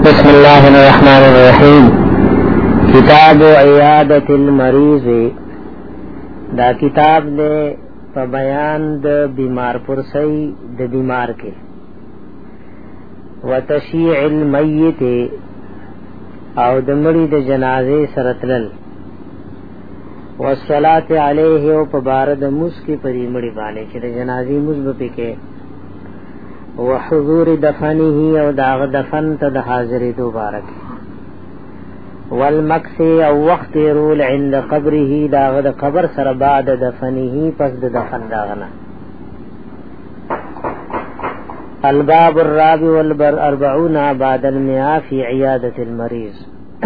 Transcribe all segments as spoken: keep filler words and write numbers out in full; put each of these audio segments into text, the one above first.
بسم الله الرحمن الرحیم. کتاب عیادت المریض دا کتاب دے په بیان د بیمار پرسی د بیمار کې وتشیع المیت او د مړي د جنازې سره تلل والصلاة علیه او په بار د مسکی پرې مړي باندې چې د جنازې مثبت کې وحضور دفنه او داغ دفن ته د حاضرې دوباره کې والمکث او وقت رول عند قبره داغ د قبر سره بعد دفنه پس د دفن داغنا. الباب الرابع والاربعون بعد المئة في عيادة المريض.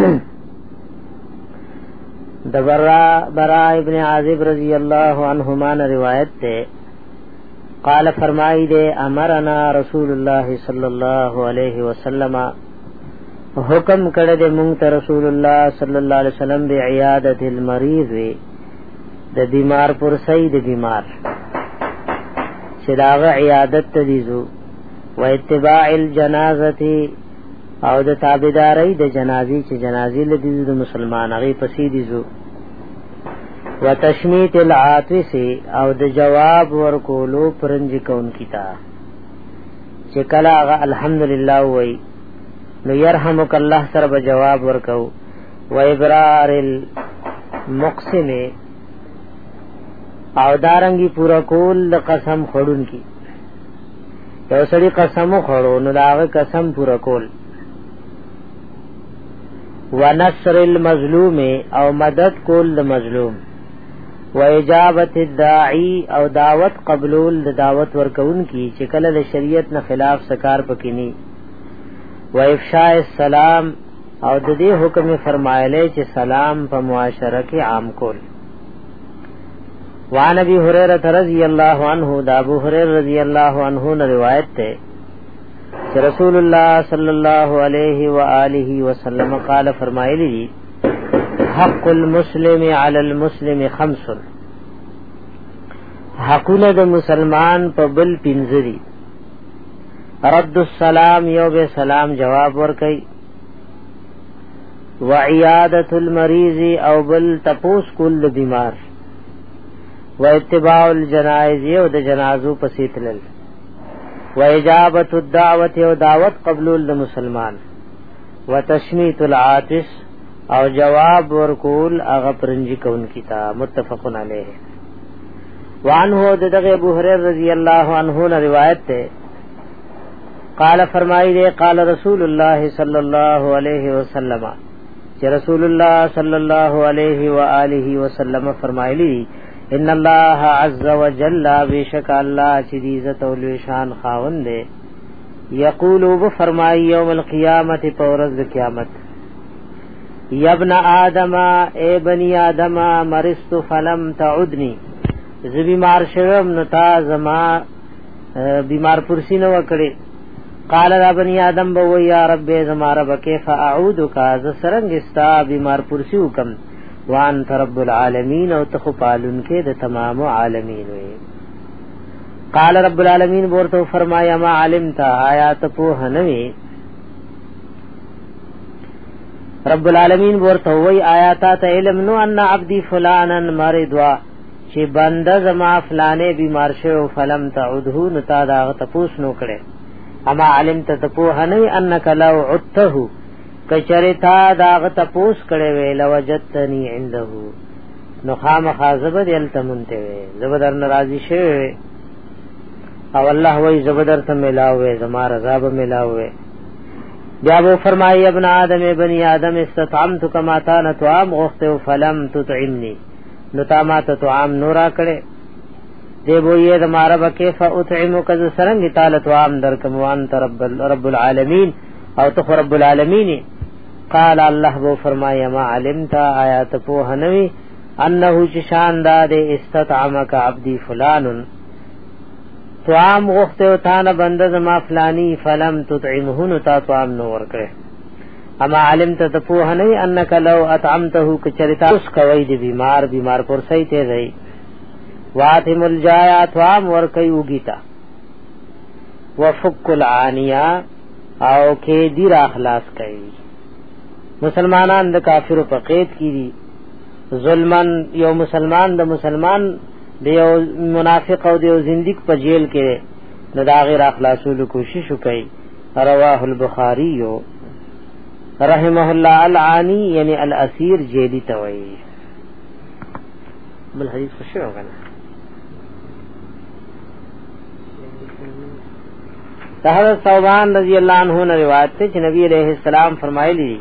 دبرا برا ابن عازب رضی اللہ عنہما نے روایت تے قال فرمائی دے امرنا رسول اللہ صلی اللہ علیہ وسلم حکم کړه دے مونږ رسول اللہ صلی اللہ علیہ وسلم بی عیادت المریض د بیمار پر سید بیمار چې داغه عیادت تدیزو و اتباع الجنازه او د تابعداري د جنازي چې جنازي لدیزو د مسلمان هغه پسې دیزو وتشمیت العاطس او د جواب ورکولو پرنج کون کیتا چې کله هغه الحمدلله وای نو يرحمک الله سره به جواب ورکو و ابرار المقسم او دارنګي پورا کول د قسم خورون کی یو سړي قسم خورو نو داغه قسم پورا کول ونصر المظلوم او مدد کول د مظلوم و اجابت الداعی او دعوت قبول د دعوت ورکون کی چې کله د شریعت نه خلاف سکار پکینی و افشاء السلام او د دې حکم فرمایله چې سلام په معاشره کې عام کول. وعن ابي هريره رضی الله عنه دا ابو هريره رضی الله عنه نے روایت ہے کہ رسول اللہ صلی اللہ علیہ وآلہ وسلم قال فرمایلی حق المسلم علی المسلم خمس حقونه د مسلمان په بل پنځري رد السلام یو به سلام جواب ورکي وعیادت المریض او بل تپوس کول بیمار و اتباع الجنائز او د جنازو پسیتلل و اجابت الدعوت او دعوت قبول د مسلمان و تشمیت العاطس او جواب ورکول اغه پرنجی کون کیتا متفقن علیه. وعنه دغه ابو هريره رضی اللہ عنہ نے روایت ہے قال فرمائی دے قال رسول اللہ صلی اللہ علیہ وسلم کہ رسول اللہ صلی اللہ علیہ وآلہ وسلم فرمایلی ان اللہ عز وجل بیشک اللہ چې عزت او شان خاوند دے یقول و فرمای یوم القیامت پورز قیامت یا ابن آدم اے بنی آدم مرست فلم تعدنی ز بیمار شوم نتا زما بیمار پرسی نو کړي قال را بنی آدم بو یا رب زما رب کیف اعودک ز سرنګ استا بیمار پرسی وکم وانت رب العالمین او تخ پالن کې د تمام عالمین وي. قال رب العالمین ورته فرمایا ما علمت آیات په هنوي رب العالمین ورته وی آیات علم نو ان عبدی فلانن مرضوا چې بنده زما فلانه بیمار شو فلم تعوده نتا دا تپوس نو کړي اما علمت تپو هنوي انک لو عدته کچریتا دا تپوس کړي وی لوجتنی عنده نو خامخا زبد یلتمنته وی زبدر ناراضی شوی او الله وی زبدر ته ملاوي زما رضا به ملاوي. بیا وہ فرمائی ابن آدم بنی آدم استطعمت کما تا نتوام غفت فلم تطعمنی نتا ما تطعام نورا کڑے دے بو یہ دمارا بکیف اطعمو کز سرنگ تالتوام درکم وانت رب, رب العالمین او تخ رب العالمین. قال اللہ بو فرمائی ما علمتا آیات پوہنوی انہو چشان دادے استطعمک عبدی فلانن توام غفت و تانا بندز ما فلانی فلم تطعمه نتا توام نور کرے اما علمت تپوہنی انکا لو اطعمتہو کچرتا اس کوئی دی بیمار بیمار پر سیتے رہی واتم الجایا توام ورکی اگیتا وفک العانیہ او کې دی را خلاص کوي. مسلمانان د کافرو په قید کی دي. ظلمن یو مسلمان د مسلمان د یو منافق او د یو زنديق په جیل کې د داغه را خلاصولو کوشش وکړي. رواه البخاری رحمه الله. العانی یعنی الاسیر جیلی توي. بل حدیث خوشو غنه حضرت ثوبان رضی اللہ عنہ نے روایت ہے کہ نبی علیہ السلام فرمایلی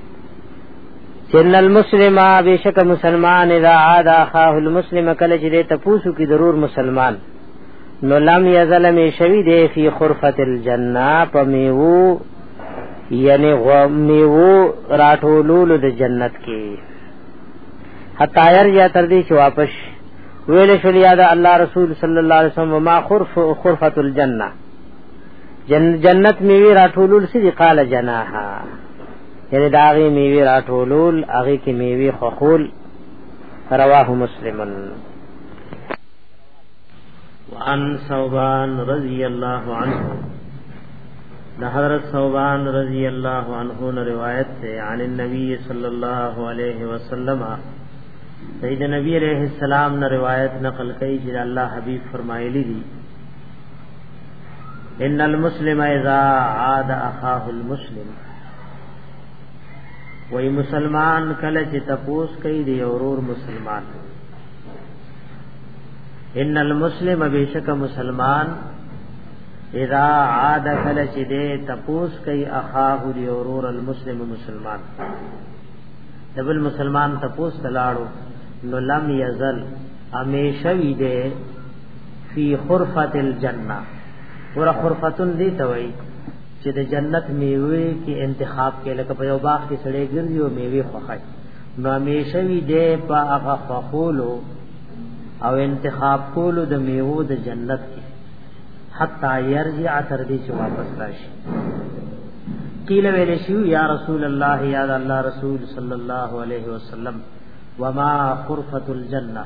ان المسلم بیشک مسلمان اذا عاد اخاه المسلم کل جدے تپوسو کی ضرور مسلمان نو لم یزل می شوی دے فی خرفت الجنہ پمیو یعنی غمیو راټولول د جنت کی حتا یرجع تر دې چې واپس ویل شو یاد الله رسول صلی الله علیه وسلم ما خرف خرفت الجنہ جن جنت میوی راټولول سې قال جناها یعنی داغي میوی راټولول هغه کې میوی خخول. رواه مسلم. وعن ثوبان رضی اللہ عنہ دا حضرت ثوبان رضی اللہ عنہ نے روایت ہے عن النبی صلی اللہ علیہ وسلم سید نبی علیہ السلام نے روایت نقل کی کہ اللہ حبیب فرمائے دی ان المسلم اذا عاد اخاه المسلم وی مسلمان کله چې تپوس کوي دی اورور مسلمان. ان المسلم بیشک مسلمان اذا عاد کله چې دی تپوس کوي اخاه دی اورور المسلم مسلمان دبل مسلمان تپوس تلاړو نو لم یزل همیشه وی دی فی خرفت الجنہ. ور خرفتن دی توي چې د جنت میوه کې انتخاب کې لکه په یو باغ کې سړی ګرځي او میوه خوښي نو همیشه وی دی په هغه خوولو او انتخاب کولو د میوه د جنت کې حتا یرجع تر دې چې واپس راشي. قیل ویل شو یا رسول الله یا الله رسول صلی الله علیه وسلم وما خرفت الجنہ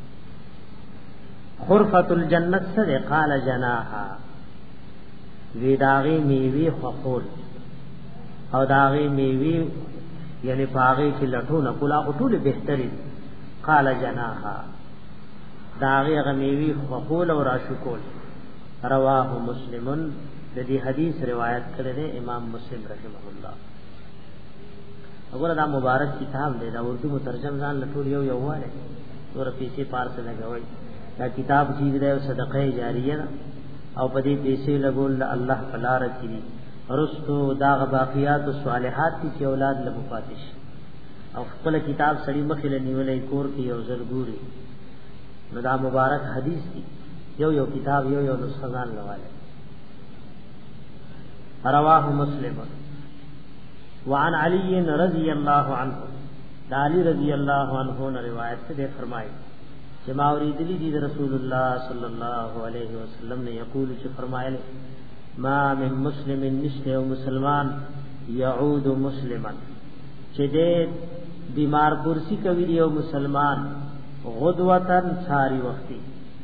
خرفت الجنت سره قال جناها وی داغی میوی خخول او داغی میوی یعنی پاغی کی لٹھونا کلا اٹھول بہتری قال جناها داغی غمیوی خخول او راشکول. رواه مسلمن دی حدیث روایت کرده امام مسلم رحمه اللہ. اگر دا مبارک کتاب دے دا اردو مترجم ځان لټول یو یو واره تور پیسې پارسه لګوي دا کتاب چیز دی او صدقه جاریه او پدې پیسې لګول الله تعالی رکړي ورستو دا باقیات او صالحات کی اولاد له مفاتش او خپل کتاب سړی مخې له نیولې کور کې یو زرګوري نو دا مبارک حدیث دی یو یو کتاب یو یو نسخه ځان لواله. رواه مسلم. وعن علی رضی اللہ عنہ دا علی رضی اللہ عنہ نے روایت سے فرمائی کہ ما اوریدلی دی رسول اللہ صلی اللہ علیہ وسلم نے یقول کہ فرمایا ما من مسلم نشتے و مسلمان یعود مسلما چدے بیمار پرسی کوي دی او مسلمان غدوتن ساری وقتی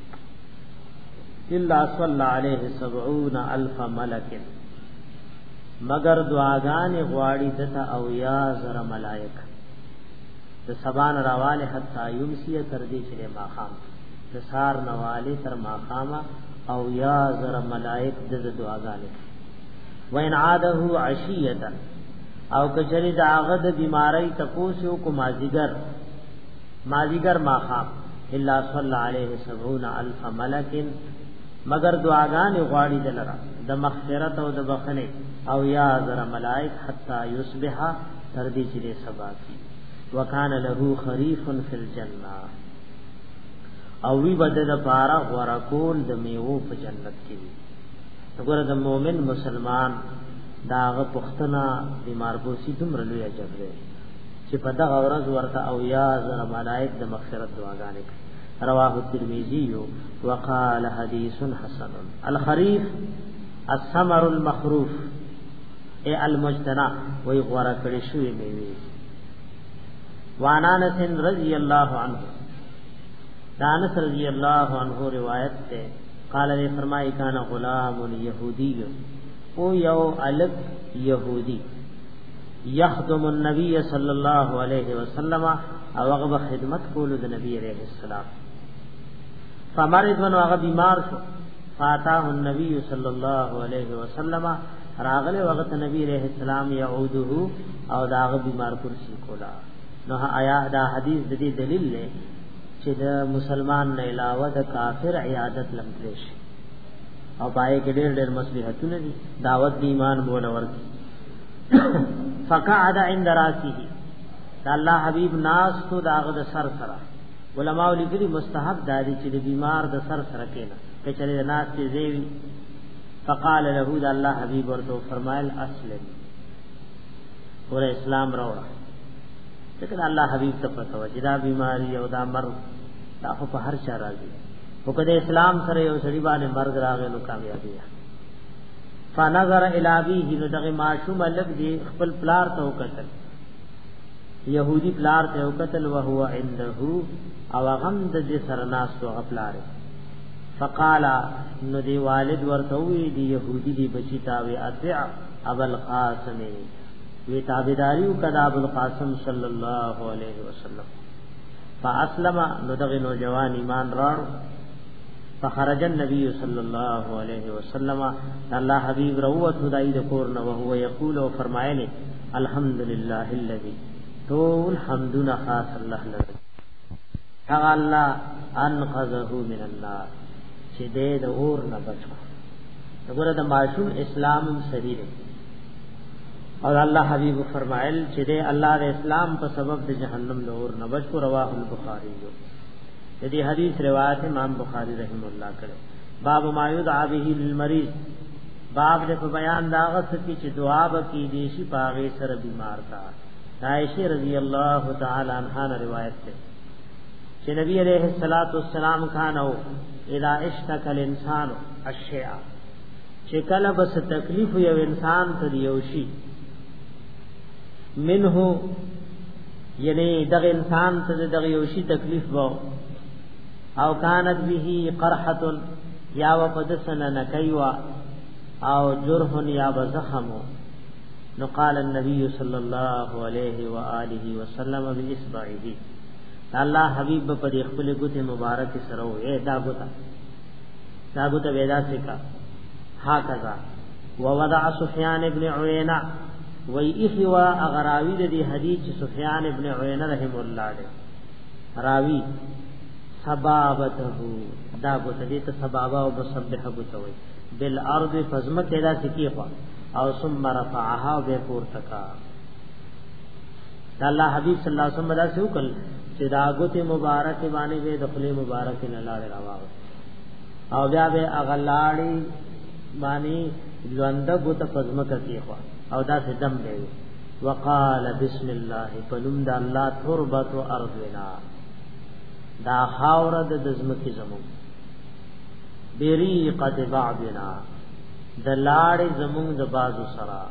الا صلی علیہ سبعون الف ملک مگر دعاگان غواړي دته او یا زر ملائک د سبان راواله حتا یمسی تر دې چې ما خام د سار نواله تر ما خام او یا زر ملائک د دعاګانې وین عاده عشیه او کچری داغه د بیماری تپوسو کو مازیګر مازیګر ما خام الا صلی علیه سبعون الف ملک مگر دعاګان غواړي دلرا د مغفرت او د بخنه او یا زر ملائک حتا یصبح تر دې چې سبا کی وکانه له خریف فی الجنه او وی بدل پارا ورکول د میوه په جنت کې وګوره د مؤمن مسلمان داغه پختنا بیمار بوسی دومره لوی اجر دی چې په دغه ورځ ورته او یا زر ملائک د مغفرت دعاګانې. رواه الترمذی وقال حدیث حسن. الخریف الثمر المخروف اے المجتنع وی غورا کړي شوی میوه. وعن انس رضی اللہ عنہ انس رضی اللہ عنہ روایت ہے قال نے فرمایا کان غلام یہودی او یو الگ يهودي يخدم النبي صلی الله علیه وسلم او هغه خدمت کولو د نبی علیہ السلام. فمرض من هغه بیمار شو، فاتاه النبي صلی الله علیه وسلم راغله وخت نبی علیہ السلام يعوده او داغه بیمار کرسی کولا. نو آیا دا حدیث د دې دلیل دی چې د مسلمان نه علاوه د کافر عیادت لمکلش او پای کې ډېر ډېر مصلحتونه دي، دعوت دی ایمان بوله ورکی. فقعد عند راسه، دا الله حبیب ناس تو داغه د سر سره. علماء لیکلي مستحب دادی چې د بیمار د سر سره کېنا چې چلے ناس ته زیوی. فقال له دا الله حبیب ورته فرمایل اسلم، ور اسلام راوړه. ځکه الله حبیب ته پته و چې دا بیماری او دا مرګ دا خو په هر چا راځي، خو کله اسلام سره یو سړي باندې مرګ راغی نو کامیابی ده. فنظر الى ابيه، نو دغه معشوم لګ دی خپل پلار ته وکتل، يهودي پلار ته وکتل او هو عنده او غم د دې سره ناس تو خپلار. فقال نو دی والد ورته وی دی يهودي دی بچی تاوي اطع ابو القاسم، وی تابعداریو کدا ابو القاسم صلی الله علیه وسلم. فاسلم، نو دغه نوجوان ایمان راړو. فخرج النبي صلی الله علیه وسلم، الله حبیب روت خدای د کور نو هو یقول او فرمایلی الحمدلله الذي، تو الحمدنا خاص الله لري هغه الله انقذه من النار، چې دې د اور نه بچو. وګوره د معصوم اسلام سری دی او الله حبیب فرمایل چې دې الله د اسلام په سبب د جهنم د اور نه بچو. رواه البخاری. دې حدیث روایت امام بخاری رحم الله کړه. باب ما یدعى به للمریض، باب دې په بیان دا غس کی چې دعا وکي دې شي پاغه سره بیمار تا. عائشہ رضی اللہ تعالی عنہا نے روایت ہے کہ نبی علیہ الصلوۃ والسلام کانو اذا اشتكى الانسان الشیء، چې کله بس تکلیف یو انسان ته دیوشي منه، یعنی دغه انسان ته دغه یوشي تکلیف وو، او كانت به قرحه یا وقدسن نکیوا او جرح یا بزخم، نو قال النبي صلی الله علیه و آله وسلم باصبعه، الله حبیب په دې خپل ګوت مبارک سره وې دا ګوتا دا ګوتا ودا سکا هاکذا. ووضع سفیان ابن عیینہ، وی اخوا اغراوی دې حدیث سفیان ابن عیینہ رحم الله دې راوی سبابته، دا ګوتا دې ته سبابه او مسبحه ګوتا وې بالارض فزمه کدا سکیفا او ثم رفعها بپور تکا. الله حبیب صلی الله علیه وسلم دا سوکل چې دا غوته مبارک باندې به د خپل مبارک نه لاړ راوړ او بیا به اغلاړي باندې ژوند غوته پزما کوي خو او دا دم دی. وقال بسم الله، فلم د الله تربت ارضنا، دا خاور د دزمکی زمون، بریقه بعضنا، د لاړې زمون د بازو سرا،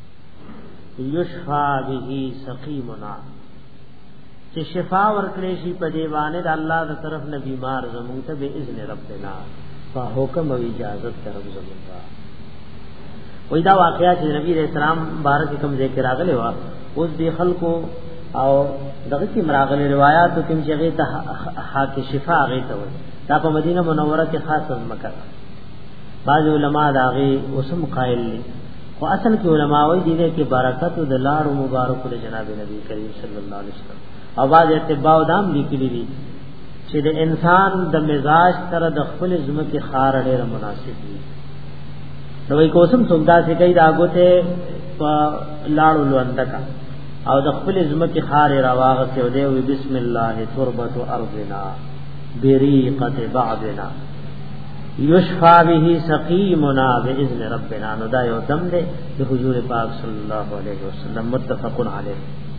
یشفا به سقیمنا، چې شفا ورکړې شي په دیوانه د الله د طرف نه بیمار زمون ته به اذن ربنا، په حکم او اجازه طرف زمون ته. وې دا واقعیا چې نبی رسول الله بارک کوم ذکر راغلی و، اوس دی خلکو او دغه کی مراغلی روایتو کوم چې هغه ته حق شفا هغه ته وي، دا په مدینه منوره کې خاص مکه. بعض علماء داغه اوسم قائل دي، خو اصل کې علماء وایي دي چې برکت د لاړو مبارک له جناب نبی کریم صلی الله علیه وسلم او بعض اتباع دام لیکلي دي چې د انسان د مزاج سره د خپل زمه کې خار ډېر مناسب دي. نو وایي کوسم څنګه چې کوي داغه ته په لاړو لوندکا او د خپل زمه کې خار راواغه ته دی وي بسم الله تربت ارضنا بریقه بعضنا یشفا به سقیمنا باذن ربنا. نو دا یو دم دے د حضور پاک صلی الله علیه وسلم، متفق علیه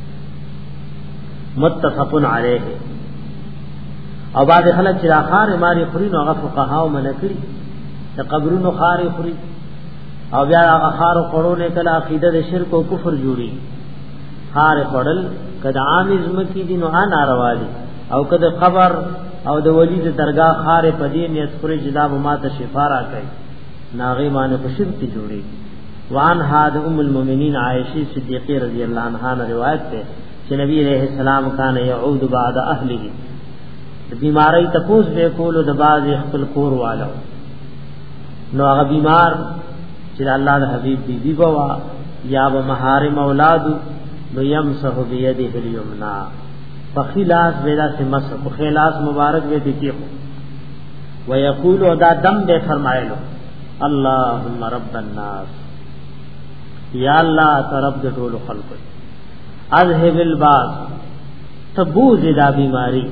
متفق علیه. او بعد خلک چې اخر ماری خوري نو هغه فقها منکری د قبرونو خار خوري او بیا هغه خار خورو نه کله عقیده د شرک او کفر جوړي. خار خورل کله عام ازمکی دي نو ان ناروا دي، او کله قبر او د ولی د درگاه خار پدې نیت خوري جدا به ماته شفا را کوي، ناغي باندې خوشب کی جوړي. وان حد ام المؤمنین عائشہ صدیقہ رضی اللہ عنہا نے روایت ہے کہ نبی علیہ السلام کان یعود بعد اهله بیماری تپوس به کول د باز خپل کور والو نو هغه بیمار چې الله د حبیب بی بی بوا یا به محارم اولاد نو یمسح بيده الیمنا فخلاص ویلا سے مسح خلاص مبارک به دکیو ويقول ادا دم به فرمایلو اللهم رب الناس یا الله رب د ټول خلق اذهب الباس تبوز دا بیماری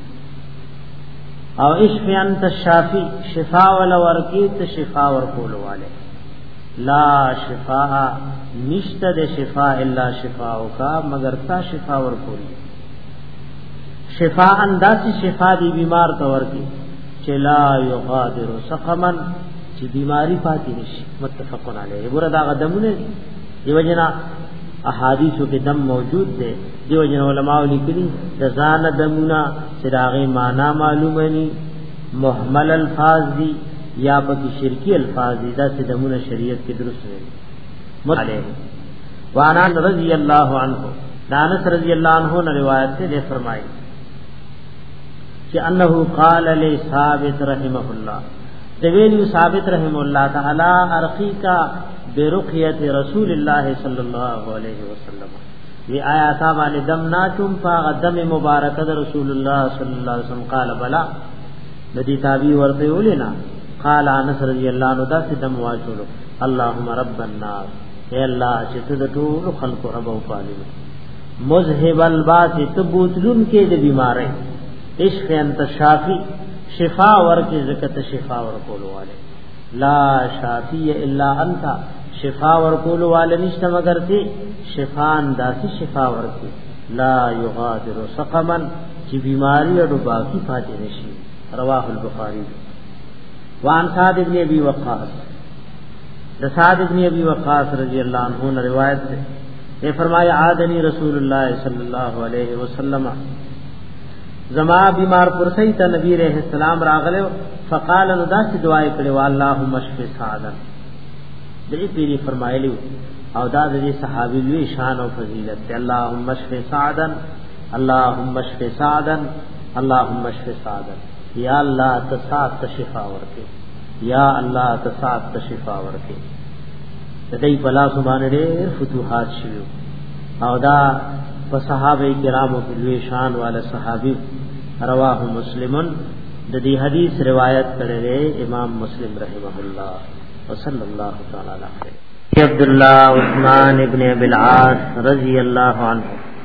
او اشفی انت الشافی شفا ولا ورکیت شفا ورکول والے لا شفاء نشت د شفاء الا شفاء کا مگر تا شفا ورکول شفاء انداز شفا دی بیمار کا ورکی چلا یغادر سقما چې بیماری پاتې نشي متفقون علیه وردا غدمونه دیو جنا احادیثو کې دم موجود دی دیو جن علماء لیکلي د ځان دمونه چراغي معنا معلومه ني محمل الفاظ دي یا پکې شرکی الفاظ دي دا چې دمونه شریعت کې درست دي مطلب وانا رضی الله عنه دانس رضی الله عنه نے روایت سے دے فرمائی کہ انه قال لي ثابت رحمه الله دویلی ثابت رحم الله تعالی ارقی کا برقیت رسول الله صلی الله علیه وسلم یہ آیا تھا والے دم نا چم پا دم مبارک رسول الله صلی الله علیه وسلم قال بلا ندی تابع ورته ولنا قال انس رضی الله عنه دا دم واچولو اللهم رب الناس اے الله چې ته ټول خلق رب او پالو مذهب الباس تبوتلن کې د بیماری عشق انت شافی شفا ورکه زکات شفا ورکول والے لا شافی الا انت شفا ورکول والے نشته مگر تی شفا انداسی شفا ورکه لا یغادر سقما چې بیماری او باقی پاتې نشي رواه البخاری وان سعد ابن ابي وقاص د سعد ابن ابي وقاص رضی اللہ عنہ نے روایت ہے یہ فرمایا عادنی رسول اللہ صلی اللہ علیہ وسلم زما بیمار پرسی ته نبی رحم السلام راغله فقال نو دا چې دعا کړي اللهم اشف سعدا دې پیری فرمایلی او دا د صحابي لوی شان او فضیلت ته اللهم اشف سعدا اللهم اشف سعدا اللهم اشف سعدا یا الله تسات شفا ورکه یا الله تسات شفا ورکه دې بلا سبحان دې فتوحات شیو او دا په صحابه کرامو کې لوی شان والا صحابي رواه مسلمن د دې حدیث روایت کړي امام مسلم رحمه الله وصلی الله تعالی علیه عبد الله عثمان ابن ابي العاص رضی الله عنه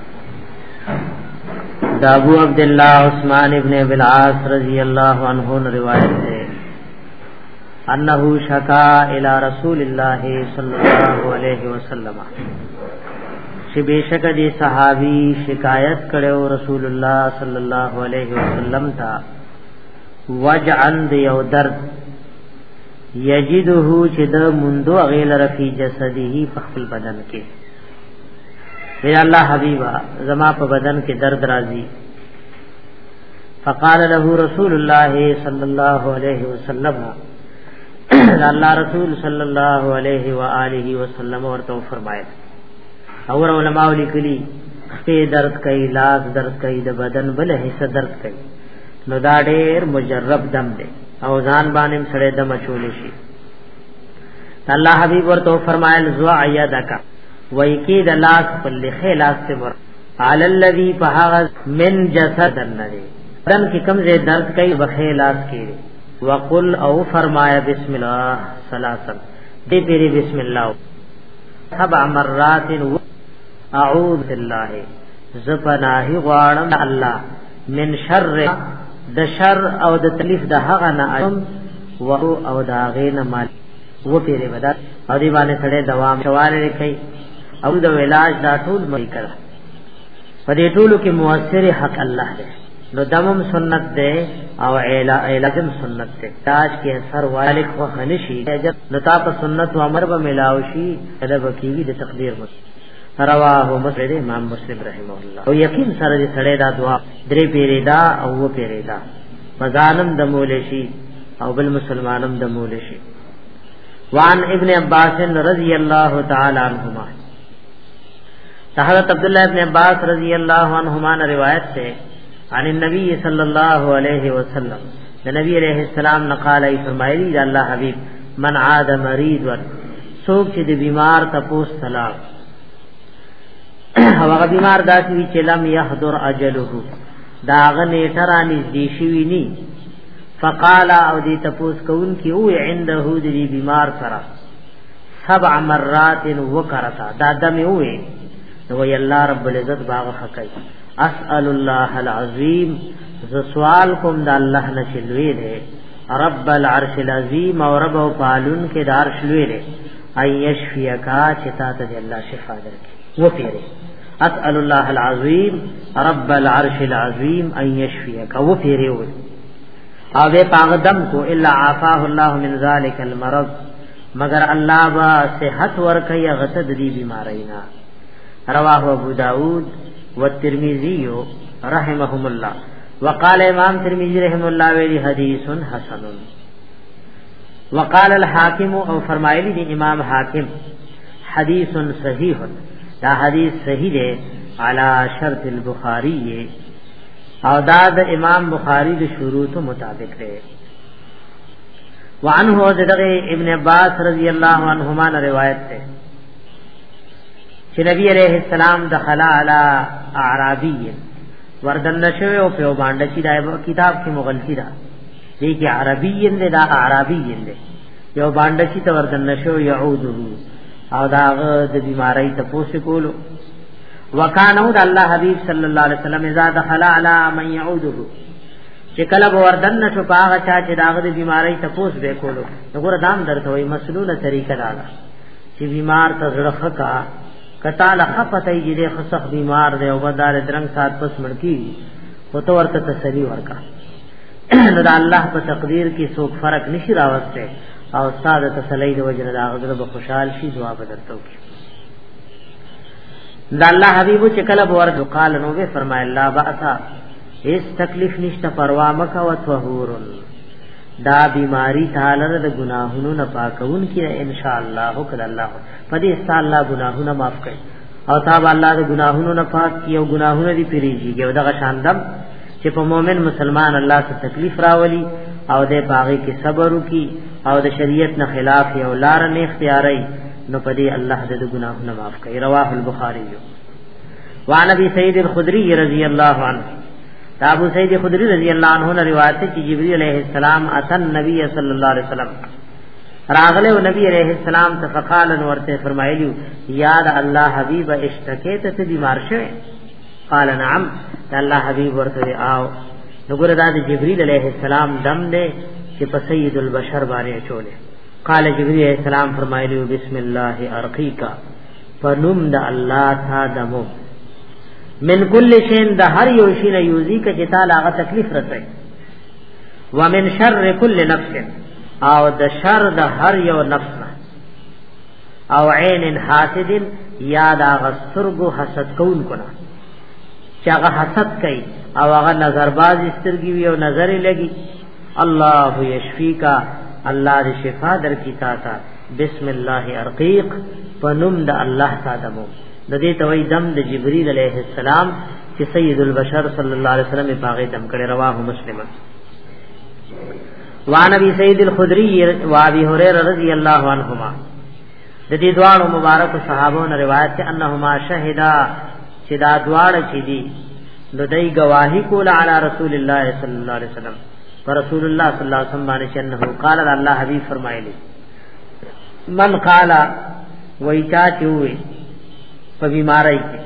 دا ابو عبد الله عثمان ابن ابي العاص رضی الله عنه روایت ہے انه شکا الى رسول الله صلی الله علیه وسلم چې بشک دي صحابي شکایت کړو رسول الله صلی الله علیه وسلم تا وجعن یو درد یجده چې د مندو غیل رفی جسده په خپل بدن کې اے الله حبیبا زما په بدن کې درد راځي فقال له رسول الله صلی الله علیه وسلم الله رسول صلی الله علیه و آله وسلم ورته فرمایي اور علماء لیکلی په درد کوي لاس درد کوي د بدن بل حصہ درد کوي نو دا ډېر مجرب دم دی او ځان باندې سره دم چول شي الله حبیب ورته فرمایل زوا ایدک وای کی د لاس په لخه لاس ته ور علی الذی فهغ من جسد النبی بدن کی کم زه درد کوي بخه لاس کې وقل او فرمایا بسم الله ثلاثا دې پیری بسم الله سبع مرات اعوذ بالله زپناه غوانم الله من شر د شر او د تکلیف د هغه نه او او دا غینه مال و پیری ودا او دی باندې سره دوام شواله کوي او د علاج دا ټول مې کړه په دې ټولو کې موثر حق الله دی نو دمم سنت دی او علاجم سنت دی تاج کې اثر والک و خنشي نو تا په سنت او امر به ملاوي شي ادب کیږي د تقدیر مس رواه مسلم امام مسلم رحمه الله او یقین سره دې سره دا دعا درې پیری دا او و پیری دا مزانم د مولشي او بل مسلمانم د مولشي وعن ابن عباس رضی اللہ تعالی عنہما حضرت عبداللہ ابن عباس رضی اللہ عنہما نے روایت سے عن النبی صلی اللہ علیہ وسلم نبی علیہ السلام نے قال ای فرمایلی دا اللہ حبیب من عاد مرید ور سوک چې د بیمار تپوس سلام هغه بیمار داسې چې لم يحضر اجله داغه نیټه را نږدې شوی نی فقال او دی تپوس کون کی او عنده دی بیمار سره سبع مرات وکرتا دا دم وې نو ی الله رب العزت باغ حقای اسال الله العظیم ز سوال کوم د الله نه چلوي دي رب العرش العظیم او رب او پالون کې دار شلوي دي ايشفيکا چتا ته الله شفا درکې و پیره اسال الله العظیم رب العرش العظیم ايشفيکا و پیره و او دې پاغدم کو الا عافاه الله من ذلك المرض مگر الله با صحت ورکي غتد دي بیمارینا رواه ابو داود والترمذي رحمهم الله وقال امام ترمذی رحم الله ویلی حدیث حسن وقال الحاکم او فرمایلی دی امام حاکم حدیث صحیح دا حدیث صحیح ہے علی شرط البخاری او دا د امام بخاری د شروط مطابق ہے وعنه ذکر ابن عباس رضی اللہ عنہما نے روایت ہے کہ نبی علیہ السلام دخل علی اعرابی وردن نشوه او په باندې چې دا کتاب کې مغلطی ده دې کې عربی نه دا عربی نه یو باندې چې وردن نشوه يعوده او دا د بیماری ته پوښ کولو وکانو د الله حبیب صلی الله علیه وسلم اذا دخل علی من يعوده چې کله وردن نشو پاغه چا چې دا د بیماری ته پوښ به کولو وګوره دام درته وي مسلونه طریقه دا چې بیمار ته زړه کا کتا لخفت ای جدی خسخ بیمار دے او بدار درنگ سات پس مڑکی و تو ورته تسلی ورکا نو دا الله په تقدیر کې څوک فرق نشي راوسته او استاد تسلی د وجه دا غزر به خوشحال شي دعا بدرتو کی دا الله حبیب چې کله ورته قال نو به فرمای الله باثا اس تکلیف نشته پروا مکه او طهور دا بیماری تعالی د گناهونو نه پاکون کړه ان شاء الله وکړه الله پدې است الله گناهونه معاف کړي او تاب الله د گناهونو نه پاک کیو گناهونه دی پیریږي او دغه شاندم چې په مؤمن مسلمان الله ته تکلیف راولي او د باغی کې صبر وکي او د شریعت نه خلاف یو لار نه اختیاري نو پدې الله د گناهونو معاف کړي رواه البخاری وعن ابي سعيد الخدري رضی الله عنه ابو سعید خدری رضی اللہ عنہ نے روایت ہے کہ جبرائیل علیہ السلام اتن نبی صلی اللہ علیہ وسلم راغله و نبی علیہ السلام ته فقال ورته فرمایلیو یاد الله حبیب اشتکیت ته بیمار شوه قال نعم الله حبیب ورته آو وګوره دا جبرائیل علیہ السلام دم دے چې په سید البشر باندې چولې قال جبرائیل علیہ السلام فرمایلیو بسم الله ارقیکا فنم د الله تا دمو من کل شین د هر یو شی نه یوزی ک چې تعالی هغه تکلیف رسي ومن شر کل نفس او د شر د هر یو نفس او عین حاسد یا د غسرغو حسد کون کنا چې هغه حسد کوي او هغه نظر باز سترګي وي او نظر لګي الله یشفیکا الله دې شفا درکې تا تا بسم الله ارقیق پنوم د الله تعالی د دې توي دم د جبريل عليه السلام چې سید البشر صلی الله علیه وسلم په هغه دم کړي رواه مسلم وعن ابي سعيد الخدري وابي هريره رضی الله عنهما د دې دوانو مبارک صحابو نه روایت ده انهما شهدا چې دا دواړه چې دي د دې گواہی کول علی رسول الله صلی الله علیه وسلم پر رسول الله صلی الله علیه وسلم باندې انه قال الله حبیب فرمایلی من قال وایچا چوي په بیماری کې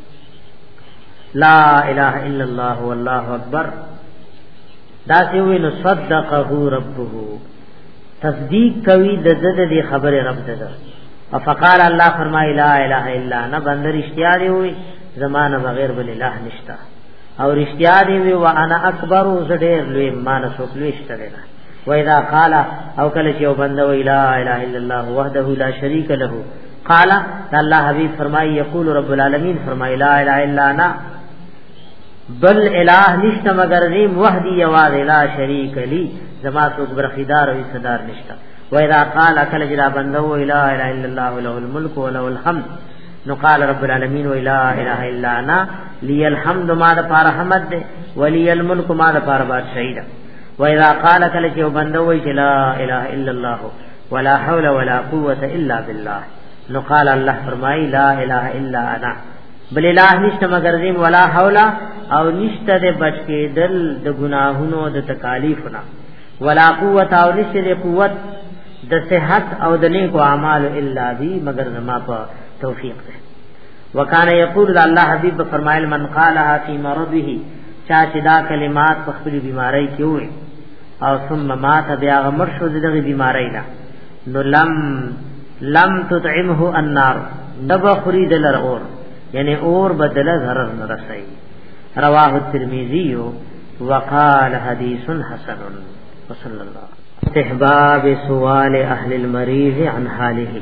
لا اله الا الله والله اکبر دا سی وی نو صدقه ربه تصدیق کوي د دې خبره رب دې فقال الله فرمای لا اله الا انا بندر اشتیا دی وی زمانه بغیر بل اله نشتا او اشتیا دی وی وانا اکبر زډیر لوی مان سوکلوي شته و اذا قال او کله چې وبند وی لا اله الا الله وحده لا شريك له قال الله حبیب فرمای یقول رب العالمین فرمای لا اله الا انا بل الہ نشتا مگر نیم وحدی یواز لا شریک لی زما تو برخیدار و صدار نشتا و اذا قال اكل جلا بندو لا اله الا الله له الملك وله الحمد نو قال رب العالمین و لا اله الا انا لی الحمد ما د پار حمد دے ولی الملک ما د پار بادشاہی دا و اذا قال اكل جو بندو لا اله الا الله ولا حول ولا قوه الا بالله نو قال الله فرمای لا اله الا انا بل الہ نشته مگر دې ولا حول او نشته د بچ کې دل د گناهونو د تکالیفنا ولا قوت او نشته د قوت د صحت او د نیکو اعمال الا بی مگر زما په توفیق ده وکانه یقول الله حبیب فرمایل من قالها فی مرضه چا چې دا کلمات په خپل بیماری کې وي او ثم مات بیا غمر شو دغه بیماری نه نو لم لم تطعمه النار نبخری دلر اور یعنی اور بدل ضرر نہ رسائی رواه الترمذی وقال حدیث حسن وصلی اللہ استحباب سوال اهل المریض عن حاله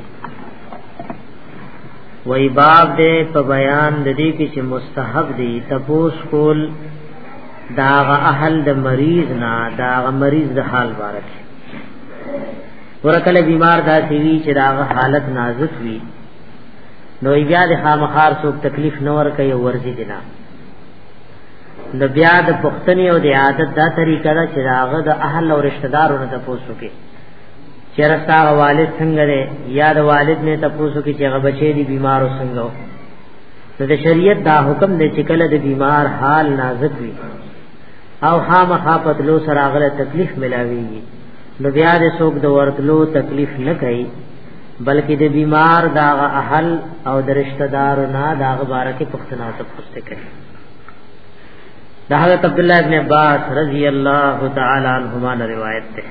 وی باب دے په بیان د دې کې چې مستحب دی تپوس کول داغ اهل د مریض نه داغ مریض د حال بارک ورکل بیمار دا سی وی چې داغ حالت نازک وی نو بیا د خامخار څوک تکلیف نور کوي ورزي دینا د بیا د پختنی او د عادت دا طریقه دا چې داغ د اهل او رشتہ دارونو ته پوسو کې چرستا والد څنګه دی یا د والد نه تاسو کې چې هغه بچی دی بیمار او څنګه نو د شریعت دا حکم دی چې کله د بیمار حال نازک وي او خامخا پتلو سره هغه تکلیف ملاويږي نو بیا د څوک د ورتلو تکلیف نه کوي بلکې د بیمار دا اهل او د رشتہ دارو نه دا بارکه پختنا ته پوښتنه کوي دا حضرت عبد الله ابن عباس رضی اللہ تعالی عنہما نے روایت ہے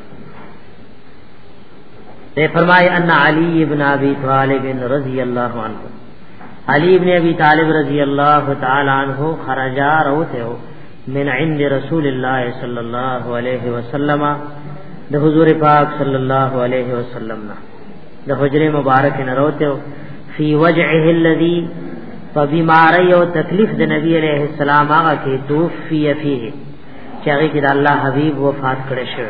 نے فرمایا ان علی ابن ابی طالب رضی اللہ عنہ علی ابن ابی طالب رضی اللہ تعالی عنہ خرجا روتے ہو من عند رسول اللہ صلی اللہ علیہ وسلم د حضور پاک صلی اللہ علیہ وسلم د حجر مبارک نے روتے ہو فی وجعه الذی فبیماری او تکلیف د نبی علیہ السلام هغه کې توفی فیه چې هغه کې د الله حبیب وفات کړي شو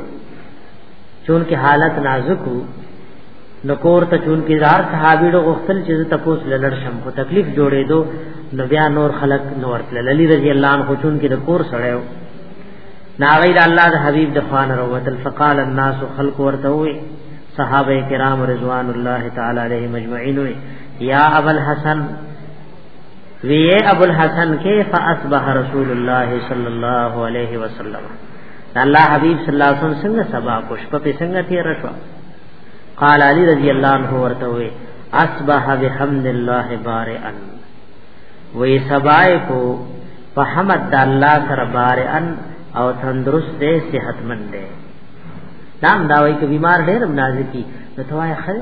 چون کې حالت نازک نکور ته چون کې زار صحابي ډو غختل چې تپوس لړ شم کو تکلیف جوړې دو نو بیا نور خلق نور تل علی رضی الله عنه چون کې د کور سړیو ناغیر الله د حبیب د خوان روت الفقال الناس خلق ورته وي صحابه کرام رضوان الله تعالی علیهم مجمعین یا ابو الحسن وی ابو الحسن کیف اصبح رسول الله صلی الله علیه وسلم الله حبیب صلی الله علیه وسلم څنګه سبا پښپ په څنګه تیر شو قال علی رضی الله عنه ورته وی اصبح بحمد الله بارئا وی سبای کو په حمد الله سره بارئا او تندرست دے صحت مند دے نام دا وی کہ بیمار ډیر نازکی نو توای خل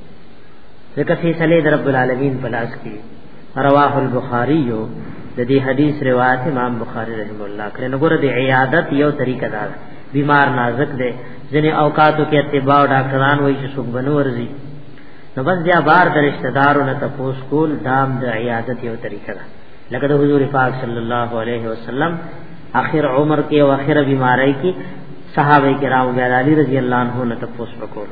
ذکر فیصله در رب العالمین پلاس کی رواه البخاری د دې حدیث روایت امام بخاری رحم الله کړه نو ګره د عیادت یو طریقہ دا بیمار نازک دی ځنه اوقاتو کې اتباع ډاکټران وایي چې څوک بنو ورزي نو بس بیا بار د رشتہ دارو نه تاسو کول دام د عیادت یو طریقہ دا لکه د حضور پاک صلی الله علیه وسلم اخر عمر کې او اخر بیماری کې صحابه کرام بیا علی رضی الله عنه نه تاسو وکړو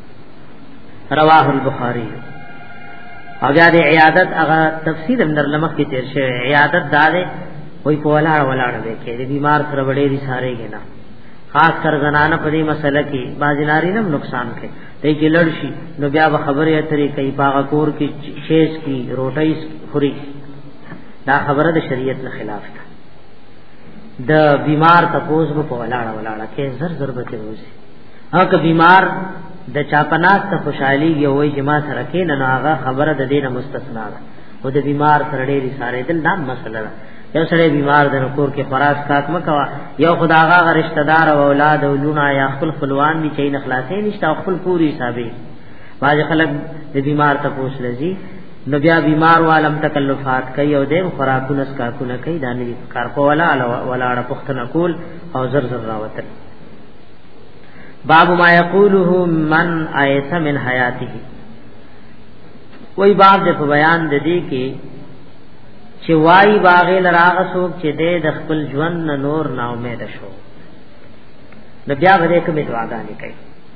رواه البخاری او بیا د عیادت هغه تفصیل اندر لمخ کې تیر شوی عیادت داده وای په ولاړ ولاړ دی کې بیمار سره وړې دي ساره کې نه خاص کر زنانه په دې مسله کې بازناری نه نقصان کوي ته کې لړ شي نو بیا به خبره اترې کوي پاغه کور کې شیش کی روټۍ خوري دا خبره د شریعت نه خلاف ده د بیمار تپوس په ولاړ ولاړ کې زر زر به روزي هغه بیمار د چاپناس ته خوشحالي یوې جما سره کې نه هغه خبره د دینه مستثنا ده او د بیمار سره ډېری ساره دل نام مسله ده یو سره بیمار د کور کې فراز کاک مکوا یو خداغه رشتہ دار او اولاد او لونه یا خپل خپلوان می چین اخلاصې نشته خپل پوری حسابي باج خلک د بیمار ته پوښ لذي نو بیا بیمار عالم تکلفات کوي او د خوراکونس کاکونه کوي دانه کار په ولا ولا پختنه کول او زر زر راوتل باب ما یقوله من ایس من حیاته وای باب د بیان د دې کې چې وای باغې لراغ سوک چې د خپل ژوند نور نا امید شو د بیا غره کوم دعاګانې کوي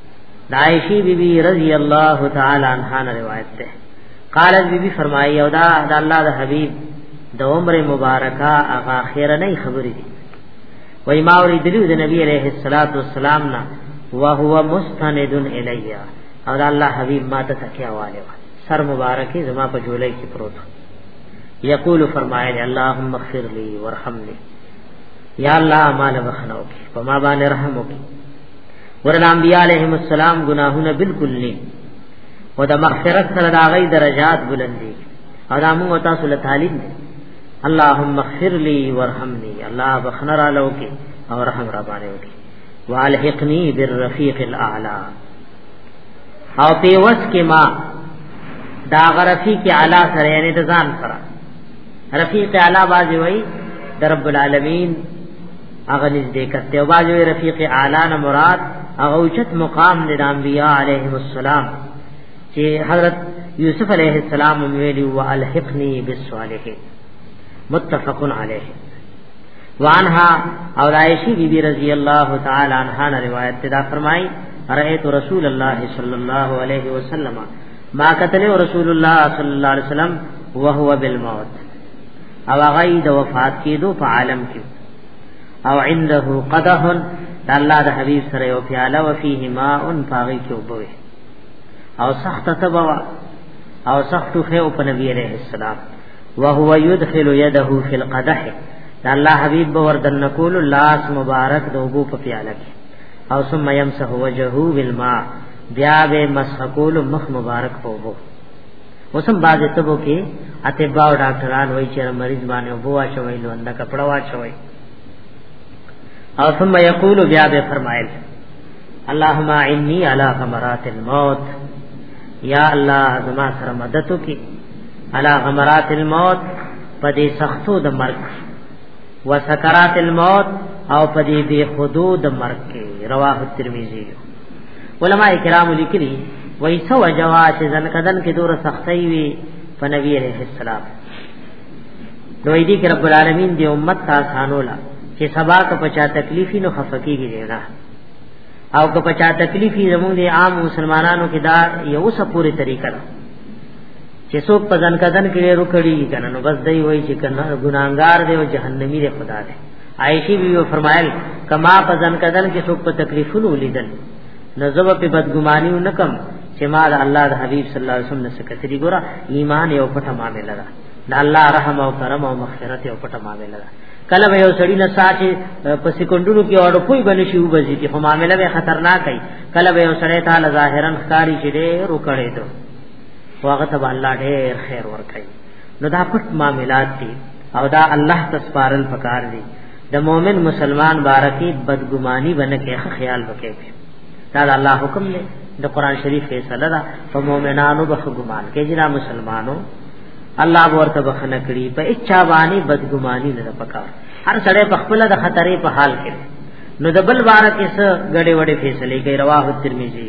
عائشہ بی بی رضی اللہ تعالی عنہا نے روایت ہے قالت بی بی فرمائی او دا اللہ دا حبیب د عمر مبارکہ اغا خیر نه خبرې دي وای ما اوریدلو د نبی علیہ الصلوۃ والسلام نا وهو مستند الی او دا الله حبیب ما ته تکیا والے سر مبارکی زما په جولای کې پروت یقول فرمایل اللهم اغفر لي وارحمني یا الله مال بخنو کی په ما باندې رحم وکي ورل انبیاء علیهم السلام گناهونه بالکل نه او د مغفرت سره دا غي درجات بلندي او دا موږ تاسو له تعلیم دي اللهم اغفر لي وارحمني الله بخنر علوکي او رحم را باندې وکي والحقني بالرفيق الاعلى او پیوس کې ما دا رفیق اعلی سره یعنی د ځان سره رفیق اعلی باندې وای د رب العالمین هغه نږدې کته او باندې رفیق اعلی نه مراد هغه اوچت مقام د انبیاء علیهم السلام چې حضرت یوسف علیہ السلام ویلی والحقنی بالصالحین متفق علیہ وعنها اور عائشہ بی بی رضی اللہ تعالی عنہا نے روایت دا فرمائی رأیت رسول اللہ صلی اللہ علیہ وسلم ما قتل رسول اللہ صلی اللہ علیہ وسلم وهو بالموت او غید وفات کی دو په عالم کی او عنده قدح الله د حبیب سره او پیاله وفيه ماء فاغی کی وبوي او سخت تبوا او سخت خو په نبی علیہ السلام وهو يدخل يده في القدح الله حبیب وردن نقول لاس مبارک دوبو په پیاله کې او ثم يمسح وجهه بالماء بیا به مسحقول مخ مبارک پوبو وسم باز تبو کې اتباو ډاکټران وایي چې مریض باندې وبو واچوي نو انده کپڑا واچوي او ثم يقول بیا به فرمایل اللهم اعني على غمرات الموت یا الله زما سره مدد وکي على غمرات الموت پدې سختو د مرګ وسکرات الموت او پدې به حدود مرګ کې رواه ترمذی علماء کرام لیکلي وای سو جواز ځن کدن کې دور سختي وي په نبی عليه السلام دوی دې رب العالمین دې امت ته آسانولا چې سبا کا پچا تکلیفي نو خفقيږي دینا او که پچا تکلیفي زموږ د عام مسلمانانو کې دا یو څه پوری طریقه ده چې څوک په ځن کدن کې رکړي کنه نو بس دی وای چې کنه ګناګار دی او جهنمی دی خدا دی عائشہ بیو فرمایل کما په ځن کدن کې څوک په تکلیفونو لیدل نظر په بدګماني نکم چې ما د الله د حبيب صلی الله علیه وسلم سکتري ګورا ایمان یو پټه معاملې ده د الله رحم او کرم او مغفرت یو پټه معاملې ده کله به یو سړی نه ساتي په سکندونو کې اورو کوئی بنې شي وبزي چې په معاملې به خطرناک وي کله به یو سړی تعالی ظاهرا ښکاری چې ډېر وکړي دو واغه ته الله ډېر خیر ورکړي نو دا پټ معاملات دي او دا الله تسپارل پکار دي د مؤمن مسلمان بارکی بدګماني بنکه خیال وکړي دا الله حکم دی د قران شریف فیصله ده په مؤمنانو به ګمان کې جنا مسلمانانو الله ورته بخنه کړي په اچھا باندې بدګماني نه پکار هر سړی په خپل د خطرې په حال کې نو د بل بار کې څه غړې وړې فیصله کوي رواه ترمذی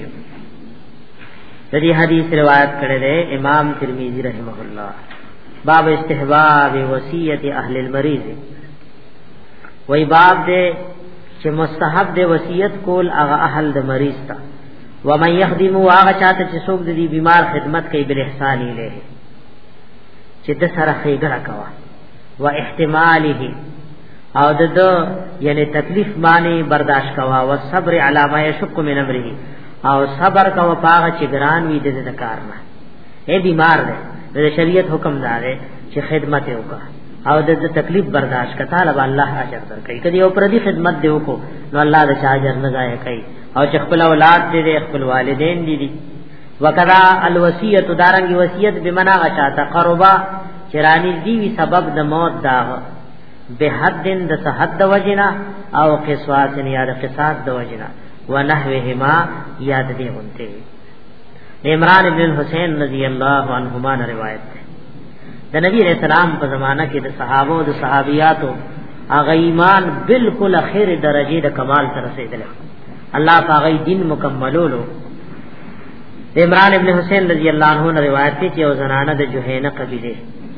د دې حدیث روایت کړی دی امام ترمذی رحمه الله باب استحباب وصیت اهل المریض وای باب دې چې مستحب دې وصیت کول هغه اهل د مریض ته و من يخدم هغه چاته چې څوک دې بیمار خدمت کوي بل احسان الیه چې د سره خیګړه کوا و احتماله او د یعنی تکلیف باندې برداشت کوا او صبر علی ما یشق من امره او صبر کوا پاغه چې ګران وي د ذکر نه اے بیمار دی د شریعت حکم دار چې خدمت وکړه او د تکلیف برداشت کتا له الله اجر درکې کدی او پردي خدمت دی وکړو نو الله د اجر نه ضایع کوي او چې خپل اولاد دې خپل والدین دي وکذا الوصیت دارنګ وصیت بمنا غچاته قربا چرانی دی وی سبب د موت دا به حد د صحت د وجنا او قصاص یا د قصاص د وجنا ونحوهما یاد دی هونته عمران ابن الحسین رضی الله عنهما روایت ده د نبی رسول الله په زمانہ کې د صحابه او د صحابياتو هغه ایمان بالکل اخر درجه د کمال ته رسیدل الله پاغي دین مکملولو عمران ابن حسین رضی الله عنه روایت دی چې او زنانه د جوهینه قبیله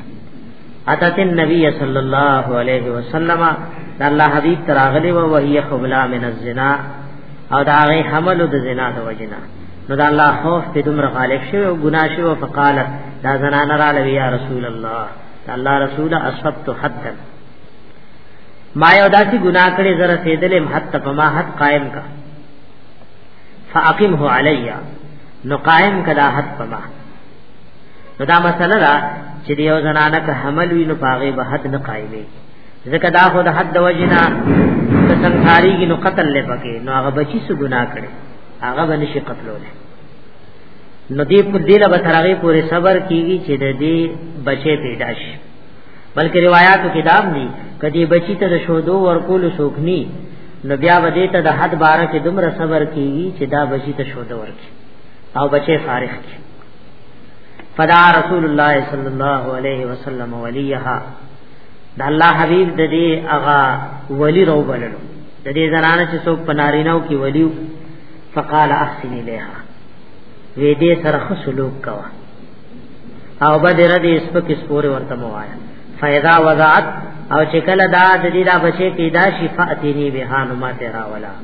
اتت النبي صلی الله علیه وسلم الله حبیب تراغلی و وهي خبلا من الزنا او دا غي حمل د زنا د وجنا نو دا الله خوف په دومره غالب شو او ګناه شو فقالت دا زنان را لوي یا رسول الله الله رسول اصبت حدا ما یو داسي ګناه کړي زره سیدلم حد په ما حد قائم کا فاقمه علیا نو قائم کدا حد په ما نو دا مسله را چې یو زنانه که حمل وي نو پاغه به حد نه قائمي ځکه دا خو د حد وجنا که څنګه نو قتل لپاره نو هغه بچی سو ګناه کړي هغه باندې شي قتلول نو دې په دې له بترغه پورې صبر کیږي چې د دې بچي پیدا شي بلکې روایتو کې دام دي کدی بچی ته د شودو ورکول سوکني نو بیا ودې ته د حد بارے کې دومره صبر کیږي چې دا بچی ته شودو ورکي او بچي فارغ کی فدا رسول الله صلی الله علیه وسلم ولیها د الله حبیب د دې اغا ولی رو بللو د دې زنانه چې څوک پناریناو کې ولیو فقال احسن الیها وی دې سره سلوک کوا او بدر دې سپک سپور ورته موایا فیضا وضعت او چې کله دا د دې دا بچي پیدا شفاعتنی به نو تیرا ولا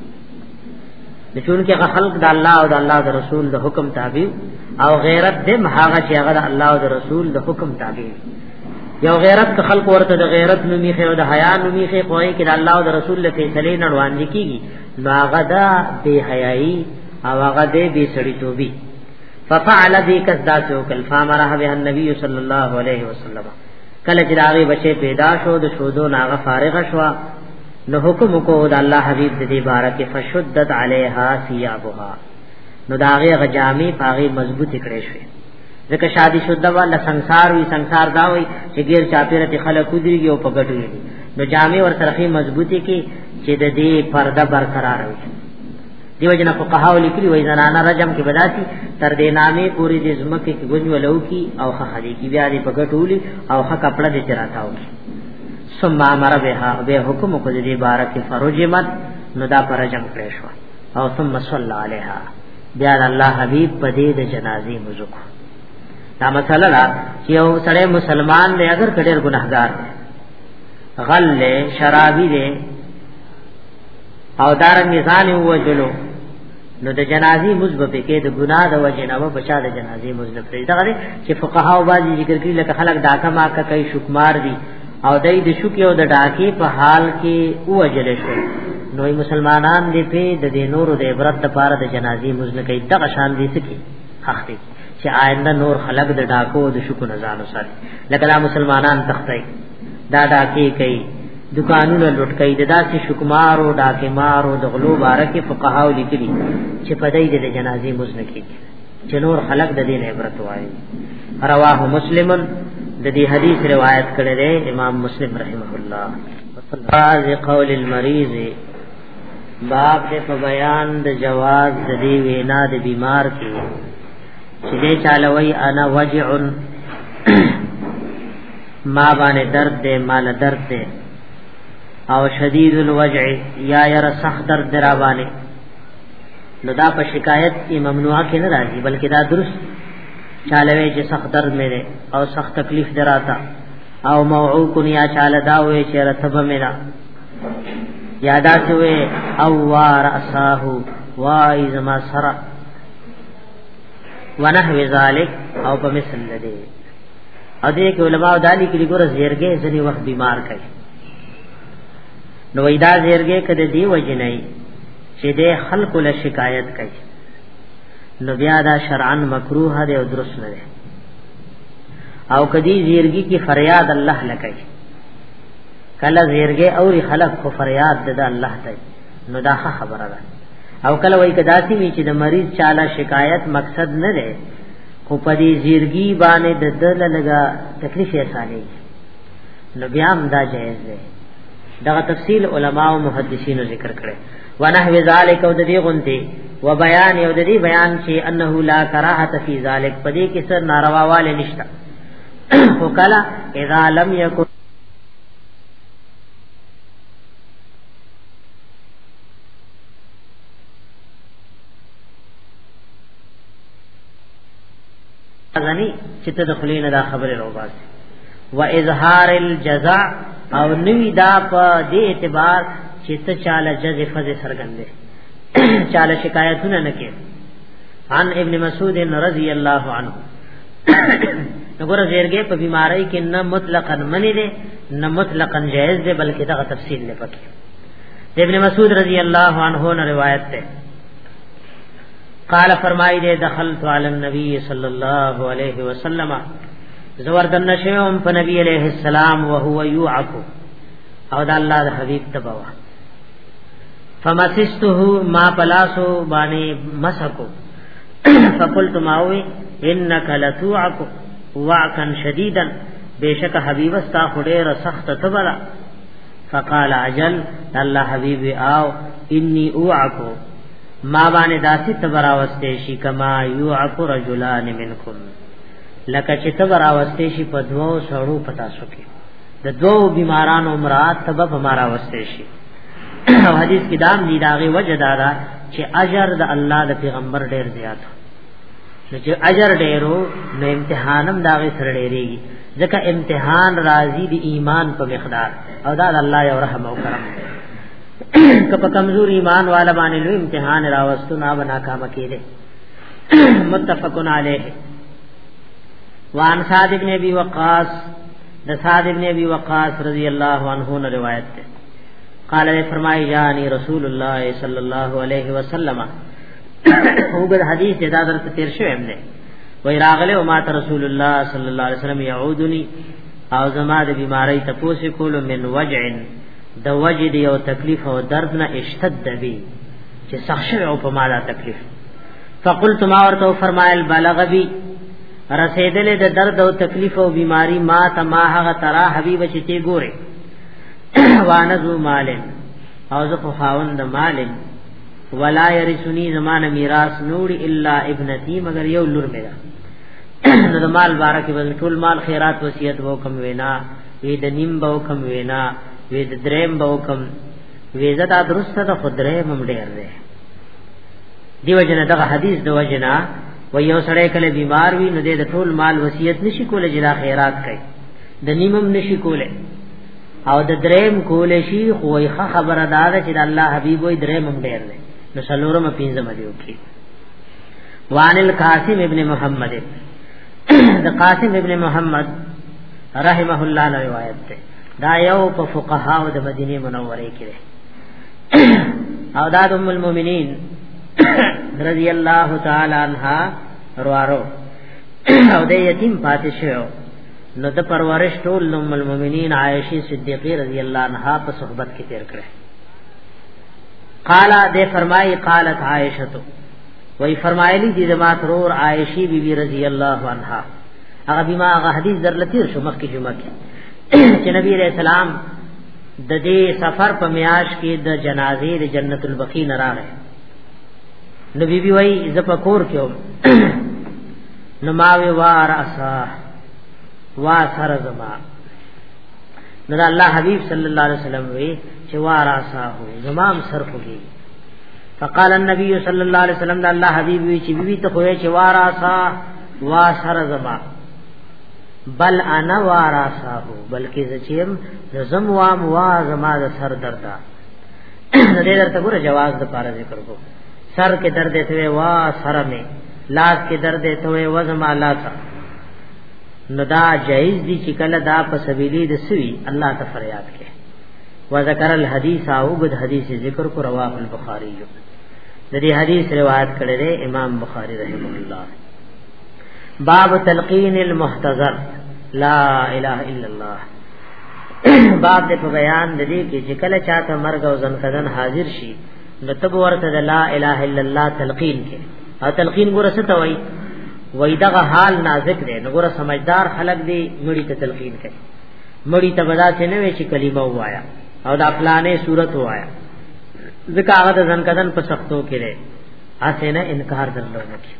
چون کې خلق د الله او د الله د رسول د حکم تابع او غیرت دې هغه چې هغه د الله او د رسول د حکم تابع یو غیرت که خلق ورته د غیرت نومیخه او د حیا نومیخه کوی کې د الله او د رسول له فیصله نه روان کیږي نو هغه دا بے حیاي او هغه دې بے سړی توبې ففعل ذیک ذات وکل فامره به النبي صلی الله علیه وسلم کله چې داغه بچي پیدا شو د شودو ناغه فارغ شو نو حکم کو د الله حبیب دې بارکه فشدت علیها ثيابها نو داغه غجامي پاغي مضبوط کړي شوی ځکه شادي شوده والا संसार وی संसार دا وی چې غیر چاپیرته خلک کودريږي او پګټوي نو جامع ور سرخي مضبوطی کی چې د دې پرده برقرار وي دیو جن فقها لیکلي وای زنانه رجم کې بداسي تر دې نامې پوری دې زمکه کې ګونی ولو کی او خخدي کی بیا دې پګټولي او حق کپڑا دې چراتاو ثم امر بها به حکم کو دې بارک فرجمت نو دا پر رجم کړې شو او ثم صلی علیها بیا الله حبیب په دې د جنازې مزو دا مسله را چې یو سړی مسلمان دی اگر کډیر ګناهګار دی غل له شرابي دی او دارنګ ځان وجلو نو د جنازي مزبه کې د ګناه د وجنه و بچا د جنازي مزبه پرې دا غري چې فقها او باندې ذکر کړي لکه خلک ډاکه ماکه کوي شکمار دي او دای د شوکي او د ډاکې په حال کې وجل شو نو مسلمانان دې په د نورو د عبرت لپاره د جنازي مزبه کې دغه شان دي سکی حق دي چې آینده نور خلق د ډاکو د شکو نزان وساتي لکه دا مسلمانان تختای دا ډاکې کوي دکانونه لوټ کوي داسې شکمارو ډاکې مارو د غلو بارکه فقهاو لیکلي چې پدای د جنازې مزنه کیږي چې نور خلق د دین عبرت وایي رواه مسلم د دې حدیث روایت کړی دی امام مسلم رحمه الله فاز قول المریض باب دې په بیان د جواز د دې وینا د بیمار کې چې دې چالوي انا وجع ما باندې درد دې مال درد دې او شدید الوجع یا ير سخت درد را باندې نو دا په شکایت یې ممنوعه کې نه راځي بلکې دا درست چالوي چې سخت درد مې او سخت تکلیف دراتا او موعوق یا چاله دا وې چې رتب مې را یادا شوې او وار اساه وای زما سرا ونحو ذالک او په مثل لدی ا دې کې علماء دالی کې ګور زیرګه ځنی وخت بیمار کړي نو وېدا زیرګه کده دی وجنای چې دې خلق له شکایت کوي نو بیا دا شرعن مکروه دی او درست نه دی او کدی زیرګي کی فریاد الله لکای کله زیرګه او خلق خو فریاد ده الله ته نو دا خبره ده او کله وای کداسی وی چې د مریض چاله شکایت مقصد نه ده خو پدی زیرګي باندې د دل لگا تکلیف اسانه نو بیا هم دا جایز ده دا تفصیل علماء او محدثین ذکر کړي ونحو ذالک او د دې غنتی و بیان او د دې بیان چې انه لا کراهه فی ذالک پدې کې څه ناروا والے نشتا خو کلا اذا لم یکن غنی چې ته د خلینو دا خبره روباس و اظهار الجزاء او نوی دا په دې اعتبار چې ته چاله جزې فزې سرګندې چاله شکایتونه نه کې عن ابن مسعود رضی اللہ عنہ نګور زیرګه په بیماری کې نه مطلقاً منی دي نه مطلقاً جائز دي بلکې دا تفصیل نه پکې. ابن مسعود رضی اللہ عنہ نے روایت ہے قال فرمائی دے دخلت علی النبی صلی اللہ علیہ وسلم زوردن نشوم په نبی علیہ السلام وهو يعق او دا الله د حبیب تبوا فمسسته ما پلاسو باندې مسکو فقلت ماوي انك لتوعق وعكا شديدا بیشک حبیب استا خډیر سخت تبلا فقال اجل الله حبیب او انی اوعق ما باندې داسې تبراوسته شي کما یوعق رجلان منکم لکه چې تبراوسته شي په دوو سړو پتا شو کې د دوو بیمارانو مراد تب ہمارا واسطے شي او حدیث کې دام دی داغه وجه دارا چې اجر د الله د پیغمبر ډیر زیات نو چې اجر ډیرو نو امتحانم داغه سره ډیریږي ځکه امتحان راضی دی ایمان په مقدار او دا الله یو رحم او کرم کپ کمزور ایمان والا باندې لو امتحان راوستو نا بنا کام کېده متفقن علیه وان سعد ابن ابي وقاص د سعد ابن ابي وقاص رضی اللہ عنہ نے روایت ہے قال نے فرمایا یعنی رسول اللہ صلی اللہ علیہ وسلم وګد حدیث د حضرت تیر شو هم نه وای راغله او مات رسول الله صلی الله علیه وسلم یعودنی او زما د بیماری ته پوسې کول من وجع د وجد او تکلیف او درد نه اشتد بی چې سخت او په مالا تکلیف فقلت ما ورته فرمایل بلغ بی رسیدل د درد او تکلیف او بیماری ما ته ما هغه ترا حبیب چې تی ګوره وانذو مالن او زه خو خاوند مالن ولا يرثني زمان میراث نور الا ابنتي مگر یو لور میرا نو د مال بارک به ټول مال خیرات وصیت وو کم وینا وی د نیم بو کم وینا وی د دریم بو کم وی زدا درسته د خدره مم ډیر ده دیو جن دغه حدیث د وجنا و یو سړی کله بیمار وي نو د ټول مال وصیت نشي کولای جلا خیرات کوي د نیمم نشي کولای او د دریم کولای شي خو یې خبره ده چې د الله حبیب وي دریم هم ډیر ده نو سلورم پینځه مدیو کی وان القاسم ابن محمد د قاسم ابن محمد رحمه الله له روایت ده دا یو په فقها او د مدینه منوره کې ده او دا د ام المؤمنین رضی اللہ تعالی عنہا روارو او د یتیم پاتې شو نو د پرورش ټول ام المؤمنین عائشہ صدیقہ رضی اللہ عنہا په صحبت کې تیر کړه قالا دے فرمائی قالت عائشہ تو وہی فرمایلی دی زمات رور عائشہ بی بی رضی اللہ عنہا هغه بما هغه حدیث در لتیر شو مخ کی جمعه کې چې نبی علیہ السلام د دې سفر په میاش کې د جنازې د جنت البقیع نه راغی نو بی بی وای ز په کور کې نو ماوي واراسا وا سر زما نو الله حبیب صلی الله علیه وسلم وی چې واراسا هو زمام سر خوږي فقال النبي صلی الله علیه وسلم الله حبیب وی چې بی بی ته خوې چې واراسا وا سر زما بل انا واراسا هو بلکې زچیم زم وام وا زما د سر درد دې درته ګوره جواز د پاره ذکر کو سر کے درد ہوئے وا سر میں لاس کے درد ہوئے وزما لاسا ندا جائز دی چکل دا پسبیلی د سوی اللہ ته فریاد کے وذکر الحدیث او گد حدیث ذکر کو رواه البخاری د دې حدیث روایت کړی دی امام بخاری رحمه الله باب تلقین المحتضر لا اله الا الله باب دې په بیان د دې کې چې کله چاته مرګ او ځنکدن حاضر شي نو تب ورته لا اله الا الله تلقین کې او تلقین ګوره څه ته وای وای دغه حال نازک دی نو ګوره سمجھدار خلق دی مړی ته تلقین کوي مړی ته بدا څه نه وی چې کلمه وایا او دا پلانې صورت وایا ځکه هغه د ځنکدن په سختو کې دی اسه نه انکار درلونه کی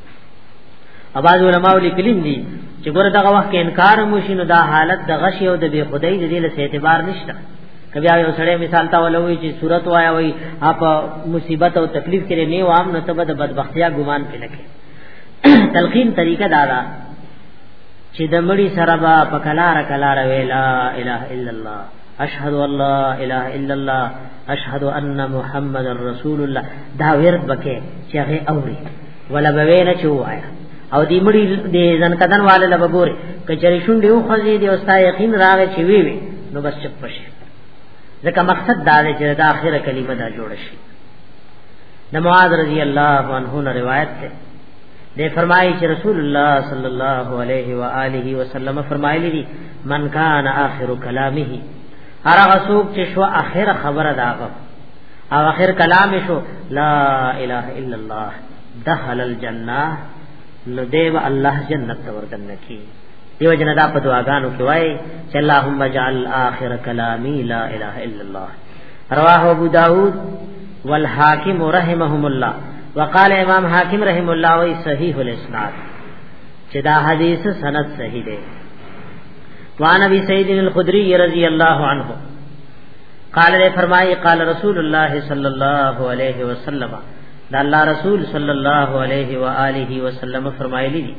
اواز علماء لیکلین دي چې ګوره دغه وخت کې انکار مو شینو دا حالت د غشي او د بے خدای د دې له اعتبار نشته کبي یو سړی مثال تا ولوي چې صورت وایا وای اپ مصیبت او تکلیف کې نه وام نو تبد بدبختیا ګمان پنه کې تلقین طریقه دادا چې د مړي سره با پکلار کلار ویلا اله الا الله اشهد ان لا اله الا الله اشهد ان محمد رسول الله دا ورد بکې چې هغه اوري ولا بوینه چوایا او دی مړي دې ځن کدن والے لبګوري کچری شونډې او خزي دی اوستا یقین راغی چې وی وی نو بس چپ پشي ځکه مقصد دا دی چې د اخره کلمه دا جوړ شي د معاذ رضی الله عنه نے روایت ده دے فرمایي چې رسول الله صلی الله علیه و آله وسلم فرمایلی دي من کان اخر کلامه هر غسوک چې شو اخر خبره داغه او اخر کلام شو لا اله الا الله دخل الجنه نو دیو الله جنت ورکن کی دیو جن دا په دعاګانو کې وای چې اللهم اجعل اخر کلامی لا اله الا الله رواه ابو داود والحاکم رحمهم الله وقال امام حاکم رحم الله وی صحیح الاسناد چې دا حدیث سند صحیح دی وان ابي سعيد الخدري رضی الله عنه قال نے فرمائی قال رسول الله صلی الله علیه وسلم دا اللہ رسول صلی اللہ علیہ وآلہ وسلم فرمائلی دی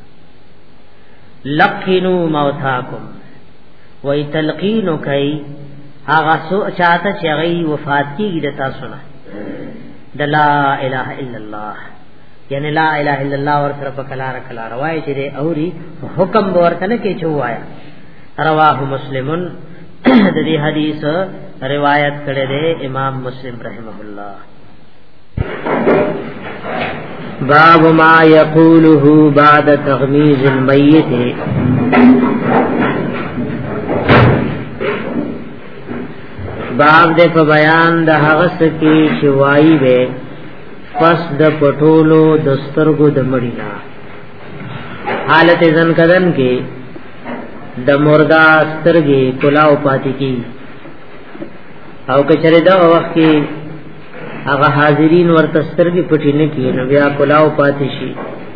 لقینو موتاکم وی تلقینو کئی آغا سو چاہتا چغی وفات کی گیدتا سنا دا لا الہ الا اللہ یعنی لا الہ الا اللہ ورطرف کلار کلار وائی چرے اوری حکم بورتنکی چو آیا رواہ مسلمن دی حدیث روایت کرے دے امام مسلم رحمہ اللہ باب ما يقوله بعد تغميز الميت باب دے په بیان د هغه سکی شوای به پس د پټولو دسترګو د مړینا حالت ځن کدن کې د مردا سترګې کلاو پاتې کی او کچره دا وخت کې هغه حاضرین ورته سترګې پټې نه کی نو بیا کلاو پاتې شي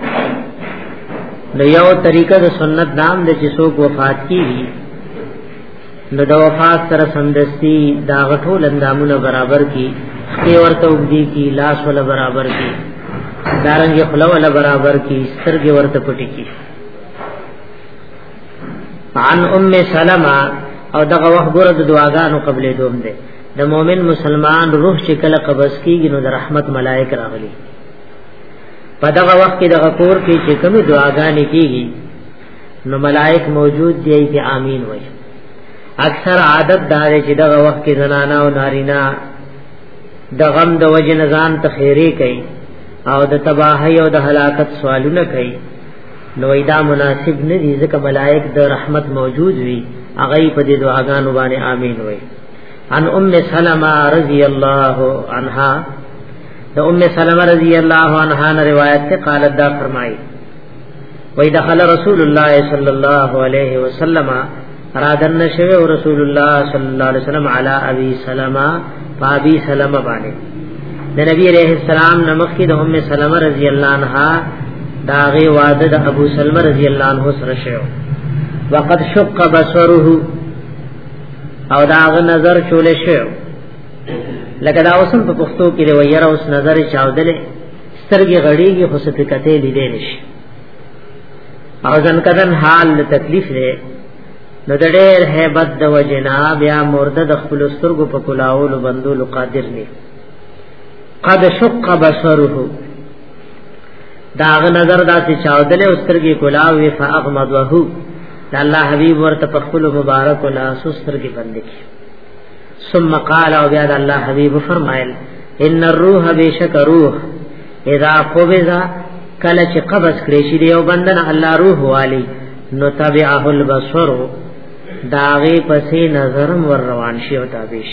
نو یو طریقه د سنت نام د چې څوک وفات کیږي نو د وفات سره سمدستی دا غټول اندامونه برابر کی خې ورته وګدي کی لاس ولا برابر کی دارنګ خلو ولا برابر کی سترګې ورته پټې کی عن ام سلمہ او دغه وخت ګره د دعاګانو قبلې دوم ده د مؤمن مسلمان روح چې کله قبض کیږي نو د رحمت ملائک راغلي په دغه وخت کې دغه کور کې چې کومه دعاګانې کیږي نو ملائک موجود دی چې امین وایي اکثر عادت دار چې دغه وخت کې زنانا او نارینا د غم د وجه نزان تخیری کوي او د تباہی او د هلاکت سوالونه کوي نو ایدا مناسب نه دي ځکه ملائک د رحمت موجود وي هغه په دې دعاګانو باندې امين وایي عن ام سلمہ رضی اللہ عنہا د ام سلمہ رضی اللہ عنہا نے روایت سے قالت دا فرمائی وی دخل رسول اللہ صلی اللہ علیہ وسلم رادن شوی رسول اللہ صلی اللہ علیہ وسلم علی ابی سلمہ فابی سلمہ بانے د نبی علیہ السلام نمخ کی د ام سلمہ رضی اللہ عنہا داغی وعدد ابو سلمہ رضی اللہ عنہ سره شو وقد شق بصره او داغ نظر چولے شو لکه دا اوسم په پښتو کې رویه را اوس نظر چاودلې سترګې غړېږي خو څه کته لیدې نشي او ځن کدن حال تکلیف لري نو د ډېر hebat د وجنا بیا مرده د خپل سترګو په کلاولو بندولو قادر نه قد شق بصره داغ نظر داسې چاودلې او سترګې کلاوي فاغمضه دا الله حبيب ورته په خپل مبارک او لاسستر کې بند کی ثم قال او بیا الله حبيب فرمایل ان الروح بشک روح اذا قبض کله چې قبض کړي شي یو بندن الله روح والی نو تبعه البصر داغه پسې نظرم ور روان شي او تابش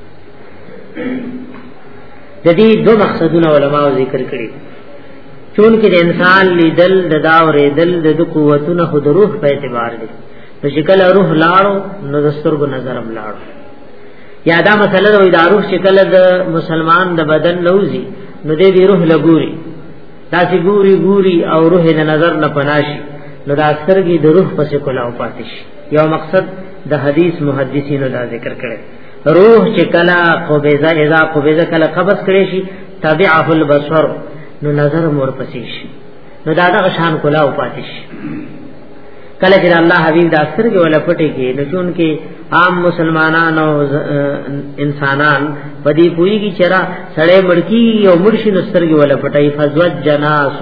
د دې دوه مقصدونه علماء ذکر کړي چون کې د انسان لیدل د داور دل د قوتونو خود روح په اعتبار دي نو شکل روح لاړو نو د سترګو نظرم لاړو یادا مسله د روح شکل د مسلمان د بدن نوزي نو د دې روح لګوري داسې ګوري ګوري او روح د نظر نه پناشي نو د سترګې د روح پسې کولاو پاتې شي یو مقصد د حدیث محدثینو دا ذکر کړي روح چې کلا قبضه اذا قبضه کلا قبض کړي شي تبعه البصر نو نظر مور پسې شي نو دا دغه شان کولاو پاتې شي کله چې الله حبیب د سترګې ولا پټي کې نو چون کې عام مسلمانان او انسانان بدی پوری کی چرا سړې مړکی او مرشد سترګې ولا پټي فزوج جناس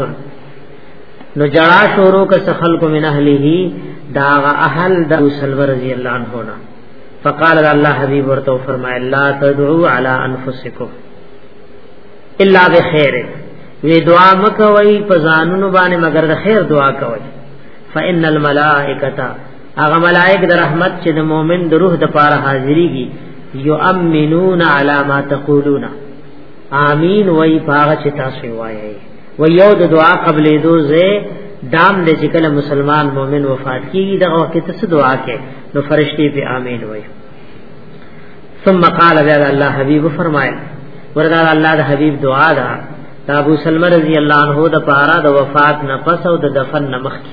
نو جڑا شورو کا سخل کو من اهله دا اهل د سلم رضی الله عنه نا فقال الله حبیب ورته فرمایا لا تدعوا علی انفسکم الا بخیر وی دعا مکوي پزانونو باندې مگر د خیر دعا کوي فان الملائکه اغه ملائک د رحمت چې د مؤمن د روح د پاره حاضرېږي یؤمنون علی ما تقولون امین وای پاغه چې تاسو وایي و یو د دعا قبلې دوزه دام دې چې کله مسلمان مؤمن وفات کیږي دغه وخت ته دعا کوي نو فرشتي په امين وایي ثم قال بیا الله حبيب فرمایل وردا الله د حبيب دعا دا ابو سلمہ رضی الله عنه د پارا د وفات نه پس او د دفن نه مخکي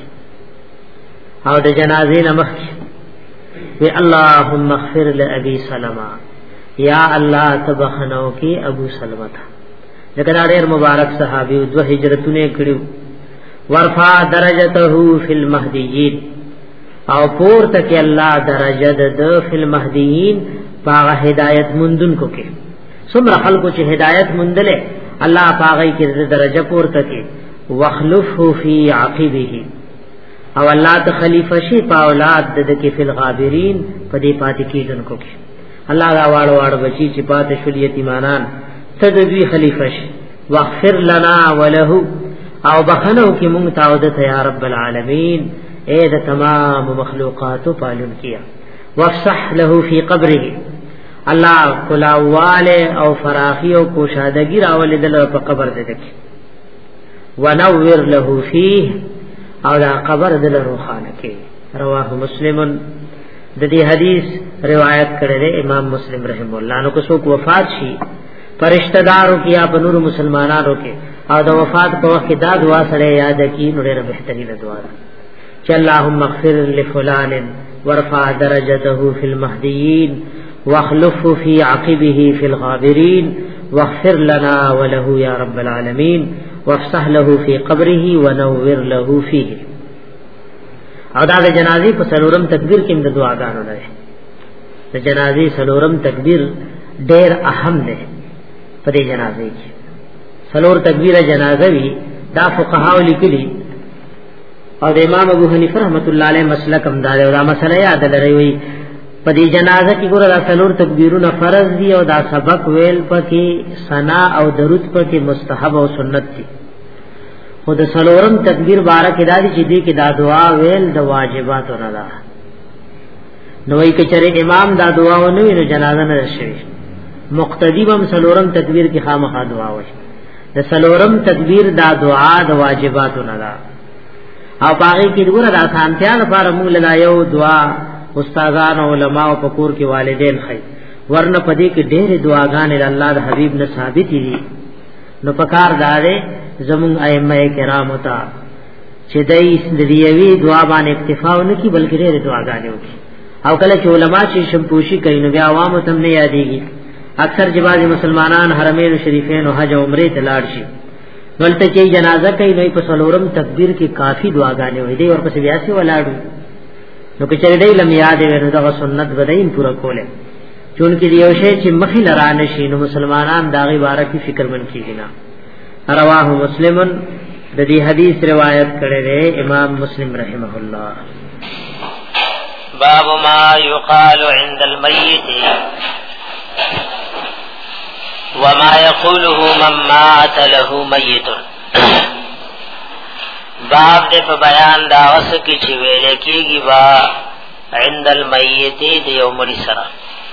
او د جنازې نه مخکي وی اللهم اغفر لابي سلمہ یا الله تبخنو کی ابو سلمہ تا لکه ډېر مبارک صحابي دو هجرتونه کړیو ورفع درجته فی المهدیین او پور تک الله درجه د فی المهدیین پاغه هدایت مندون کو کې څومره خلکو چې هدایت مندله الله پاغه کې درجه پور تک وخلفه فی عقبه او الله ته خلیفہ شي په اولاد د کې فی الغابرین په دې پاتې کېدونکو کې الله دا واړو واړو بچی چې پاتې شول یتیمانان تدوی خلیفہ شي واغفر لنا وله او بخنو کی مونږ تعودت یا رب العالمین اے د تمام مخلوقات پالون کیا وافسح له فی قبره الله کلاواله او فراخی او کوشادگی راولې دل په قبر دې کې ونور له فيه او دا قبر دل روخانه کې رواه مسلم د دې حدیث روایت کړی دی امام مسلم رحم الله نو کو څوک وفات شي فرشتہ دارو کیا په نور مسلمانانو کې او د وفات په وخت دا دعا سره یاد کی نو ډېره بهترینه دعا ده چې اللهم اغفر لفلان وارفع درجته في المهديين واخلفه في عقبه في الغابرين واغفر لنا وله يا رب العالمين وافسح له في قبره ونور له فيه او دا د جنازې په سلورم تکبیر کې د دعاګانو نه د جنازې سلورم تکبیر ډېر اهم دی په دې جنازې کې سلور تکبیر جنازه وی دا فقهاو لیکلي او د امام ابو حنیفه رحمۃ اللہ علیہ مسلک هم دا دا مسله یاد لري وی په دې جنازه کې ګوره دا سلور تکبیرونه فرض دي او دا سبق ویل پکې ثنا او درود پکې مستحب او سنت دي خو د سلورم تکبیر بارک دادی چې دې کې دا دعا ویل د واجبات نه ده نو وی کچره امام دا دعا ونه ویني جنازه نه شي مقتدی بم سلورم تکبیر کې خامخا دعا وشي د سلورم تکبیر دا دعا د واجباتو نه ده او باقي کې دغه د اسانتیا لپاره موږ لایو دعا استادان او علما او پکور کې والدین خي ورنه پدې کې ډېر دعاګانې الله د حبيب نه ثابت دي نو پکار دارې زمون ائمه کرام وتا چې دای د دیوی دعا باندې اکتفا نه کی بلکې ډېر دعاګانې وکي او کله چې علما چې شمپوشي کوي نو بیا عوام ته نه یادېږي اکثر جواز مسلمانان حرمین شریفین او حج او عمره ته لاړ شي ولته چې جنازه کوي نو په سلورم تکبیر کې کافی دعاګانې وي دی ورپسې بیا سي ولاړو نو چې دې لم یاد ورته دغه سنت بدایم پورا کوله چون کې یو شی چې مخې لرانه شي نو مسلمانان داغي باره کې فکر من کیږي نه رواه مسلمن د دې حدیث روایت کړی دی امام مسلم رحمه الله باب ما يقال عند الميت وما يقوله من مات له ميت باب دې په بیان دا اوس کې چې ویل کېږي وا عند المیت د یو مړي سره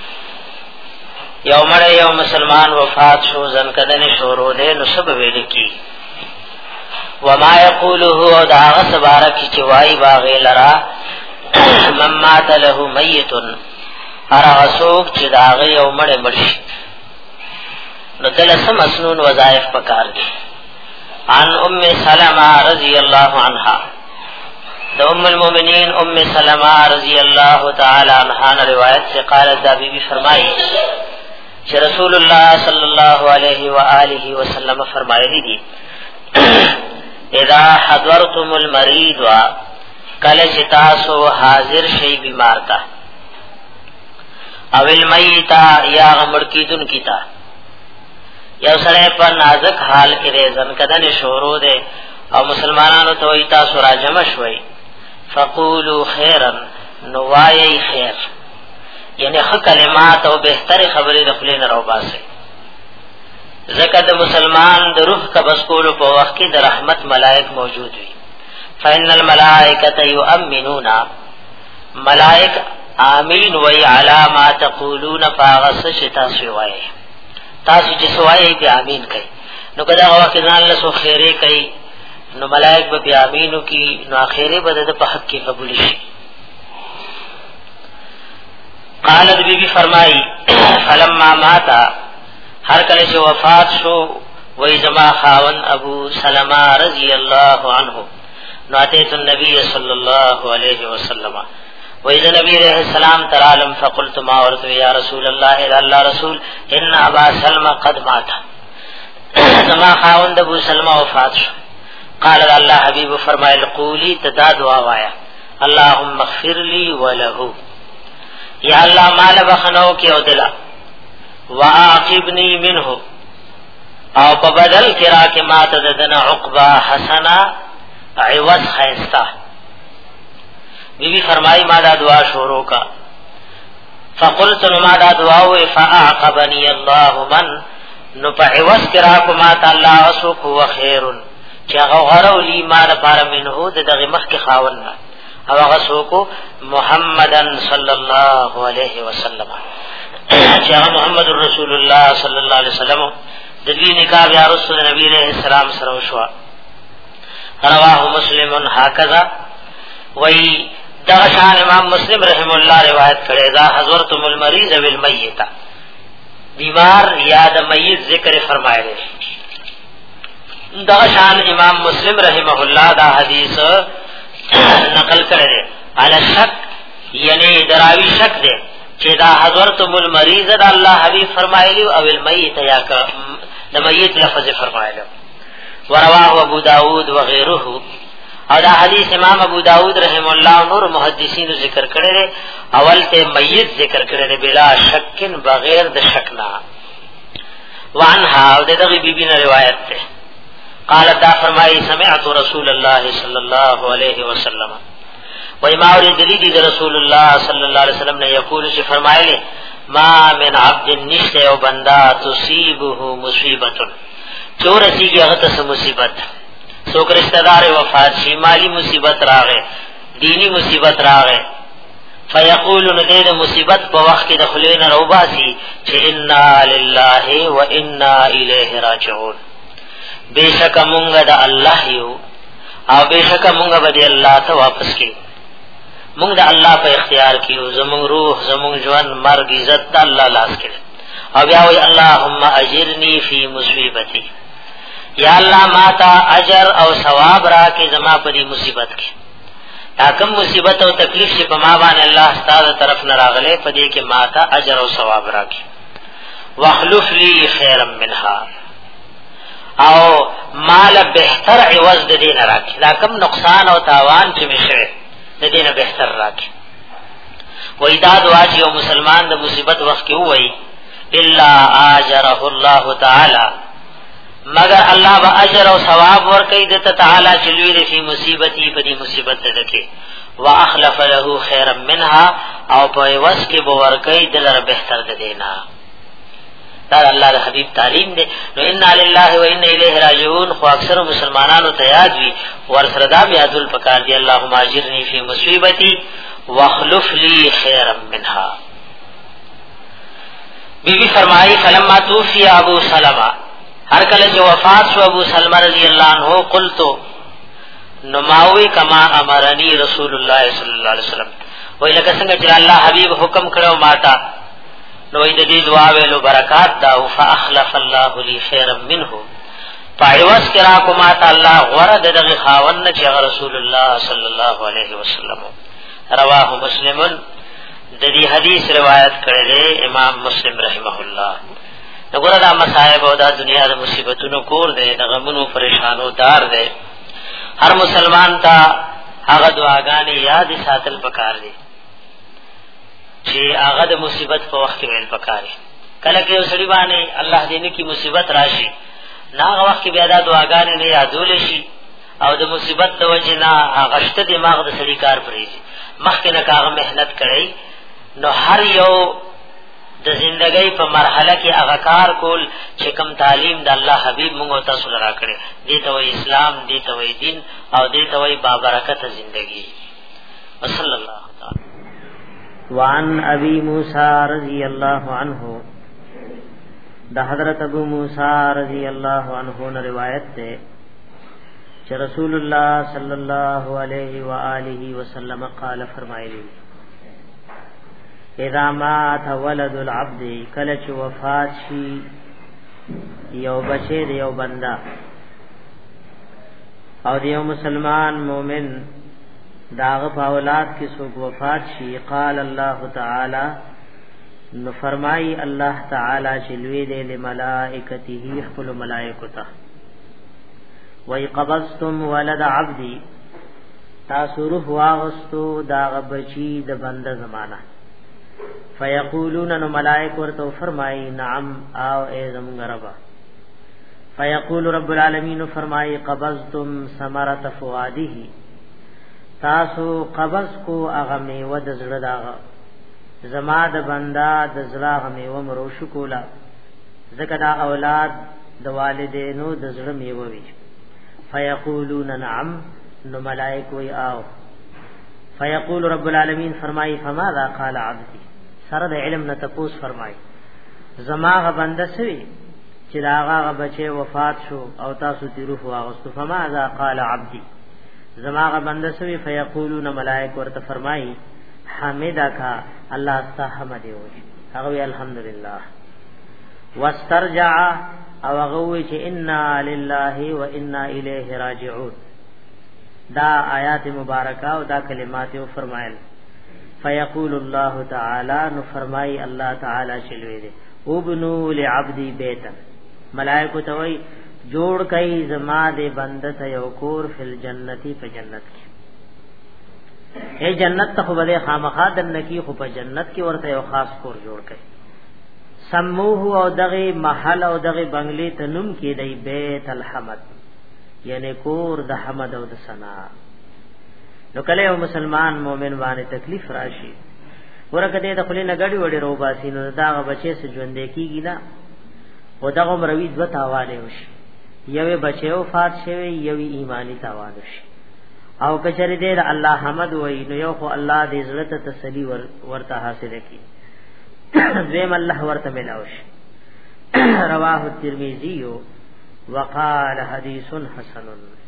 یو مړی یو مسلمان وفات شو ځن کدن شروع دې نو سب ویل کی وما يقوله او دا اوس بارک چې وای باغې لرا من مات له ميت هر اسوک چې دا یو مړی مړي نو دلته مسنون وظائف پکار دي عن ام سلمہ رضی اللہ عنہا دا ام المومنین ام سلمہ رضی اللہ تعالی عنہا نے روایت سے قالت دا بی بی فرمائی کہ رسول اللہ صلی اللہ علیہ وآلہ وسلم فرمائے دی اذا حضرتم المريض کله چې تاسو حاضر شي بیمار تا او المیتا یا غمړ کیدون کیتا یو سره په نازک حال کې رزن کدن شروع ده او مسلمانانو ته وي تاسو راجم شوي فقولوا خيرا نوایي خیر یعنی خ کلمات او بهتر خبرې د خپل نه راوباسي زکات مسلمان د روح قبض کولو په وخت کې د رحمت ملائک موجود وي فإن الملائکه یؤمنون ملائک آمین وی علی ما تقولون فاغس شتا سوای تاسو چې سوای په امین کوي نو کدا وخت ځان له سو خیره کوي نو ملائک به امینو کی نو اخیره به د په حق کې قبول شي قالت بی بی فرمائی فلما ماتا ہر کله چې وفات شو وای زما خاون ابو سلمہ رضی اللہ عنہ نو اتیت النبی صلی اللہ علیہ وسلم وإذا نبی علیہ السلام ترالم فقلت ما ورت یا رسول الله الا الله رسول ان ابا سلمہ قد مات زما خاوند ابو سلمہ وفات شو قال الله حبیب فرمایل قولی تدا دعا وایا اللهم اغفر لي وله یا الله مال بخنو کې او دلا واعقبني منه او په بدل کرا کې ما تدنا عقبہ حسنا عوض خیستا بی بی فرمائی ما دا دعا شروع کا فقلت ما دا دعا ہوئے فاعقبنی اللہ من نو پا عوض کراکو ما تا اللہ اسوک هو خیرن چی اغا غرو لی ما دا پارا منہو دا دا غمخ کی خاوننا او اغا سوکو محمدن صلی اللہ علیہ وسلم چی اغا محمد رسول اللہ صلی اللہ علیہ وسلم دا دوی نکاب یا رسول نبی علیہ السلام سروشوا رواہ مسلم حاکذا وی دا شان امام مسلم رحم اللہ روایت کرے دا حضرتم المریض والمیت بیمار یا دا میت ذکر فرمائے دے دا شان امام مسلم رحمہ اللہ دا حدیث نقل کرے دے علی شک یعنی دراوی شک دے چی دا حضرتم المریض دا اللہ حبیب فرمائے لی او المیت یا کا دا میت لفظ فرمائے لی ورواہ ابو داود وغیرہ او دا حدیث امام ابو داود رحم اللہ نور محدثین ذکر کرے اول تے میت ذکر کرے بلا شکن بغیر د شکنا وعنها او دغه بیبی نے روایت تے قالت دا فرمائی سمعت رسول اللہ صلی اللہ علیہ وسلم و امام دلیدی رسول اللہ صلی اللہ علیہ وسلم نے یقول سے فرمائے لے ما من عبد نشتے او بندہ تصیبه مصیبت چور اسی کی غتس مصیبت سوک رشتہ دار وفات شی مالی مصیبت راغے دینی مصیبت راغے فیقول ندید مصیبت پا وقت دخلین روباسی چھ انا للہ و انا الیہ راجعون بے شک منگا دا اللہ یو او بے شک منگا با دی اللہ تا واپس کی منگ دا اللہ پا اختیار کیو زمونگ روح زمونگ جوان مرگ عزت دا اللہ لاس کرے او بیاوی اللہم اجرنی فی مصیبتی یا اللہ ماتا اجر او ثواب را کے زما پدی مصیبت کے تاکم مصیبت او تکلیف سے پما بان اللہ استاد طرف نراغلے پدی کے ماتا اجر او ثواب را کے واخلف لی خیرا منها او مال بہتر عوض دین را کے تاکم نقصان او تاوان چمشوے دین بہتر را کے وَإِذَا دعا چیو مسلمان دا مصیبت وقت کی ہوئی الا آجرہ اللہ تعالی مگر اللہ با اجر و ثواب ورکی دتا تعالی چلوی دی فی مصیبتی پدی مصیبت دکی و اخلف له خیرا منها او پایوس کی بورکی دلر بہتر دینا دار اللہ دا حبیب تعلیم دے نو انا للہ و انا الیہ راجعون خو اکثر مسلمانانو تیاد وی ورسردا بیادل پکار دی اللہم اجرنی فی مصیبتی واخلف لی خیرا منها بی بی فرمائی فلما توفی ابو سلمہ ہر کله جو وفات شو ابو سلمہ رضی اللہ عنہ قلتو نماوی کما امرنی رسول اللہ صلی اللہ علیہ وسلم وی لکه څنګه چې الله حبیب حکم کړو ماتا نو د دې دعا ویلو برکات دا فاخلف الله لی خیرا منه پایواس کرا کو ماتا الله غره دغه خاون چې رسول الله صلی الله علیه وسلم رواه مسلم د دې حدیث روایت کړی دی امام مسلم رحمه الله نګور دا مصائب او دا دنیا د مصیبتونو کور دی د غمونو پریشانو دار دی هر مسلمان ته هغه دعاګانې یاد ساتل پکار دي چې هغه د مصیبت په وخت کې ویل پکار دي. کله کې وسړي باندې الله دې نه کی مصیبت راشي نه هغه وخت کې بیا دا دعاګانې نه یادول شي او د مصیبت د وجه نه هغه شته دماغ د سړي کار پرېږي مخکې نه هغه مهنت کړي نو هر یو د زندګۍ په مرحله کې هغه کار کول چې کوم تعلیم د الله حبیب موږ تاسو لرا کړی دي ته وی اسلام دي ته وی دین او دي ته وی بابرکت زندگی. وصلی الله تعالی. وعن ابي موسى رضي الله عنه دا حضرت ابو موسى رضی اللہ عنہ نے روایت ہے کہ رسول اللہ صلی اللہ علیہ وآلہ وسلم قال فرمائے اذا مات ولد العبد کلچ وفات شی یو بچے دیو بندہ او دیو مسلمان مومن داغ اولاد کی سوک وفات شی قال اللہ تعالی نو فرمائی اللہ تعالی چلوی دے لملائکته خپل ملائکتا وی قبضتم ولد عبدی تاسو روح واغستو داغ بچی د بند زمانہ فیقولون نو ملائک ورتو فرمائی نعم آو اے زمونږ ربا فیقول رب العالمین فرمائی قبضتم ثمرۃ فؤاده تاسو قبض کو اغمی ود زړه داغه زما د بندا د زړه میوه مرو شکولا زکه دا اولاد د والدینو د زړه میوه وی فیقولون نعم نو ملائک وی آو فیقول رب العالمین فرمائی فماذا قال عبدی سره د علم نه تپوس فرمائی زما غ بنده سوی چې دا هغه بچي وفات شو او تاسو تی روح واغستو فماذا قال عبدی زما غ بنده سوی فیقولون ملائک ورته فرمائی حمدک الله استحمد وي هغه الحمدلله واسترجع او هغه چې انا لله وانا الیه راجعون دا آیات مبارکه او دا کلمات یو فرمایل فیقول الله تعالی نو فرمای الله تعالی چلوي دي وبنو لعبدی بیتا ملائکه ته وای جوړ کای زما دې بنده ته یو کور فل جنتی په جنت کې اے جنت ته خو بده خامخا دنکی خو په جنت کې ورته یو خاص کور جوړ کړي سموه او دغه محل او دغه بنگلې ته نوم کې دی بیت الحمد یعنی کور د حمد او د ثنا. نو کله یو مسلمان مؤمن باندې تکلیف راشي ورکه دې د خپل نګړی وړي رو باسي نو داغه بچي سره ژوند کېږي نه او دغه مروي ځو تاواله وشي یوه بچو فات شوی یوه ایمانی تاواله شي او کچری دې الله حمد وای نو یو خو الله دې عزت تسلی ور ورته حاصل کی زم الله ورته ملاوش. رواه الترمذی وقال حدیث حسن.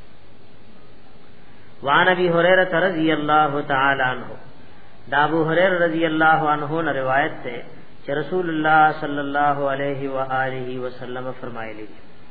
وعن ابي هريره رضی الله تعالی عنہ دا ابو هريره رضی الله عنہ نے روایت ہے کہ رسول اللہ صلی اللہ علیہ وآلہ وسلم فرمائے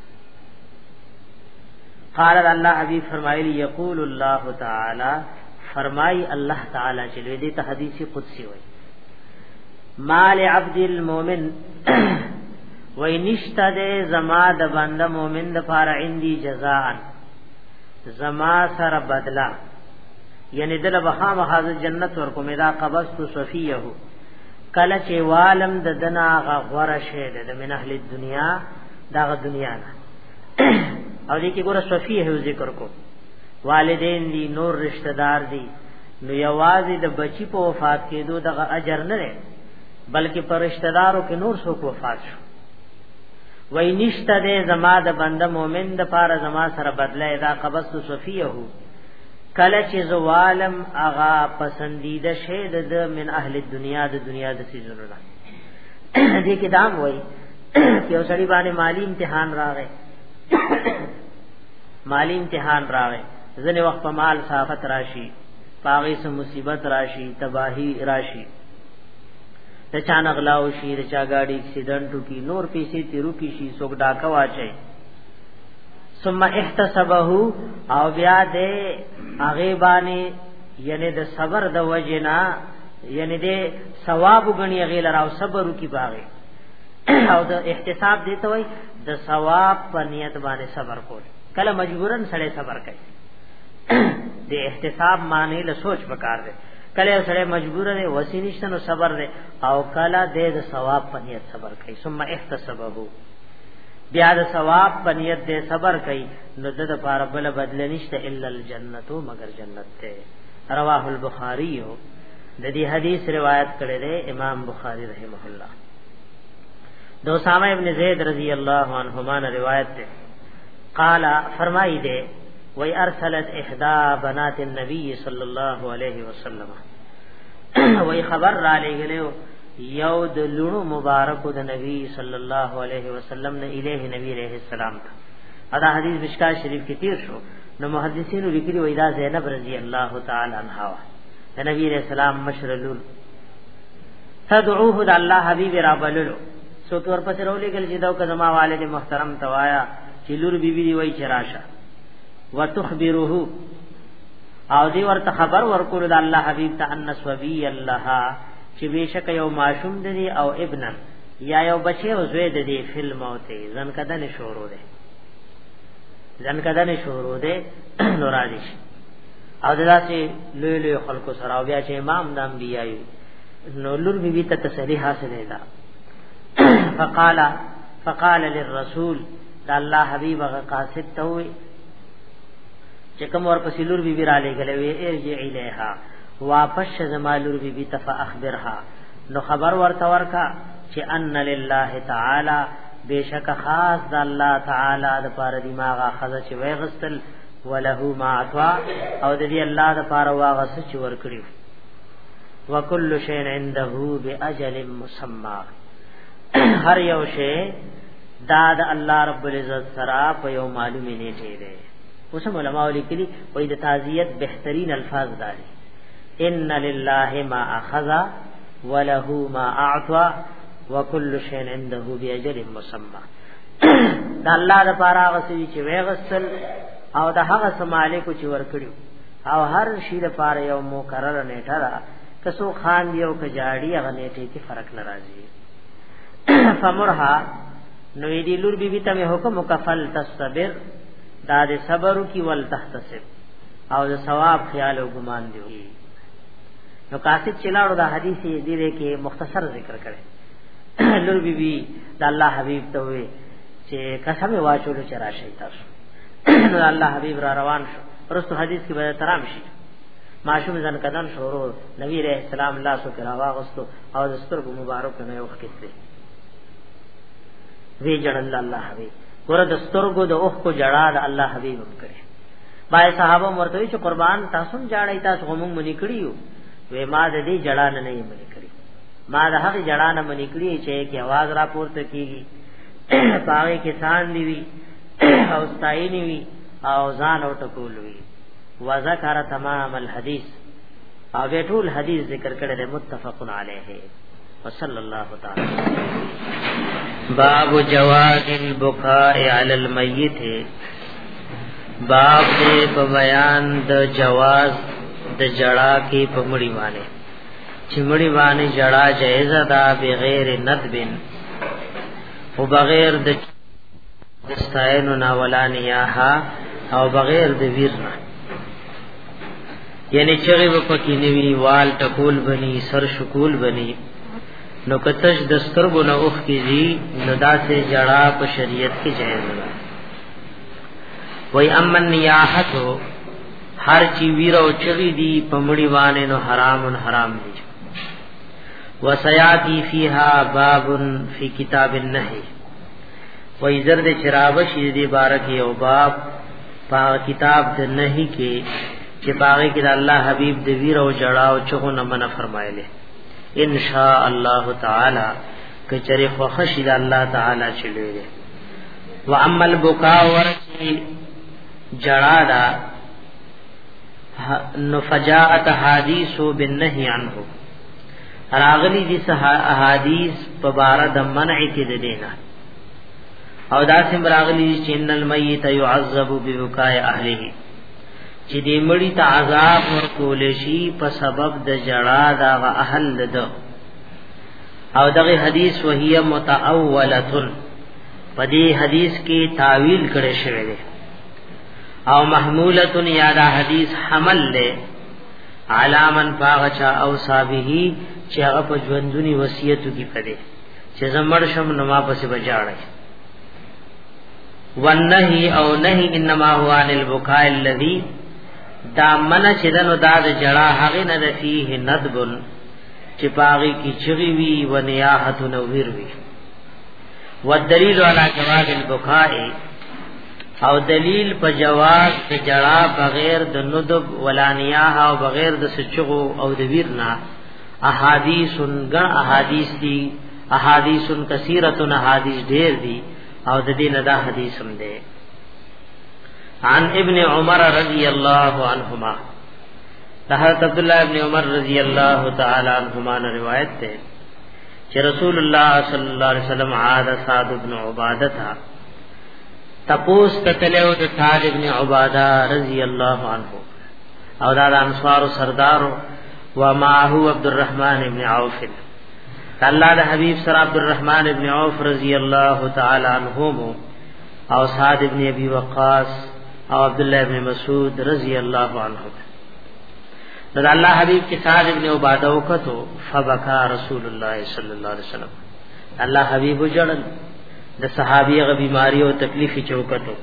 قال اللہ حبیب فرمائے یقول اللہ تعالی فرمائی اللہ تعالی چلوے دی حدیث قدسی ہوئی مال عبد المؤمن وی نشتا دے زما د بنده مومن د پار عندي جزاء زما سر بدلا یعنی دل بخا مخاز جنت ورکو میرا قبضت صفیه کله چې والم د دنا غور شه د من اهل الدنیا دا دنیا نه او دې کې ګوره صفیه ذکر کو والدین دي نور رشتہ دار دي نو یوازې د بچی په وفات کېدو دغه اجر نه لري بلکې پر رشتہ دارو کې نور څوک وفات شو وای نشته دې زما د بنده مؤمن د پاره زما سره بدله ادا قبضت صفیه کله چې زوالم اغا پسندیده شه د من اهل الدنیا د دنیا د سيزونو نه دې کې دام وای چې اوسړي باندې مالی امتحان راغی مالی امتحان راغی ځنه وخت په مال صافت راشي پاغي سم مصیبت راشي تباہی راشي ته چانه غلاو شي رچا گاڑی اکسیډنټ کی نور پیسې تیرو کی شي سوګ ډاکا واچي ثم احتسبه او بیا دې هغه باندې یعنی د صبر د وجنا یعنی دې ثواب غنی غیل راو صبر کی باغی او د احتساب دې ته وای د ثواب په نیت باندې صبر کول کله مجبورن سره صبر کوي د احتساب معنی له سوچ وکړ دې کله سره مجبور دی وسینشت نو صبر دی او کله دې د ثواب په نیت صبر کوي ثم احتسبه بیا د ثواب په نیت دې صبر کوي نو د لپاره بل بدل نشته الا الجنت مگر جنت ته رواه البخاری د دې حدیث روایت کړی دی امام بخاری رحمه الله دو اسامہ ابن زید رضی اللہ عنہما نے روایت ہے قال فرمائی دے وی ارسلت احدا بنات النبی صلی اللہ علیہ وسلم وی خبر را لے گلے یو د لونو مبارک د نبی صلی اللہ علیہ وسلم نے الیہ نبی علیہ السلام تھا ادا حدیث مشکات شریف کی تیر شو نو محدثین لکھی وی دا زینب رضی اللہ تعالی عنہا نبی علیہ السلام مشرلون تدعوه د اللہ حبیب رابللو سو تور پس رولی گل چې داو کزما والد محترم توایا چې لور بیبي دی وای چراشه وتخبره او دی ورته خبر ورکول د الله حبیب ته ان سوبی الله چې بشک یو ماشوم دی او ابن یا یو بچي او زوی دی فلم او ته ځن کدن شروع دی ځن کدن شروع دی نورادش او داسې لوی لوی خلکو سره او بیا چې امام د انبیای نو لور بیبي ته تسلی حاصل ده فقال فقال للرسول دا الله حبیب هغه قاصد ته وي چې کوم ور پسې لور بي بي را لګلې وي ارجع الیها واپس زما لور بي بي تف اخبرها نو خبر ورته ورکا چې ان لله تعالی بشک خاص د الله تعالی د پاره دماغه خزه چې وي غسل وله ما عطا او د دې الله د پاره واغه چې ور کړی وکل شیء عنده باجل مسمى هر یو شی دا د الله رب العزت سره په یو معلومه نیټه ده اوس علماء لیکلي وې د تعزیت بهترین الفاظ داري ان لله ما اخذ وله ما اعطى وكل شيء عنده باجل مسمى دا الله د پاره غسي چې وغسل او د هغه سمالیکو چې ور کړیو او هر شی د پاره یو مقرره نیټه را کسو خان یو کجاړي هغه نیټه کې فرق ناراضي فمرها نو دی لور بی بی ته حکم مکفل تصبر دا د صبر کی ول تحتسب او د ثواب خیال او ګمان دی نو قاصد چلاړو دا حدیث دی دې کې مختصر ذکر کړي لور بی بی د الله حبیب ته وي چې قسم واچولو چر شي تاسو نو الله حبیب را روان شو ورستو حدیث کې به ترام شي معشوم ځن کدن شروع نبی رحم السلام الله سو کرا واغستو او د سترګو مبارک نه یو خکته وی جړل الله حبیب ګور د سترګو د اوخ کو جړا د الله حبیب کړي بای صحابه مرتوی چې قربان تاسو جړای تاسو هم منی کړیو وې ما د دې جړا نه نه منی کړی ما د هغه جړا نه منی کړی چې کی आवाज را پورته کیږي پاوې کې سان دی وی او ستاینی وی او ځان او ټکول وی وذکر تمام الحديث او ټول حدیث ذکر کړل متفق علیه وصلی الله تعالی باب جواز البكاء علی المیت باب دې په بیان د جواز د جڑا کې په مړی باندې چې مړی باندې جڑا جایز ده بغیر ندب او بغیر د دستاینو نا ولا نیاها او بغیر د ویرنا یعنی چغه په کې نیوی وال ټکول بني سر شکول بني نو کتش دسترګو نه اوخ کیږي نو داسې جڑا په شریعت کې جایز ده وای امن نیاحت هر چی ویر او چغی دی پمړی وانه نو حرام حرام دي وسیاتی فیها باب فی کتاب النهی وای زرد چراغ شی دی بارک یو باب په کتاب د نهی کې چې باغې کې د الله حبیب د ویر او جڑا او چغو نه منع فرمایله ان شاء الله تعالی کچری خو خشید الله تعالی چلوي و اما البکاء ورچی جڑا دا نفجاءت حدیث بالنهی عنه راغلی دي احادیث په بار د منع کې د دینا او دا سم راغلی چې ان المیت يعذب ببکاء اهله چې دې مړی ته عذاب ورکول شي په سبب د جړا دا اهل ده او دغه حدیث وهي متأوله په دې حدیث کې تعویل کړي شوی دی او محمولتن یاد حدیث حمل لے علامن پاغچا او صابهی چې هغه په ژوندونی وصیتو کی پدې چې زمړ شم نما پسې بجاړي والنهي او نهي انما هو عن البكاء الذي دا من چې دنو دا د جړه هغه نه فيه ندب چې پاغي کی چغي وی و نیاحت نویر وی والدلیل علی جواز البكاء او دلیل په جواز د جړه بغیر د ندب ولا نیاح او بغیر د سچغو او د ویرنا احادیث غ احادیث دي احادیث کثیرۃ احادیث ډیر دي او د دې نه دا حدیث هم ده عن ابن عمر رضی الله عنهما حضرت عبد الله ابن عمر رضی الله تعالی عنهما نے روایت ہے کہ رسول اللہ صلی اللہ علیہ وسلم عاد سعد بن عبادہ تھا تپوس تتلو د سعد ابن عبادہ رضی اللہ عنہ او دا انصار سردار و معه عبد الرحمن ابن عوف اللہ دا حبیب سر عبد الرحمن ابن عوف رضی اللہ تعالی عنہم او سعد ابن ابی وقاص او عبداللہ ابن مسعود رضی اللہ عنہ رضی اللہ حبیب کے سعد ابن عبادہ وکتو فبکا رسول اللہ صلی اللہ علیہ وسلم اللہ حبیب جڑن د صحابی غ بیماری او تکلیف چوکتو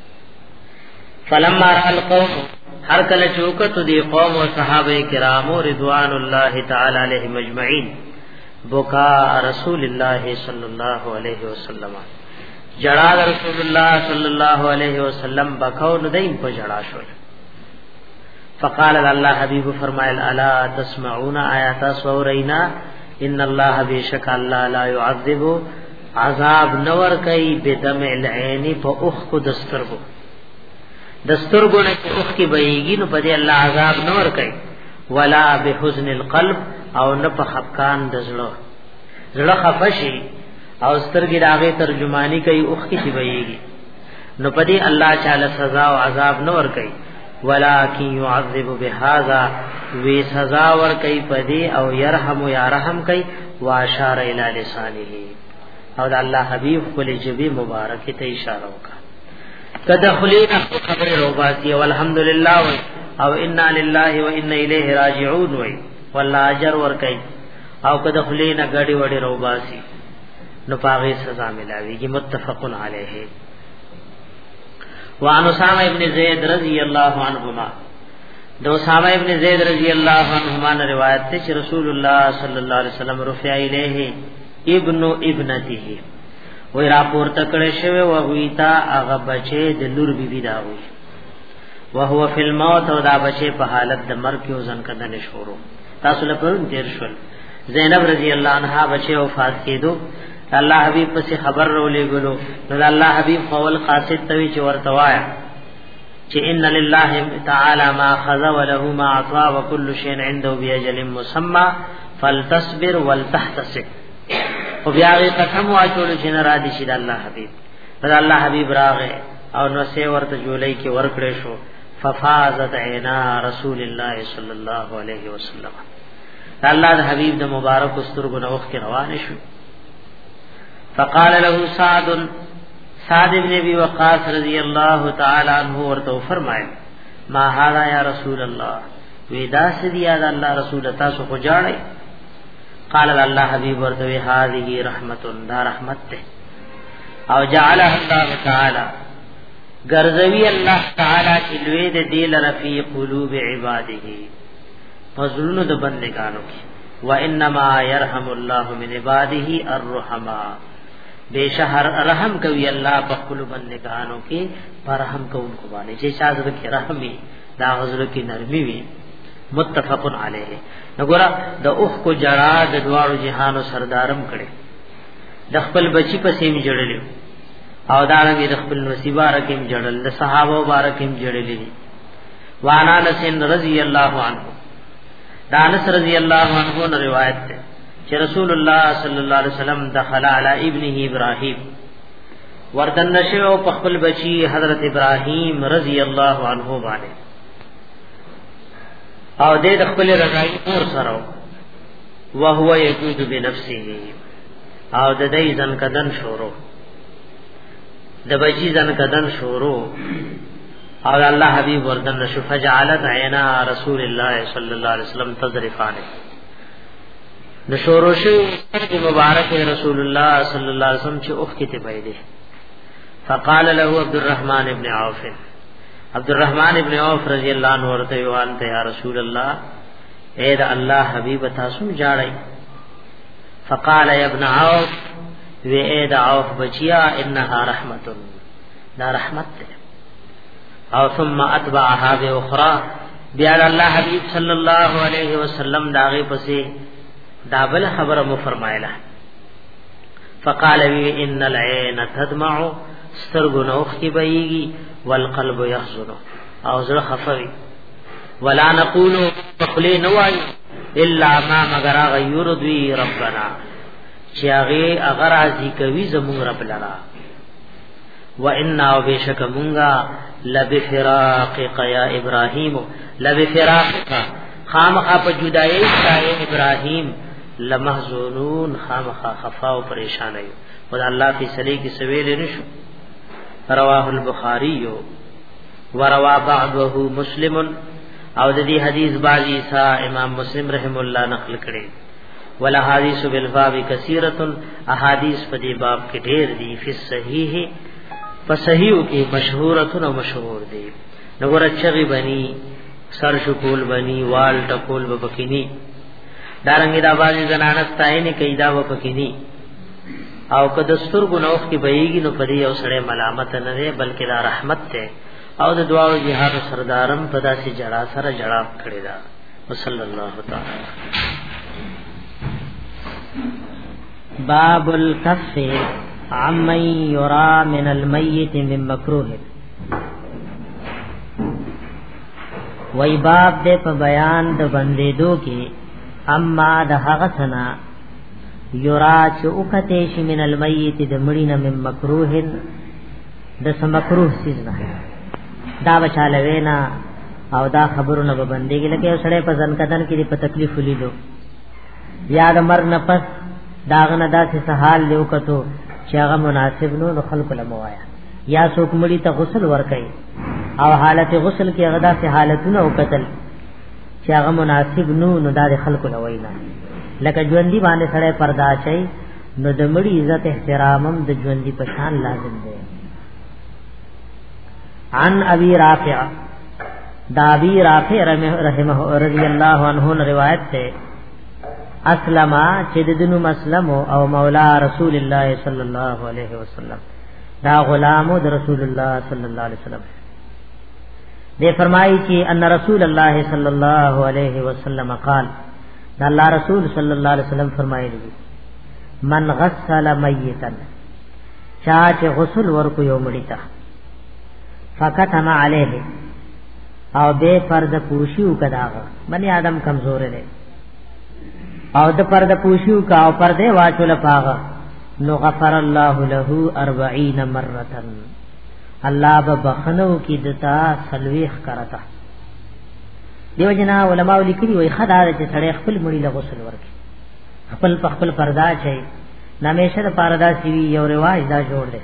فلما را القوم ہر کله چوکتو دی قوم او صحابہ کرام رضوان اللہ تعالی علیہم اجمعین بکا رسول اللہ صلی اللہ علیہ وسلم جڑا رسول اللہ صلی اللہ علیہ وسلم بکاو ندین په جڑا شو فقال الله حبیب فرمایل الا تسمعون آیات سورینا ان الله بیشک الله لا يعذب عذاب نور کای بدمع العین فاخ کو دسترغو دسترغو نه اوخ کی بیگی نو پدې الله عذاب نور کای ولا بحزن القلب او نه په خفقان دزړه زړه خفشي او سترګې راغې ترجمانی کوي اوخ کی بیگی نو پدې الله تعالی سزا او عذاب نور کای ولکن يعذب بهذا وی سزا ور کای پدې او يرحم یا رحم کای واشار الى لسانه او د الله حبیب خپل جبی مبارک ته اشاره وکړه تدخلین خبر روباسی والحمدللہ او انا لله و انا الیه راجعون وی والله اجر ور کوي او کدخلین غړي وړي روباسی نو پاغه سزا ملاویږي متفقن علیه وعن اسامہ ابن زید رضی اللہ عنہما دو اسامہ ابن زید رضی اللہ عنہما نے روایت ہے کہ رسول اللہ صلی اللہ علیہ وسلم رفع الیہ ابن ابنته وی راپور تکڑے شوی وغویتا اغا بچے دلور بی بی داوی وهو فی الموت او دا بچے په حالت د مرګ کې وزن کدن شروع تاسو له پرون تیر شول زینب رضی اللہ عنہا بچے وفات کېدو الله حبیب پس خبر رولې ګلو نو الله حبیب قول قاصد توی چې ورتوایا چې ان لله تعالی ما خذ وله ما اعطى وكل شيء عنده باجل مسمى فلتصبر ولتحتسب او بیا غي قسم واچول چې نه را دي شي د الله حبيب پر الله حبيب راغه او نو سه ورته جولای کې ورکړې شو ففازت عینا رسول الله صلی الله علیه وسلم الله د حبيب د مبارک سترګو نو وخت روان شو فقال له سعد سعد بن ابي وقاص رضی الله تعالی عنہ ورته فرمایل ما هذا یا رسول الله ودا سدی یا الله رسول تاسو خو جاړي قال الله حبيب ورته هذه رحمت دا رحمت ته او جعلها الله تعالی غرزوی الله تعالی چې لوی د دل رفی قلوب عباده فزلون د بندگانو کې وانما يرحم الله من عباده الرحما بشهر رحم کوي الله په خپل بندگانو کې پر رحم کوونکو باندې چې شاذ کې رحمي دا غزر کې نرمي وي متفقن علیه نګورا د اوخ کو جړا د دوارو جهانو سردارم کړي د خپل بچی په سیم جړلې او دارنګ د خپل نصیبه رکیم جړل د صحابه مبارکیم جړلې وانا نسن رضی الله عنه دانس رضی اللہ عنہ نے روایت ہے کہ رسول اللہ صلی اللہ علیہ وسلم دخل علی ابنه ابراہیم وردن نشو پخپل بچی حضرت ابراہیم رضی اللہ عنہ باندې او دې خپل رضای اور سره وهو یجود بنفسه او د دې ځن کدن شورو د بچی ځن کدن شورو او الله حبیب وردن شو فجعلت عینا رسول الله صلی الله علیه وسلم تذرفان نشوروشو مبارک رسول الله صلی الله علیه وسلم چې اوخ کې ته بيدې فقال له عبد الرحمن ابن عوف عبد الرحمن ابن عوف رضی الله عنه ورته وانته یا رسول الله اے دا الله حبیب تاسو جاړی فقال يا ابن عوف و اے دا عوف بچیا انها رحمت دا رحمت ده او ثم اتبعها باخرى بیا الله حبیب صلی الله علیه وسلم داغه پسې دا بل خبره مو فرمایله فقال وی ان العين تدمع سترګنوخ کی بهيږي والقلب يحزن او زړه خفوي ولا نقول بخلی نوای الا ما مگر غیر دوی ربنا چاغه اگر ازي کوي زمون رب لرا وإنا وبشك مونغا لبفراقك يا ابراهيم لبفراقك خامخا په جدای سای ابراهيم لمحزونون خامخا خفا او پریشان ایو خدای الله کی سلی کی سویل نشو رواه البخاری وروا بعضه مسلم او د دې حدیث باندې سا امام مسلم رحم الله نقل کړي ولا حدیث بالباب کثیره احادیث په دې باب کې ډېر دي په صحیح په صحیح کې مشهوره او مشهور دي نګور چغي بني سر شکول بني وال ټکول وبکینی دارنګ دا باندې زنانستای نه کیدا وبکینی او که دستور ګناوخ کې بهيږي نو پرې او سړی ملامت نه دی بلکې دا رحمت ته او د دعا او جهاد سردارم په داسې جړا سره جړا کړی دا صلی الله تعالی باب الكف عمن يرى من الميت من مكروه وای باب دې په بیان د بندیدو کې اما د هغه سنا یرا چې اوکته شي من المیت د مړینه من مکروه د سم مکروه سیز نه دا بچاله وینا او دا خبرونه به بندګي لکه سړی په ځن کدن کې په تکلیف لیدو یاد مر نه پس داغنه داسې سحال لیو کتو چې هغه مناسب نو خلق لموایا یا څوک مړی ته غسل ورکړي او حالت غسل کې هغه داسې حالتونه وکتل چې هغه مناسب نو نو د خلق لوینا لکه ژوندۍ باندې سره پردا شي نو د مړي عزت احترامم د ژوندۍ په شان لازم دی عن ابي رافع دا ابي رافع رحمه رضی الله عنه روایت ہے اسلم چې دنو مسلم او مولا رسول الله صلی الله علیه وسلم دا غلام د رسول الله صلی الله علیه وسلم دے فرمائی چې ان رسول الله صلی الله علیه وسلم قال دا الله رسول صلی الله علیه وسلم فرمایلی من غسل میتا چا چې غسل ورکو یو مړی ته فکتم علیه او بے پرد پوشیو کداغه بنی آدم کمزور دی او د پرد پوشیو کا او پرده واچول پاغه نو غفر الله له اربعین مرتا الله ببخنو کی دتا سلویخ کرتا دیو جنا علماء لیکلي وای خدای چې سړی خپل مړی له غسل ورکړي خپل خپل پردا چي نامیشه د پردا سی یو رواج دا جوړ دی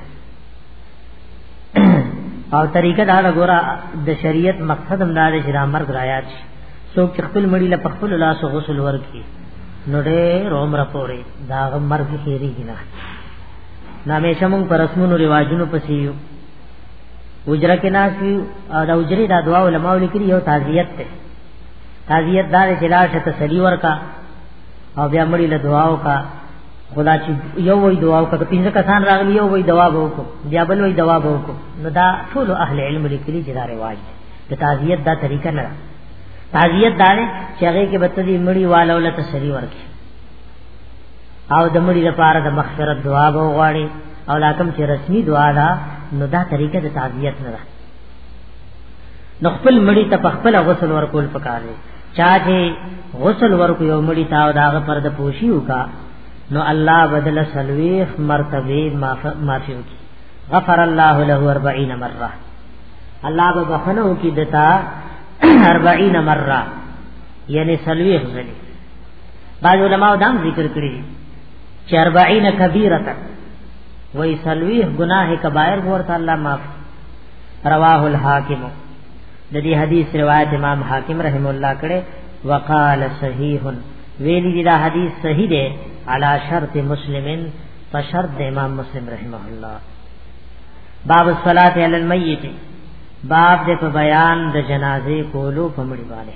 او طریقه دا غورا د شریعت مقصد هم دا چې را مرګ رايات شي څوک خپل مړی له خپل لاس غسل ورکړي نو ډېر عمر پورې دا مرګ هېریږي نه نامیشه موږ پر رسمونو رواجونو پسې یو وجره کې ناسي او دا وجري دا دعا علماء لیکلي یو تعزیت ته تعزیت دار جلاشه تسلی ورکا او بیا مړي له دعاو کا خدا چې یو وی دعاو کا پینځه کسان راغلی یو وی دعا وکړو بیا بل وی دعا وکړو نو دا ټول اهل علم لیکلي چې دا رواج د تعزیت دا طریقه نه تعزیت دار چې هغه کې بتدي مړي والو له تسلی ورکي او د مړي لپاره د مغفرت دعا وغواړي او لاکم چې رسمي دعا ده نو دا طریقه د تعزیت نه ده نو خپل مړی ته خپل غسل ورکول پکار دی چا چې غسل ورکو یو مړی ته او داغه پر د پوشیو کا نو الله بدل سلویخ مرتبه معافی کی غفر الله له اربعین مره الله به بخنو کی دتا اربعین مره یعنی سلویخ غلی بعض علماء دا ذکر کړی چې اربعین کبیره وای سلویخ گناہ کبائر ورته الله معاف رواه الحاکم د دې حدیث روایت امام حاکم رحم الله کړه وقال صحیح ویلی دا حدیث صحیح ده علی شرط مسلمن فشرط امام مسلم رحمه الله. باب الصلاة علی المیت باب دې په بیان د جنازې کولو په مړي باندې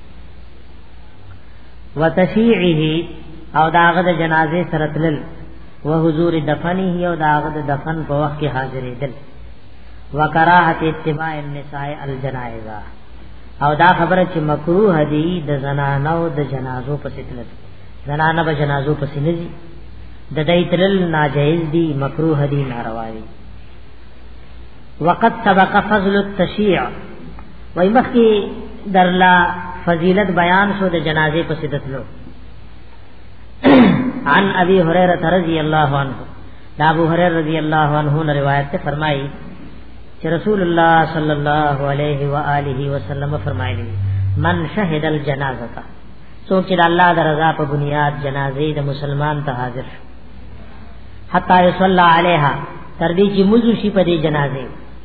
وتشیعه او داغه د جنازې سره تلل وحضور دفنه او داغه د دفن په وخت کې حاضرې دل وکراهت اتباع النساء الجنائز او دا خبره چې مکروه دي د زنانو د جنازو په تلل زنانه به جنازو په سینځي د دې تلل ناجایز دي مکروه دي ناروا دي. وقد سبق فضل التشيع وای مخکې درلا فضیلت بیان شو د جنازې په سیدتلو. عن ابي هريره رضی الله عنه دا ابو هريره رضی الله عنه نے روایت سے فرمائی کہ رسول اللہ صلی اللہ علیہ وآلہ وسلم فرمایلی من شهد الجنازه سوچ چې الله د رضا په بنیاد جنازې د مسلمان ته حاضر حتا یصلی علیها تر دې چې موضوع شي په دې جنازې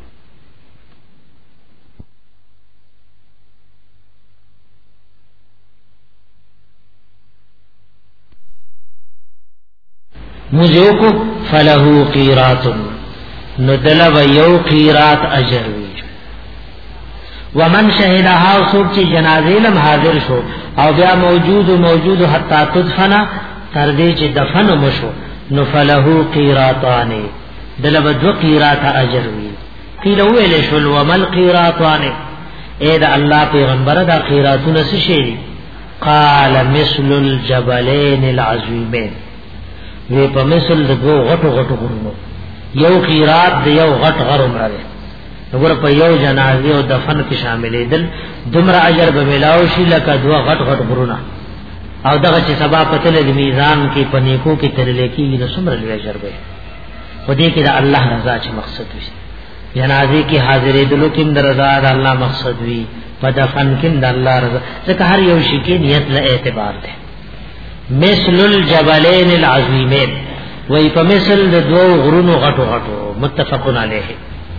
مجھو کو فلہو قیرات ندلب یو قیرات اجر وی ومن شهدها سوک چی جنازې لم حاضر شو او بیا موجود موجود حتا تدفنا تر دې چې دفن مشو نو فلہو قیراتان دلب دو قیرات اجر وی قیل ویل شو ومل قیراتان اے دا الله پیغمبر دا قیراتونه څه شي قال مثل الجبلین العظیمین وی په مثل د دو غټو غټو غرونو یو قیرات د یو غټ غر عمره وګوره په یو جنازه او دفن کې شاملې دل دمر اجر به ملاو شي لکه دو غټ غټ غرونه او دغه چې سبا پتل د میزان کې پنیکو کې ترلې کې نو څومره لوی اجر به و دې کې د الله رضا چې مقصد وي جنازه کې حاضرې دلو کې د رضا د الله مقصد وي په دفن کې د الله رضا ځکه هر یو شي کې نیت له اعتبار ده. مثل الجبلین العظیمین وی په مثل د دوه غرونو غټو غټو متفقون علیه.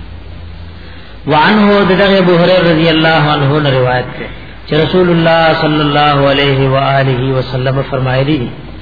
وعنه دغه ابو هريره رضی الله عنه نے روایت ہے کہ رسول اللہ صلی اللہ علیہ وآلہ وسلم فرمایلی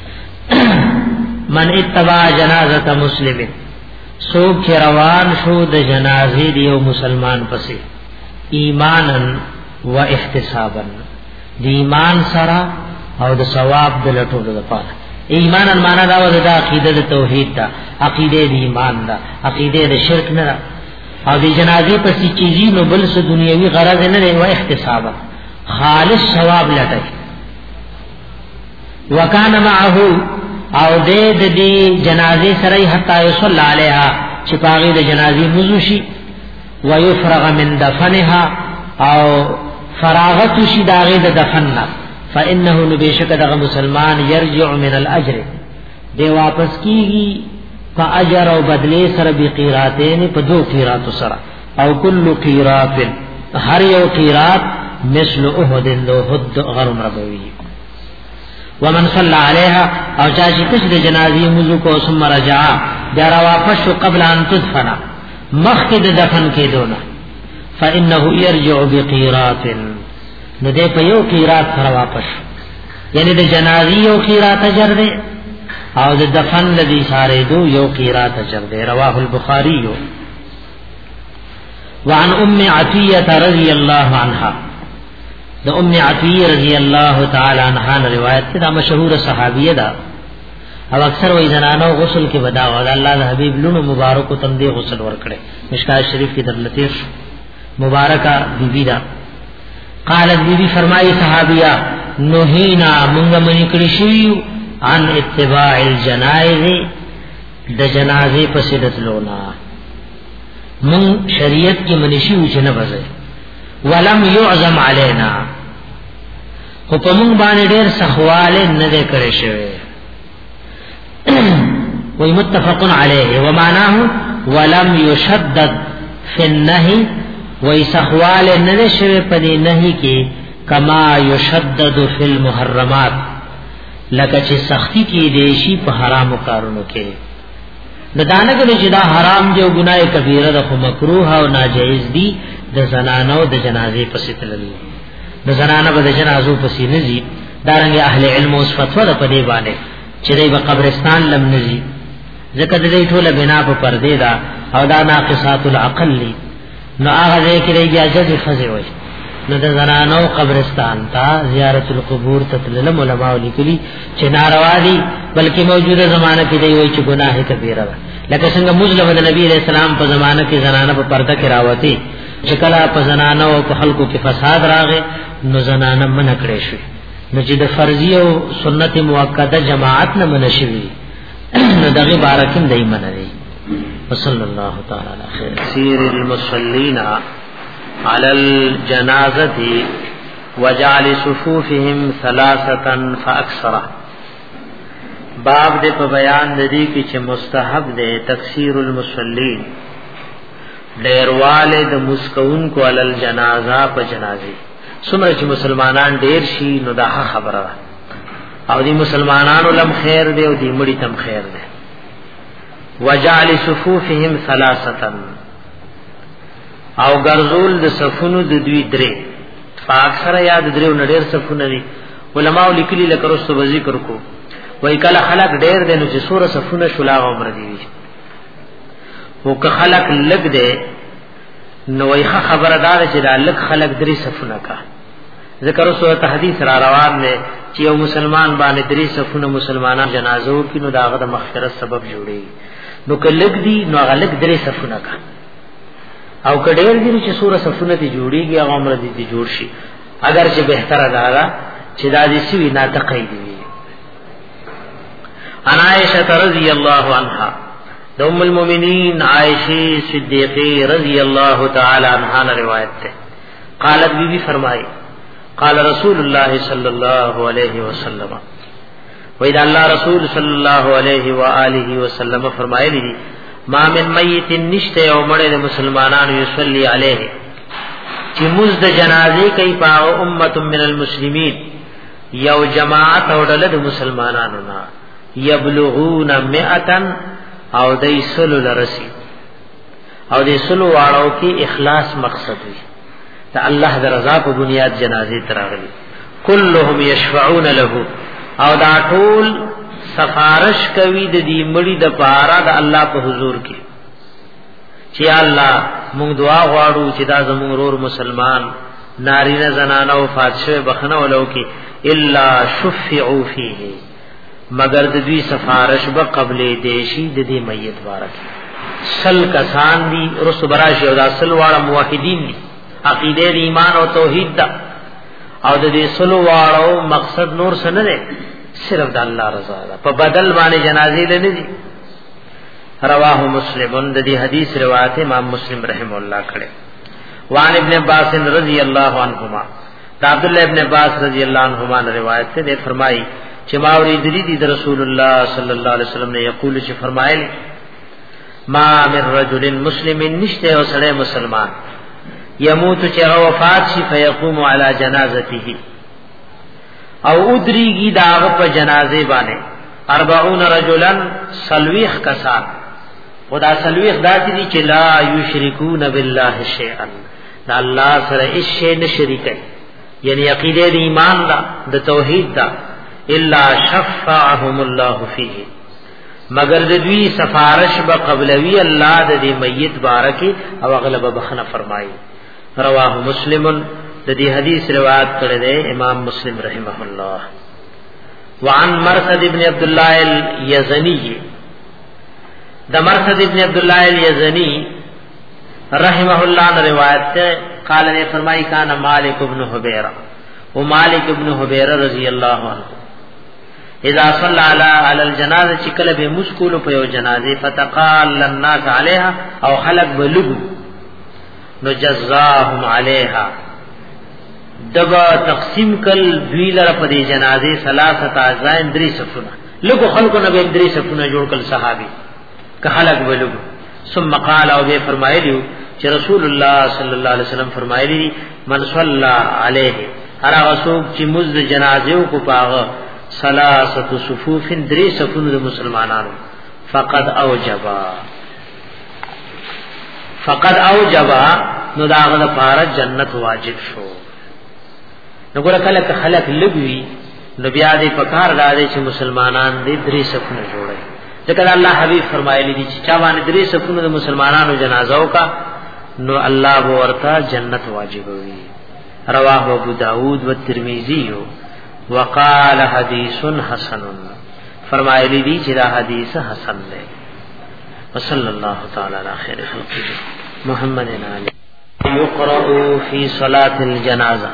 من اتبع جنازه مسلم سوک چې روان شو د جنازې دیو مسلمان پسې ایمانا و احتسابا دی ایمان سره او د ثواب د لټولو لپاره. ایمان معنا دا و د عقیده د توحید دا عقیده د ایمان دا عقیده د شرک نه او د جنازې په څه چیزی نو بل څه دنیوي غرض نه لري و احتساب خالص ثواب لټي. وکانه معه او د دې جنازې سره حتا یصلی علیها چې پاغي د جنازې مزوشي و یفرغ من دفنها او فراغت شي داغه د دفننا فانه نبشک دغه مسلمان یرجع من الاجر دی واپس کیږي په اجر او بدله سره به قیراتین په دو قیرات سره او کل قیرات هر یو قیرات مثل احد لوحد غرم ربوی. ومن صلى عليها او چا چې کښ د جنازې موضوع کو ثم رجع بیا واپس شو قبل ان تدفن مخکې د دفن کېدونه فانه يرجع بقيرات نو دې په یو قیرات سره واپس یعنی د جنازې یو قیرات اجر دی او د دفن لدی ساره دو یو قیرات اجر دی. رواه البخاری. وعن ام عطیه رضی الله عنها د ام عطیه رضی الله تعالی عنها روایت ده مشهور صحابیه ده او اکثر وې زنانو غسل کې ودا او الله د حبیب لونو مبارک تم دې غسل ورکړي. مشکات شریف کې درلته مبارکہ بیبی دا قالت بیبی فرمائی صحابیہ نوہینا منگا منی کڑی شویو عن اتباع الجنائز د جنازے پسیدت لونا من شریعت کی منشیو چھ نبزے ولم یعظم علینا خو پا منگ بانے دیر سخوالے ندے کرے شوے وی متفقن علیہ ومعناہو ولم یشدد فی النہی وی سخوال ندشو پدی نہیں کی کما یشدد فی المحرمات لکه چې سختی کی دیشی په حرام کارونو کې د دانګ چې دا حرام دی او ګناه کبیره ده خو مکروه او ناجایز دي د زنانو د جنازې پسې تللی د زنانو د جنازو پسې نه دي دارنګ اهل علم او فتوا په دې باندې چې د قبرستان لم نزي ځکه د دې ټوله بنا په پردې دا او دا ناقصات العقل لی نو هغه کې لري اجازه خزه وي نو د زنانو قبرستان ته زیارت القبور تتلل علماء لیکلي چې ناروا دي بلکې موجوده زمانہ کې دی وایي چې گناه کبیره ده لکه څنګه مسلم د نبی رسول الله په زمانہ کې زنانه په پرده کې راوتی چې کله په زنانو او په خلکو کې فساد راغی نو زنانه منع کړې شو نو چې د فرضي او سنت موکده جماعت نه منشوي نو دغه بارکین دای منع دی وصلی الله تعالی علی خیر سیر المصلین على الجنازه وجعل صفوفهم ثلاثه فاكثر باب دې په بیان د دې کې چې مستحب دی تکثیر المصلین ډیرواله د مسکون کو علل جنازه په جنازه څومره چې مسلمانان ډیر شي نو دا خبره او دې مسلمانانو لم خیر دی او دې مړي تم خیر دی وجعل صفوفهم ثلاثه او ګرځول د صفونو د دوی درې فاکثر یاد درې نډیر صفونه دي علماء لیکلي لکه رسو ذکر کو وای کله خلق ډیر دي نو چې سوره صفونه شلا عمر دي او که خلق لګ دي نو وای خبردار چې دا لګ خلق درې صفونه کا ذکر سورۃ حدیث را روان دي چې یو مسلمان باندې درې صفونه مسلمانان جنازو کې نو داغه د مغفرت سبب جوړي نو که لګ دي نو غلق درې صفونه کا او کډیر دي چې سوره صفونه دي جوړيږي هغه عمر دي جوړ شي اگر چې بهتره ده چې دا دي سوي نه تقیدي عن عائشة رضی اللہ عنہا ام المؤمنین عائشہ صدیقہ رضی اللہ تعالی عنہا نے روایت ہے قالت بی بی فرمائی قال رسول اللہ صلی اللہ علیہ وسلم وإذا اللہ رسول صلی اللہ علیہ وآلہ وسلم فرمائے لی ما من میت نشت یومڑے مسلمانان یصلی علیہ چی مزد جنازے کئی پاو امت من المسلمین یو جماعت او ڈلد مسلمانانونا یبلغون مئتا او دی سلو لرسی او دی سلو واړو کې اخلاص مقصد وي ته الله د رضا په بنیاد جنازې تراغلي كلهم يشفعون له او دا ټول سفارش کوي د دې مړي د پاره د الله په حضور کې چې الله موږ دعا غواړو چې دا زموږ ورور مسلمان نارینه زنانه او فاتشه بخنه ولو کې الا شفعوا فيه مگر د دوی سفارش به قبل دیشی د دې میت بارک سل کسان دي رسو براشي او د اصل واړه موحدین دي عقیده د ایمان او توحید دا او د دې سلو واړو مقصد نور څه نه دی صرف د الله رضا ده په بدل باندې جنازې نه دي رواه مسلم د دې حدیث روایت امام مسلم رحم الله کړه وان ابن عباس رضی الله عنهما عبد الله ابن عباس رضی الله عنهما روایت سے فرمائی چې ما اوریدلی دي د رسول الله صلی الله علیه وسلم نے یقول چې فرمایلی ما من رجل مسلم نشته او سره مسلمان يموت چې وفات شي فيقوم على جنازته او ادریږي داغه په جنازه باندې اربعون رجلا سلويخ کسان خدا سلويخ داسې دي چې لا یشرکون بالله شیئا دا الله سره هیڅ شی نه شریکي یعنی عقیده د ایمان دا د توحید دا الا شفعهم الله فيه مگر د دوی سفارش به قبلوی الله د دې میت بارکی او اغلب بخنه فرمایي رواه مسلم د دې حدیث روایت کړی دی امام مسلم رحمه الله وعن مرثد ابن عبد الله اليزني د مرثد ابن عبد الله اليزني رحمه الله نے روایت ہے قال نے فرمائی کان مالک ابن حبیرہ و مالک ابن حبیرہ رضی اللہ عنہ اذا صلى على الجنازه چکل به مشکول په یو جنازه فتقال الناس عليها او خلق بلغ نو جزاهم عليها دبا تقسیم کل دوی لره په دې جنازه ثلاثه اعزاء درې صفونه لګو خلقو نه به درې صفونه جوړ کل صحابي که خلق بلغ ثم قال او به فرمایلی چې رسول الله صلی الله علیه وسلم فرمایلی من صلى عليه هر رسول چې مزد جنازه کو پاغه ثلاثه صفوف درې صفونه د مسلمانانو فقد اوجبا فقد اوجبا نو داغه لپاره جنت واجب شو. نو ګره کله خلک لګوي نو بیا دې پکار راځي چې مسلمانان دې درې صفونه جوړي. ځکه الله حبیب فرمایلی دي چې چا باندې درې صفونه د مسلمانانو جنازو کا نو الله ورته جنت واجب وي. رواه ابو داود و ترمذی وقال حدیث حسن فرمایلی دي چې دا حدیث حسن دی. وصلی الله تعالی علی خیر خلقه محمد علی یقرأ فی صلاة الجنازه.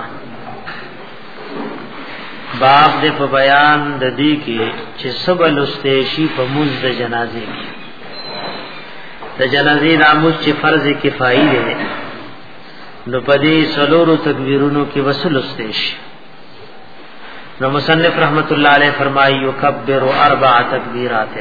باب دې په بیان د دې کې چې سبل استشی په موږ د جنازې کې د جنازې ناموز چې فرض کفایي دی نو په دې سلورو تکبیرونو کې وصل استشی. نو مصنف رحمت الله علیه فرمایي یکبر اربع تکبیرات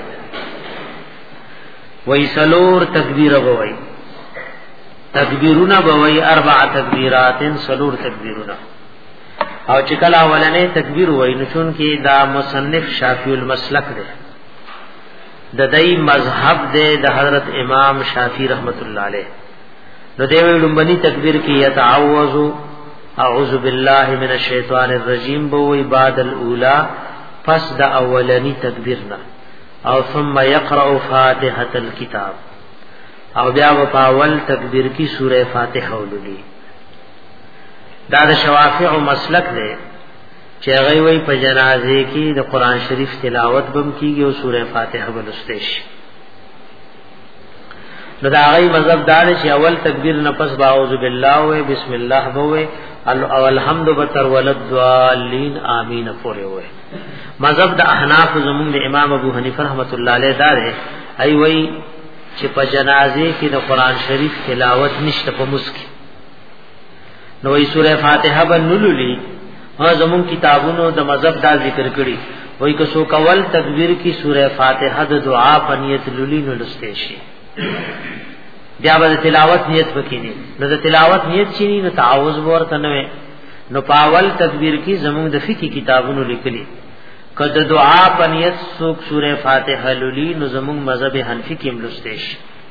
وای سلور تکبیر وای تکبیرونه وای اربع تکبیرات سلور تکبیرونه. او چې کله اولنې تکبیر وای نو چون کې دا مصنف شافعی المسلک دی د دای مذهب دی د حضرت امام شافعی رحمت الله علیه. نو دی لومبني تکبیر کې یتعوذ اعوذ بالله من الشیطان الرجیم بوئی بعد الاولا پس دا اولنی تکبیرنا او ثم یقرأ فاتحة الكتاب او بیا و پاول تکبیر کی سورہ فاتحہ ولولی. دا د شوافع مسلک دی چې هغه وی په جنازه کې د قران شریف تلاوت بم کیږي او سورہ فاتحه ولسته شي. نو دا هغه مذهب دار چې اول تکبیر نه پس باعوذ بالله و بسم الله بوي او الحمد بتر وللضالین امین پورې وي. مذهب د احناف زمون د امام ابو حنیفه رحمت الله علیه دار ای وی چې په جنازه کې د قران شریف تلاوت نشته په مسکی نو ای سورہ فاتحه بنللی ها زمون کتابونو د مذهب دا ذکر کړي وای که سو کول تکبیر کی سورہ فاتحه د دعا پنیت للی نو لسته شي. بیا به تلاوت نیت وکینی نو د تلاوت نیت چینی نو تعوذ ورته نه نو پاول تکبیر کی زمون د فقہی کتابونو لیکلي کده دعا پنیت سوک سورہ فاتحه للی نو زمون مذهب حنفی کې ملستش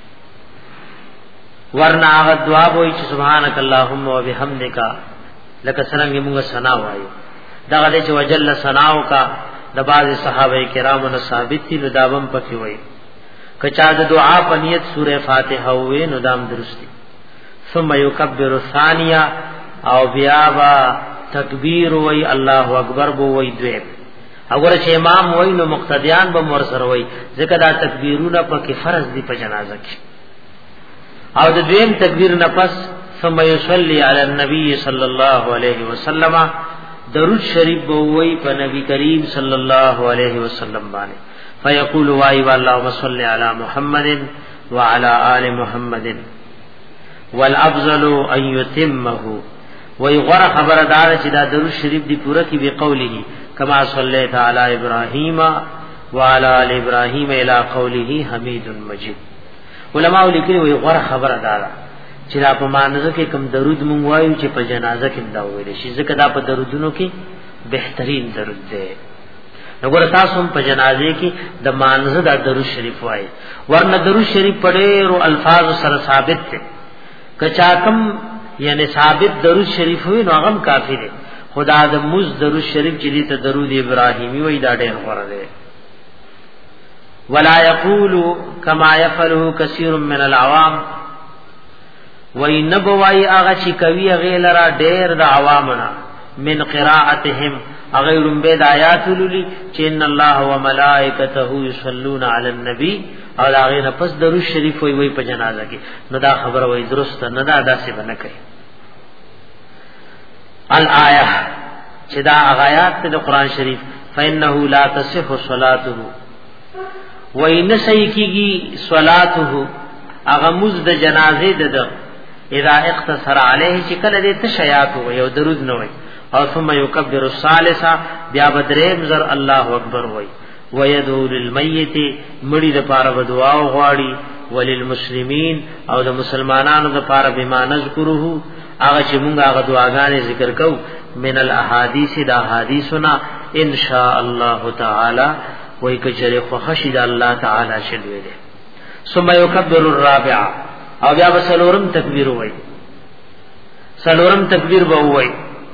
ورنا هغه دعا وای چې سبحانك اللهم وبحمدک لکه څنګه موږ ثنا وایو دا د چې وجل ثناو کا د بعض صحابه کرامو نه ثابت دي نو داوم پکې وای کچا د دعا په نیت سورہ فاتحه وې نو دام درستی. ثم یکبر الثانیه او بیا با تکبیر وای الله اکبر بو وای دوی اگر چې امام وای نو مقتدیان به مور سره وای ځکه دا تکبیرونه په کې فرض دي په جنازه کې. او د دویم تکبیر نه پس ثم یصلی علی النبی صلی الله علیه وسلم درود شریف بو وای په نبی کریم صلی الله علیه وسلم باندې فیقول وای اللهم صل علی محمد وعلى آل محمد والافضل ان يتمه وای غره خبردار چې دا درود شریف دی پوره کی به قوله کما صلیت علی ابراهیم وعلى آل ابراهیم الی قوله حمید مجید. علماء لیکلي وای غره خبردار چې دا په مانزه کې کوم درود مونږ وایو چې په جنازه کې دا ویل شي ځکه دا په درودونو کې بهترین درود دی. نګور تاسو په جنازه کې د مانزه د درود شریف وایي ورنه درود شریف پڑھے الفاظ سره ثابت دي کچا کم یعنی ثابت درود شریف وي نو هغه کافی دي. خدا د مز درود شریف چې دي ته درود ابراهیمی وایي دا ډېر غوړه دی. ولا یقول کما یفعله کثیر من العوام وای نبوای هغه چې کوي هغه لرا ډېر د عوامنا من قراءتهم اغیرم بید آیات للی چې ان الله وملائکته یصلون علی النبی او هغه نه پس درود شریف وای وای په جنازه کې نو دا خبره وای درست نه دا داسې بنه کوي. الآیه چې دا آیات د قران شریف فانه لا تصح صلاته وای نه صحیح کیږي صلاته هغه مز د جنازه ده اذا اختصر علیه چې کله دې تشیات وای او درود نه وای او ثم یکبر الثالثه بیا بدریم زر الله اکبر وای ويدعو للمیت مړي د پاره بدعا غواړي وللمسلمین او د مسلمانانو د پاره بما نذکره هغه چې مونږ هغه دعاګانې ذکر کوو من الاحاديث د احادیثنا ان شاء الله تعالی وای کچره خو خشید الله تعالی شلوي دي ثم يكبر الرابع او بیا بسلورم تکبیر وای سلورم تکبیر به وای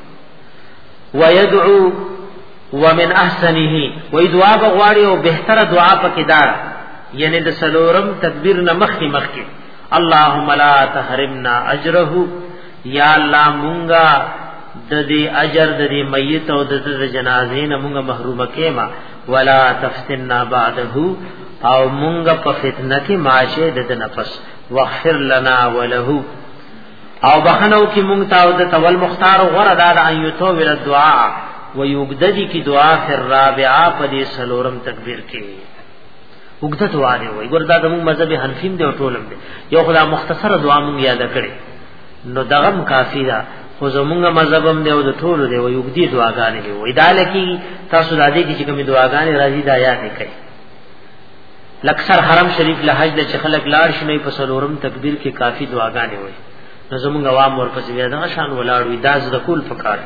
ويدعو ومن احسنه وای دعا بغواړي او بهتره دعا پکې دار یعنی د سلورم تکبیر نه مخکي مخکي اللهم لا تحرمنا اجره یا الله مونږه د دې اجر د دې میت او د جنازې نه مونږه محروم کېما ولا تفتنا بعده او مونږه په فتنه کې ماشه د نفس واغفر لنا وله او بخنو کی مونږ ته او د تول مختار غره د ان یتو ول الدعاء ويوجددی کی دعا فر رابعه په دې سلورم تکبیر کې وګدت دعا دی وای ګوردا د مونږ مذهب حنفیم دی او ټولم دی یو خدای مختصر دعا مونږ یاد کړی نو دغم کافی دا خو زمونږ مذهبم دی او د ټولو دی وای وګدی دعاګانې دی وای دالکی تاسو د دې چې کومې دعاګانې راځي دا یاد کړئ لکثر حرم شریف له حج د خلک لار شنه په سلورم تکبیر کې کافی دعاګانې وای نو زمونږ عوام ورپسې بیا دغه شان ولاړوي داز د کول فکر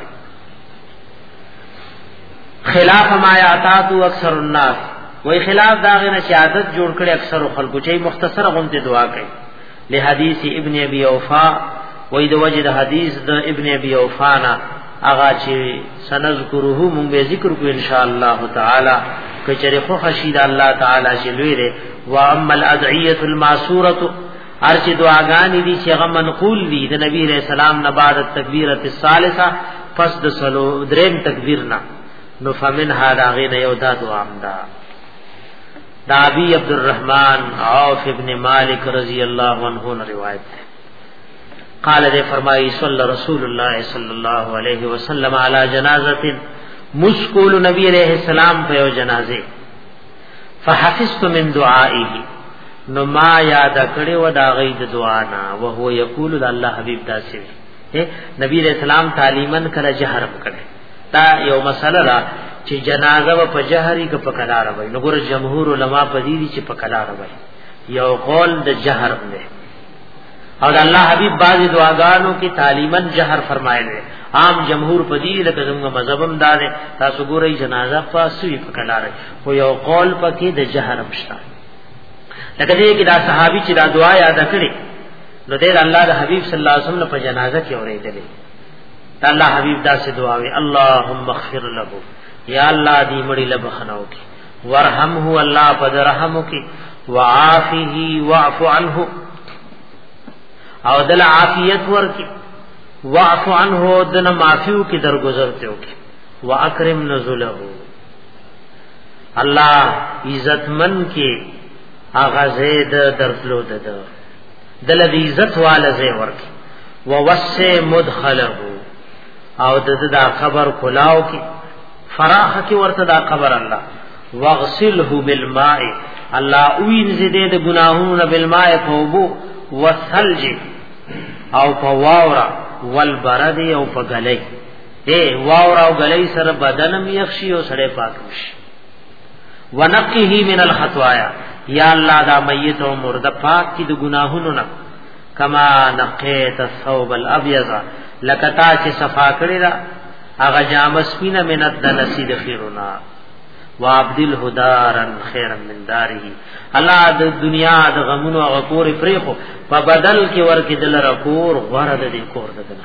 خلاف ما یعتادو اکثر الناس وای خلاف داغه نه عادت جوړ کړي اکثر خلکو چې مختصر غونډه دعا کوي له حدیث ابن ابي اوفا وای د وجه د حدیث د ابن ابي اوفا نا اغا چې سنذکره مونږ به ذکر کو ان شاء الله تعالی کچره خو خشید الله تعالی چې لوی دی و اما الادعیه الماسوره ارچ دعاګانې دي چې هغه منقول دي د نبی رسول سلام نه بعد التکبیره الثالثه پس د سلو دریم تکبیر نه نو فمن هذا غین یو دا دعا امدا دا ابي عبد الرحمن عوف ابن مالک رضی اللہ عنہ نے روایت ہے قال دے فرمائی صلی رسول اللہ صلی اللہ علیہ وسلم علی جنازۃ مسکول نبی علیہ السلام په جنازه فحفظت من دعائه نو ما یاد کړي و دا غي د دعا نا او هو یقول الله حبیب داسې نبی علیہ السلام تعلیمن کله جهر کړي دا یو مسله را چې جنازه په جهري کې په کلار وای نو ګور جمهور علما په دې چې په کلار وای یو قول د جهر نه او الله حبیب بعض دعاګانو کې تعلیمن جهر فرمایله عام جمهور په دې لکه څنګه مذهبم دار تاسو ګورئ جنازه پاسوي په کلار خو یو قول پکې د جهر مشته لکه دې کې دا صحابي چې دا دعا یاد کړي نو دې الله د حبیب صلی الله علیه وسلم په جنازه کې اورېدلې الله حبیب دا سے دعا وی اللهم اغفر له یا الله دې مړي له بخناو کی ورحمه الله پدرحمو کی وعافه واعف عنه او دل عافیت ور کی واعف عنه دن معفو کی درگذرته کی واکرم نزله الله عزت من کی اغازید درتلو دد دل دې عزت والا زې ور کی ووسع مدخله او د دا قبر کلاو کی فراخ کی ورته دا قبر الله واغسله بالماء الله وین زیده د گناهونو بالماء فوبو والثلج او فواورا والبرد او فغلی اے واورا او غلی سره بدنم یخشی او سړی پاک شي ونقه من الخطايا یا الله دا میت او مرده پاک کی د گناهونو نه کما نقیت الثوب الابيض لکتا چې صفا کړی دا هغه جام سپینه من الدنسی د خیرنا وابدل هدارن خیرا من داره الله د دنیا د غمونو او کور پریخو په بدل کې ورکې دل رکور غرد دې کور ددنه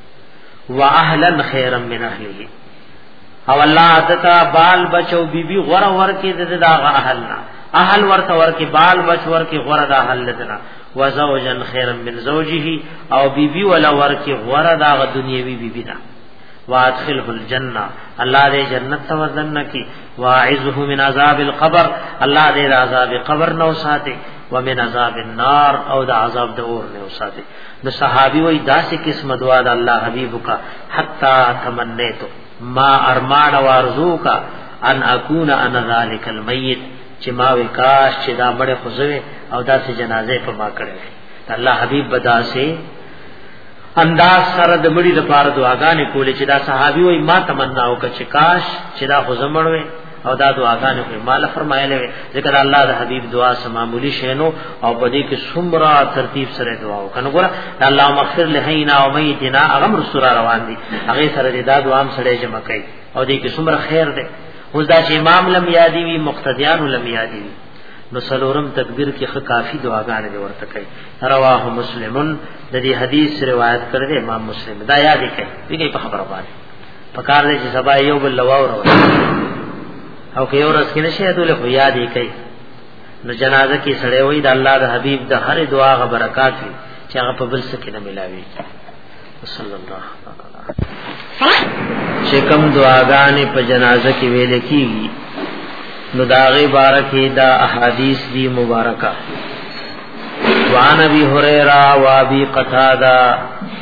واهلا خیرا من اهله او الله دتا بال بچو بیبي غره ورکې د دا اهلنا اهل ورته ورکې بال بچ ورکې غره د اهل ددنه وزوجا خیرا من زوجه او بیبي ولا ورکې غره دا دنیوي بیبي دا وادخله الجنه الله دې جنت توزن کی واعذه من عذاب القبر الله دې عذاب قبر نو ساتي ومن عذاب النار او د عذاب د اور نو ساتي د صحابي وې داسې قسم دعا د الله حبيب کا حتا تمنيت ما ارمان وارزو کا ان اكون انا ذلك الميت چې ما وکاش چې دا مړ خوځوي او داسې جنازه په ما کړې الله حبيب بداسه انداز سره د مړي د پاره دعاګانې کولې چې دا صحابي وای ما تمنا وکړه چې کاش چې دا خزمړوي او دا دعاګانې کوي مال فرمایله ذکر الله د حبيب دعا سمامولي شینو او په دې کې څومره ترتیب سره دعا وکړه ګوره الله مغفر لهینا او میتنا هغه رسول روان دي هغه سره دا دعا هم سره جمع کوي او دې کې څومره خیر ده اوس دا چې امام لم یادی وی مقتدیان لم یادی وی نو سلورم تکبیر کې خ کافی دعاګانې ورته کوي. رواه مسلمون د دې حدیث روایت کړی امام مسلم دا یاد کړئ دغه په خبره باندې پکار دې چې سبا یو بل لواو او که یو رس کې نشي ته له یاد کړئ. نو جنازه کې سړی وای د الله د حبیب د هر دعا غ برکات وي چې هغه په بل څه کې نه ملاوي. صلی الله علیه چې کوم دعاګانې په جنازه کې ویل کېږي نو داغه بارکه دا احادیث دی مبارکہ. وعن ابي هريره وابي قتاده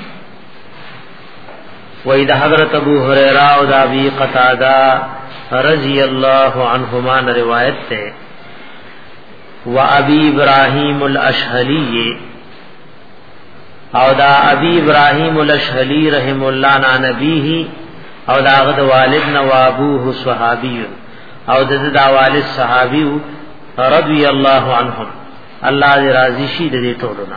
وإذا حضرت ابو هريره او ابي قتاده رضی اللہ عنہما روایت ہے. وابي ابراهيم الاشهلي او دا ابي ابراهيم الاشهلي رحم الله عن نبيه او دا غد والد نو ابوه صحابي او د دا والد صحابي رضی الله عنهم الله دې راضي شي دې ټولونه.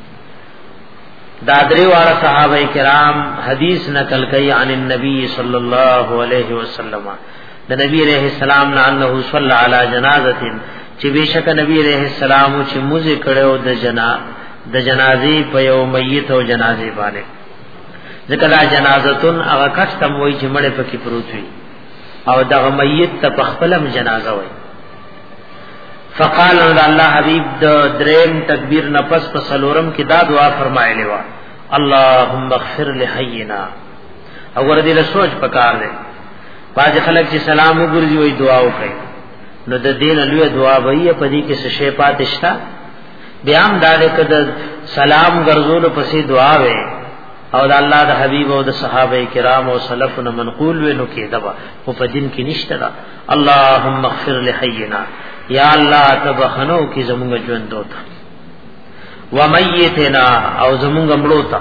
دا درې واړه صحابه کرام حدیث نقل کوي عن النبي صلی الله علیه وسلم د نبی علیہ السلام نه انه صلی علی جنازه چې بشک نبی علیہ السلام چې موزه کړو د جنا د جنازې په یو میت او جنازې باندې ځکه دا جنازتون هغه کښتم وای چې مړ پکې پروت وي او دغه میت ته په خپلم جنازه وای. فقال الله حبیب د دریم تکبیر نفس په سلورم کې دا دعا فرمایلی و اللهم اغفر لحینا. او ورته له سوچ پکار دی باز خلک چې سلام وګرځي وای دعا وکړي نو د دین لوی دعا وایي په دې کې څه شی پاتشتا بیا هم دا د سلام ګرځول پسې دعا وای او د الله د حبیب او د صحابه کرام او سلفنا منقول وینو کې دوا او په دین کې نشته دا. اللهم اغفر لحینا یا الله تبخنو کی زمونږ ژوند دوتا ومیتنا او زمونږ مړوتا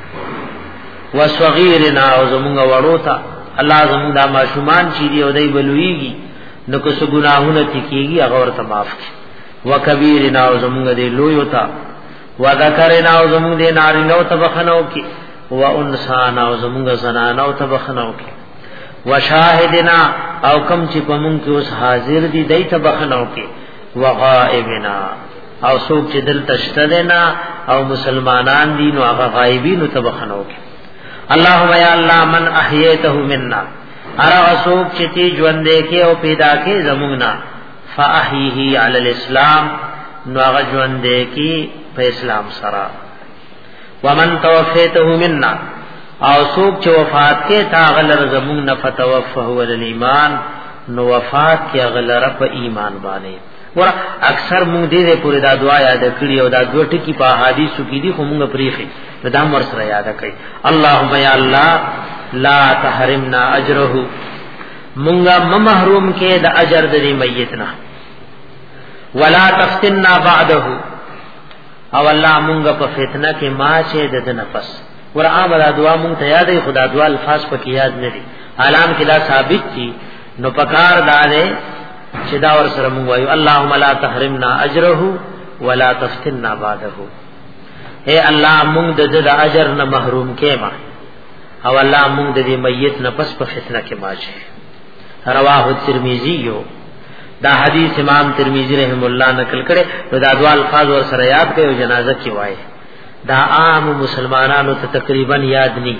وصغیرنا او زمونږ وړوتا الله زمونږ د ماشومان چې دی او دای بلویږي نو کو څه ګناهونه تکیږي هغه ورته معاف کړي. وکبیرنا او زمونږ د لوی وتا وذکرنا او زمونږ د نارینه او تبخنو کی وانسان او زمونږ زنانه او تبخنو کی وشاهدنا او کم چې په مونږ کې اوس حاضر دي دای ته بخنو کې وغائبنا او څوک چې دل تشتدنا او مسلمانان دي نو هغه غایبین ته بخنو کې. اللهم یا الله من احییته منا ارا څوک چې تی ژوند کې او پیدا کې زمونږ فاحیه علی الاسلام نو هغه ژوند کې په اسلام سره. ومن توفیته منا او څوک چې وفات کې تا غلر زمون نه فتوفه ول ایمان نو وفات کې غلر په ایمان باندې. ور اکثر مونږ دې پورې دا دعا یاد کړی او دا دوه ټکی په حدیثو کې دي خو مونږ پریخي دا مر سره یاد کړئ. اللهم یا الله لا تحرمنا اجره مونږه محروم کې د اجر دې میتنا ولا تفتنا بعده او الله مونږه په فتنه کې ما چې د نفس ور عامه دعا مونږ ته یادې خدا دعا الفاظ پکې یاد نه دي اعلان کې دا ثابت دي نو پکار دارې چې دا ور سره مونږ وایو اللهم لا تحرمنا اجره ولا تفتنا بعده. اے الله مونږ د اجر نه محروم کې ما او الله مونږ د دې میت نه پس په فتنه کې ما چې. رواه ترمذی یو دا حدیث امام ترمذی رحم الله نقل کړي نو دا دعا الفاظ ور سره یاد کړي او جنازه کې وایي دا عام مسلمانانو ته تقریبا یاد ني.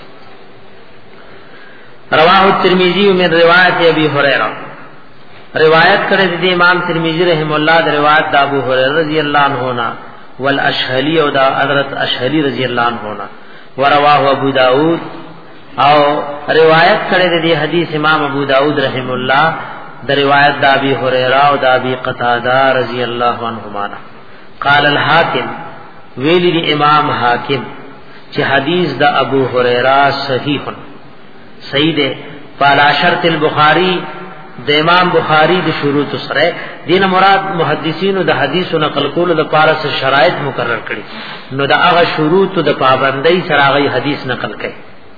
رواه الترمذی من روایت ابي هريره روایت کړي د امام ترمذی رحم الله د روایت د ابو هريره رضی الله عنه نا والاشهلی او دا حضرت اشهلی رضی الله عنه نا ورواه ابو داود او روایت کړي د حدیث امام ابو داود رحم الله د روایت د ابي هريره او د ابي قتاده رضی الله عنهما قال الحاکم ویلی دی امام حاکم چې حدیث د ابو هريره صحیح صحیح ده پالا شرط البخاری د امام بخاری د شروط سره دین مراد محدثینو د حدیثو نقل کولو د پارس شرایط مقرر کړي نو د هغه شروط د پابندۍ سره هغه حدیث نقل کړي.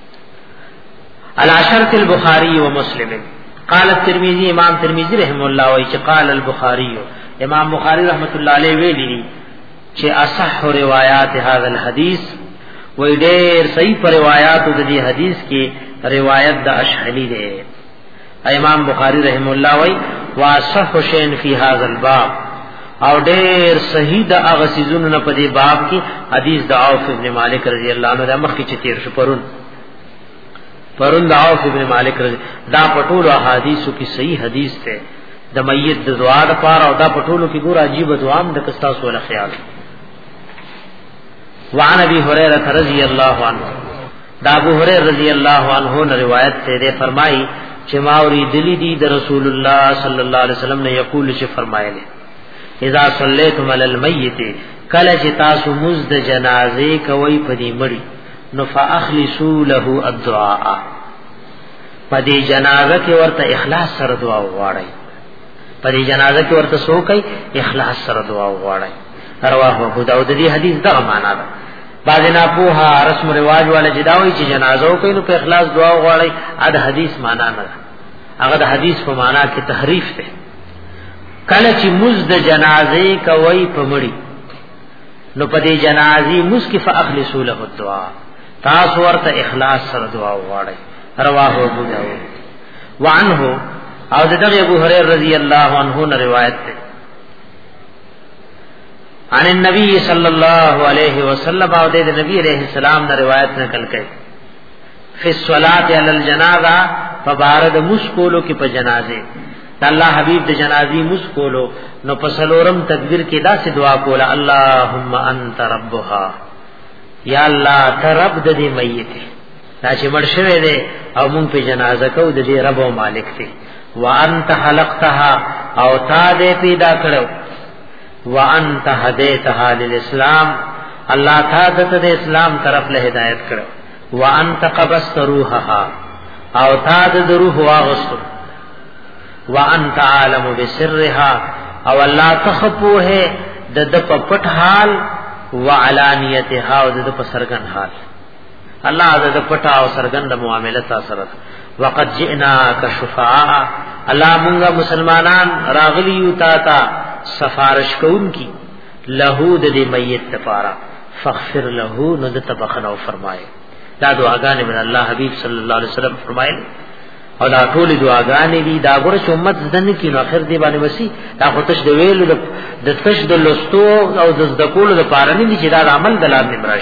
علی شرط البخاری و مسلم قال الترمذی امام ترمذی رحم الله وایي چې قال البخاری امام بخاری رحمت الله علیه ویلی چې اصح روایات هذا الحديث وې ډېر صحیح پر روایت د دې حدیث کې روایت د اشعری ده امام بخاری رحم الله وای واصح شین فی هذا الباب او ډیر صحیح د هغه سيزونو نه په دې باب کې حدیث د عوف ابن مالک رضی الله عنه د مخ کې چتیر شو پرون پرون د عوف ابن مالک رضی دا پټول احادیثو کې صحیح حدیث ته د میت د دعا لپاره او دا پټولو کې ګور عجیب دعا هم د کستا سول خیال. وعن ابي هريره رضی الله عنه دا ابو هريره رضی الله عنه نے روایت سے فرمائی چې ما اوریدلی دي د رسول الله صلی الله علیه وسلم نے یقول چې فرمایله اذا صلیتم علی المیت کله چې تاسو مزد جنازه کوي په دې مړی نو فاخلصوا له الدعاء په دې جنازه کې ورته اخلاص سره دعا وغواړئ په دې جنازه کې ورته سو کوي اخلاص سره دعا وغواړئ. رواه ابو داود دی حدیث دا معنا ده. بعض نه په رسم رواج والے جداوی چې جنازه کوي نو په اخلاص دعا وغواړئ دا حدیث معنا نه هغه د حدیث په معنا کې تحریف ده. کله چې مزد جنازه کوي په مړی نو په دې جنازي مسکی فاخلصوا له الدعاء تاسو ورته اخلاص سره دعا وغواړئ. رواه ابو داود. وعنه او دغه ابو هريره رضی الله عنه نے روایت ہے عن النبي صلی الله علیه وسلم او د نبی علیہ السلام نے روایت نقل کړي فی الصلاۃ علی الجنازہ فبارد مسکولو کی په جنازه الله حبیب د جنازي مسکولو نو پسلورم تکبیر کې دا سي دعا کوله اللهم انت ربها یا الله ته رب د دې میت دا چې مړ شوی دی او مونږ په جنازه کو د دې رب او مالک دی وانت خلقتها او تا دې پیدا کړو وانت هديتها للاسلام الله تا د اسلام طرف له هدایت کړو وانت قبضت روحها او تا د روح واغستو وانت عالم بسرها او الله تخپوه د د پټ حال وعلانیتها او د په سرګن حال الله د پټ او سرګن د معاملات سره وقد جئنا كشفاء الله مونږه مسلمانان راغلی یو تا تا سفارش کوم کی له د میت لپاره فغفر له نو د تبخنو فرمائے دا دعاګانې من الله حبیب صلی الله علیه وسلم فرمایل او دا ټول دعاګانې دي دا ګور چې امت زدن کې نو اخر دی باندې وسی دا خودش د ویلو د تش د لستو او د ذکول د پارني دي چې دا عمل دلار نمرش.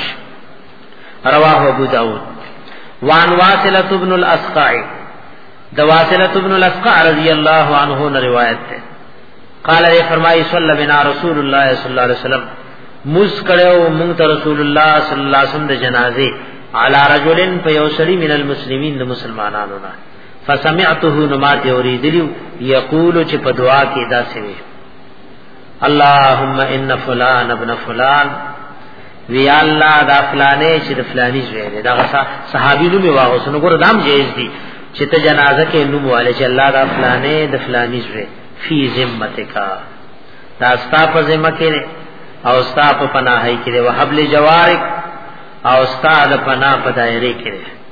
رواه ابو داود. وان واصله ابن الاسقع د واصله ابن الاسقع رضی الله عنه نے روایت ہے قال یہ فرمائی صلی بنا رسول الله صلی الله علیه وسلم مس کړو مونږ ته رسول الله صلی الله علیه وسلم د جنازه علی رجل فیوسری من المسلمین د مسلمانانو نه فسمعته نمات اوریدلیو یقول چې په دعا کې دا سوي اللهم ان فلان ابن فلان وی الله دا فلانه چې د فلانی زوی دا صحابي نوم واغ سن ګور دام جایز دي چې ته جنازه کې نوم والے چې الله دا فلانه د فلانی زوی فی ذمتک دا ستا په ذمہ کې او ستا په پناهی کې او حبل جوارک او ستا د پناه په دایره کې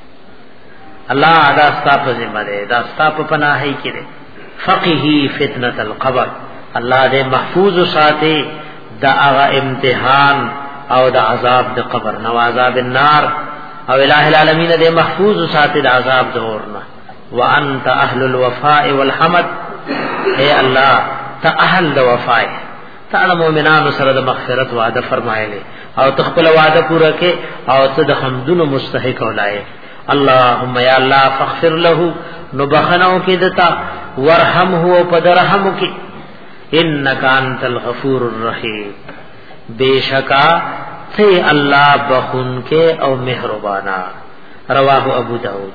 الله دا ستا په ذمہ ده دا ستا په پناهی کې فقہی فتنه القبر الله دې محفوظ ساتي دا هغه امتحان او دا عذاب د قبر نو عذاب النار او الہ العالمین دې محفوظ ساتي د عذاب د اورنا وانت اهل الوفاء والحمد اے الله ته اهل د وفاء تعالی مومنانو سره د مغفرت وعده فرمایلی او تخپل وعده پوره کې او ته د حمدونو مستحق ولای اللهم یا الله فاغفر له نبخنو کې دتا ورحمه او پدرحم کې انک انت الغفور الرحیم بیشکا تی اللہ بخون کے او مہربانا. رواہ ابو داود.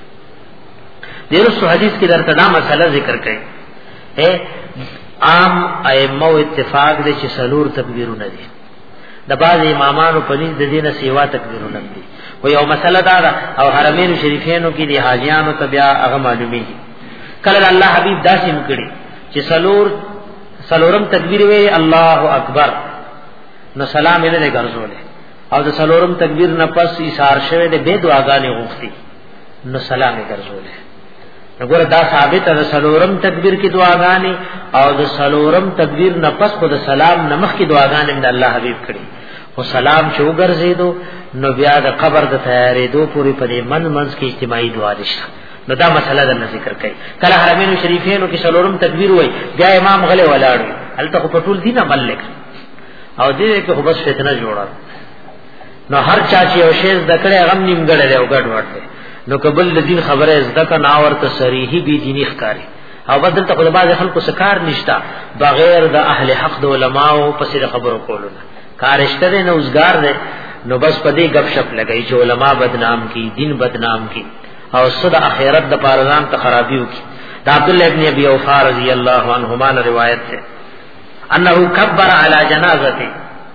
دیرستو حدیث کی در تدا مسئلہ ذکر کریں اے عام ائمہ اتفاق دے چی سلور تکبیرو ندی دا بعض امامانو پنیز دا دین سیوا تکبیرو ندی و یو مسئلہ دارا او حرمین شریفینو کی دی حاجیانو تبیا اغا معلومی کل اللہ حبیب دا سم کری چی سلور سلورم تکبیر وی اللہ اکبر نو سلام یې نه ګرځولې او د سلورم تکبیر نه پس اشار شوه د به دعاګانې غوښتي نو سلام یې ګرځولې. وګوره دا ثابت ده سلورم تکبیر کې دعاګانې او د سلورم تکبیر نه پس په د سلام نمخ کې دعاګانې د الله حبیب کړي او سلام چې وګرځېدو نو بیا د قبر د تیارې دو پوری په دې من منځ کې اجتماعي دعا نشته نو دا مسله د ذکر کوي. کله حرمین شریفینو کې سلورم تکبیر وای بیا امام غله ولاړ هلته په ټول دینه ملک او دې کې خو بس فتنه جوړه. نو هر چا چې او شیز دکړه غم نیم ګړې او ګډ ورته نو قبل د دین خبره زدک نه ورته صریحي بي دینی ښکاری او بدل ته په بعض خلکو سکار نشتا بغیر د اهل حق د علماو په سر خبرو کولو کارشته نه اوسګار ده. نو بس پدې غب شپ لګای چې علما بدنام کی دین بدنام کی او صد اخرت د پارزان ته خرابیو کی. دا عبد الله ابن ابي اوفا رضی الله عنهما روایت ہے انه کبر علی جنازته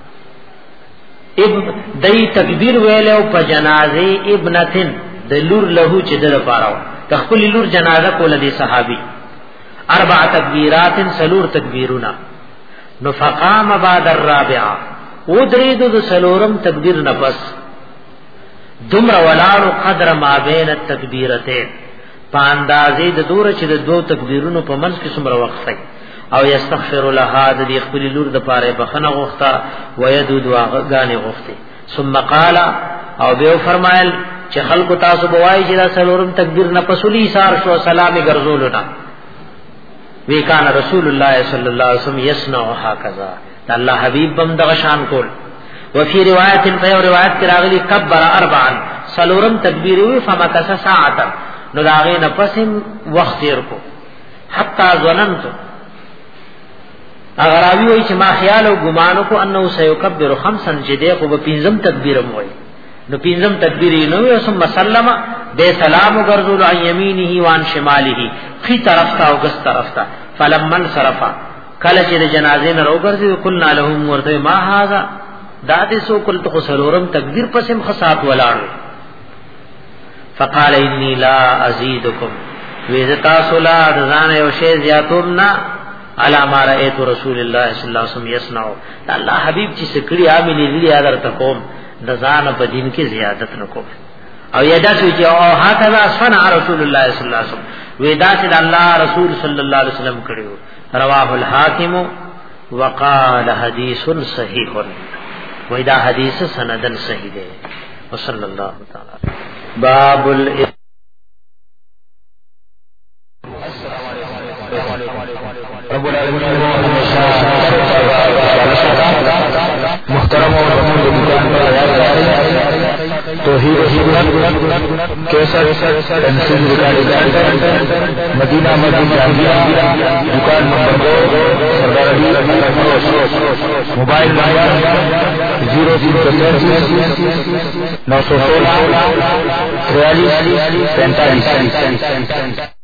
اب دای تکبیر ویلو په جنازه ابنتن د لور له چې د لپاره تخپل لور جنازه کول دي صحابي اربع تکبیرات سلور تکبیرنا نو فقام بعد الرابعه او درید د سلورم تکبیر نفس دمر ولار قدر ما بین التکبیرتين پاندازې د دور چې د دوه تکبیرونو په منځ کې څومره وقت دی او یستغفر لها د خپل لور د پاره بخنه غوښتا ويدود واغانه غوښتي ثم قال او به فرمایل چې خلق تاسو بوای چې دا سلورم تکبیر نه پسولی سار شو سلامي ګرځولنا وی کان رسول الله صلی الله علیه وسلم یصنع هکذا الله حبیب بم دغه شان کول. وفي روایت په روایت کې راغلی کبر اربعا سلورم تکبیر وی فمکث ساعه نو داغه نفسم وخت تیر کو حتا ظننت اگر اوی وی چې ما خیال او ګمان کو انه سيكبر خمسا جدي خو په پنځم تکبیر موي نو پنځم تکبیر نو یو ثم سلم به سلام ګرځول عن يمينه وان شماله خي طرف تا او ګس طرف تا فلمن صرفا کله چې د جنازې نه روګرځي قلنا لهم ورته ما هاذا دادې سو کل تو سلورم تکبیر پسم خصات ولاړ فقال اني لا ازيدكم وذتا صلا ذان یو شی زیاتومنا علی ما رأیت رسول الله صلی الله علیه وسلم یصنع الله حبیب چې سکړی عامل دي یاد تر کوم د ځان په دین کې زیادت نکوم او یدا چې او هکذا صنع رسول الله صلی الله علیه وسلم ودا چې الله رسول صلی الله علیه وسلم کړیو رواه الحاکم وقال حدیث صحیح ودا حدیث سندن صحیح ده وصلی الله تعالی باب ال رب العالمین محترم اور توحید و سنت کیسر تنسیل ریکارڈنگ مدینہ مسجد جامعہ دکان نمبر دو سردار علی موبائل نمبر زیرو زیرو تینتیس نو سو سولہ تریالیس پینتالیس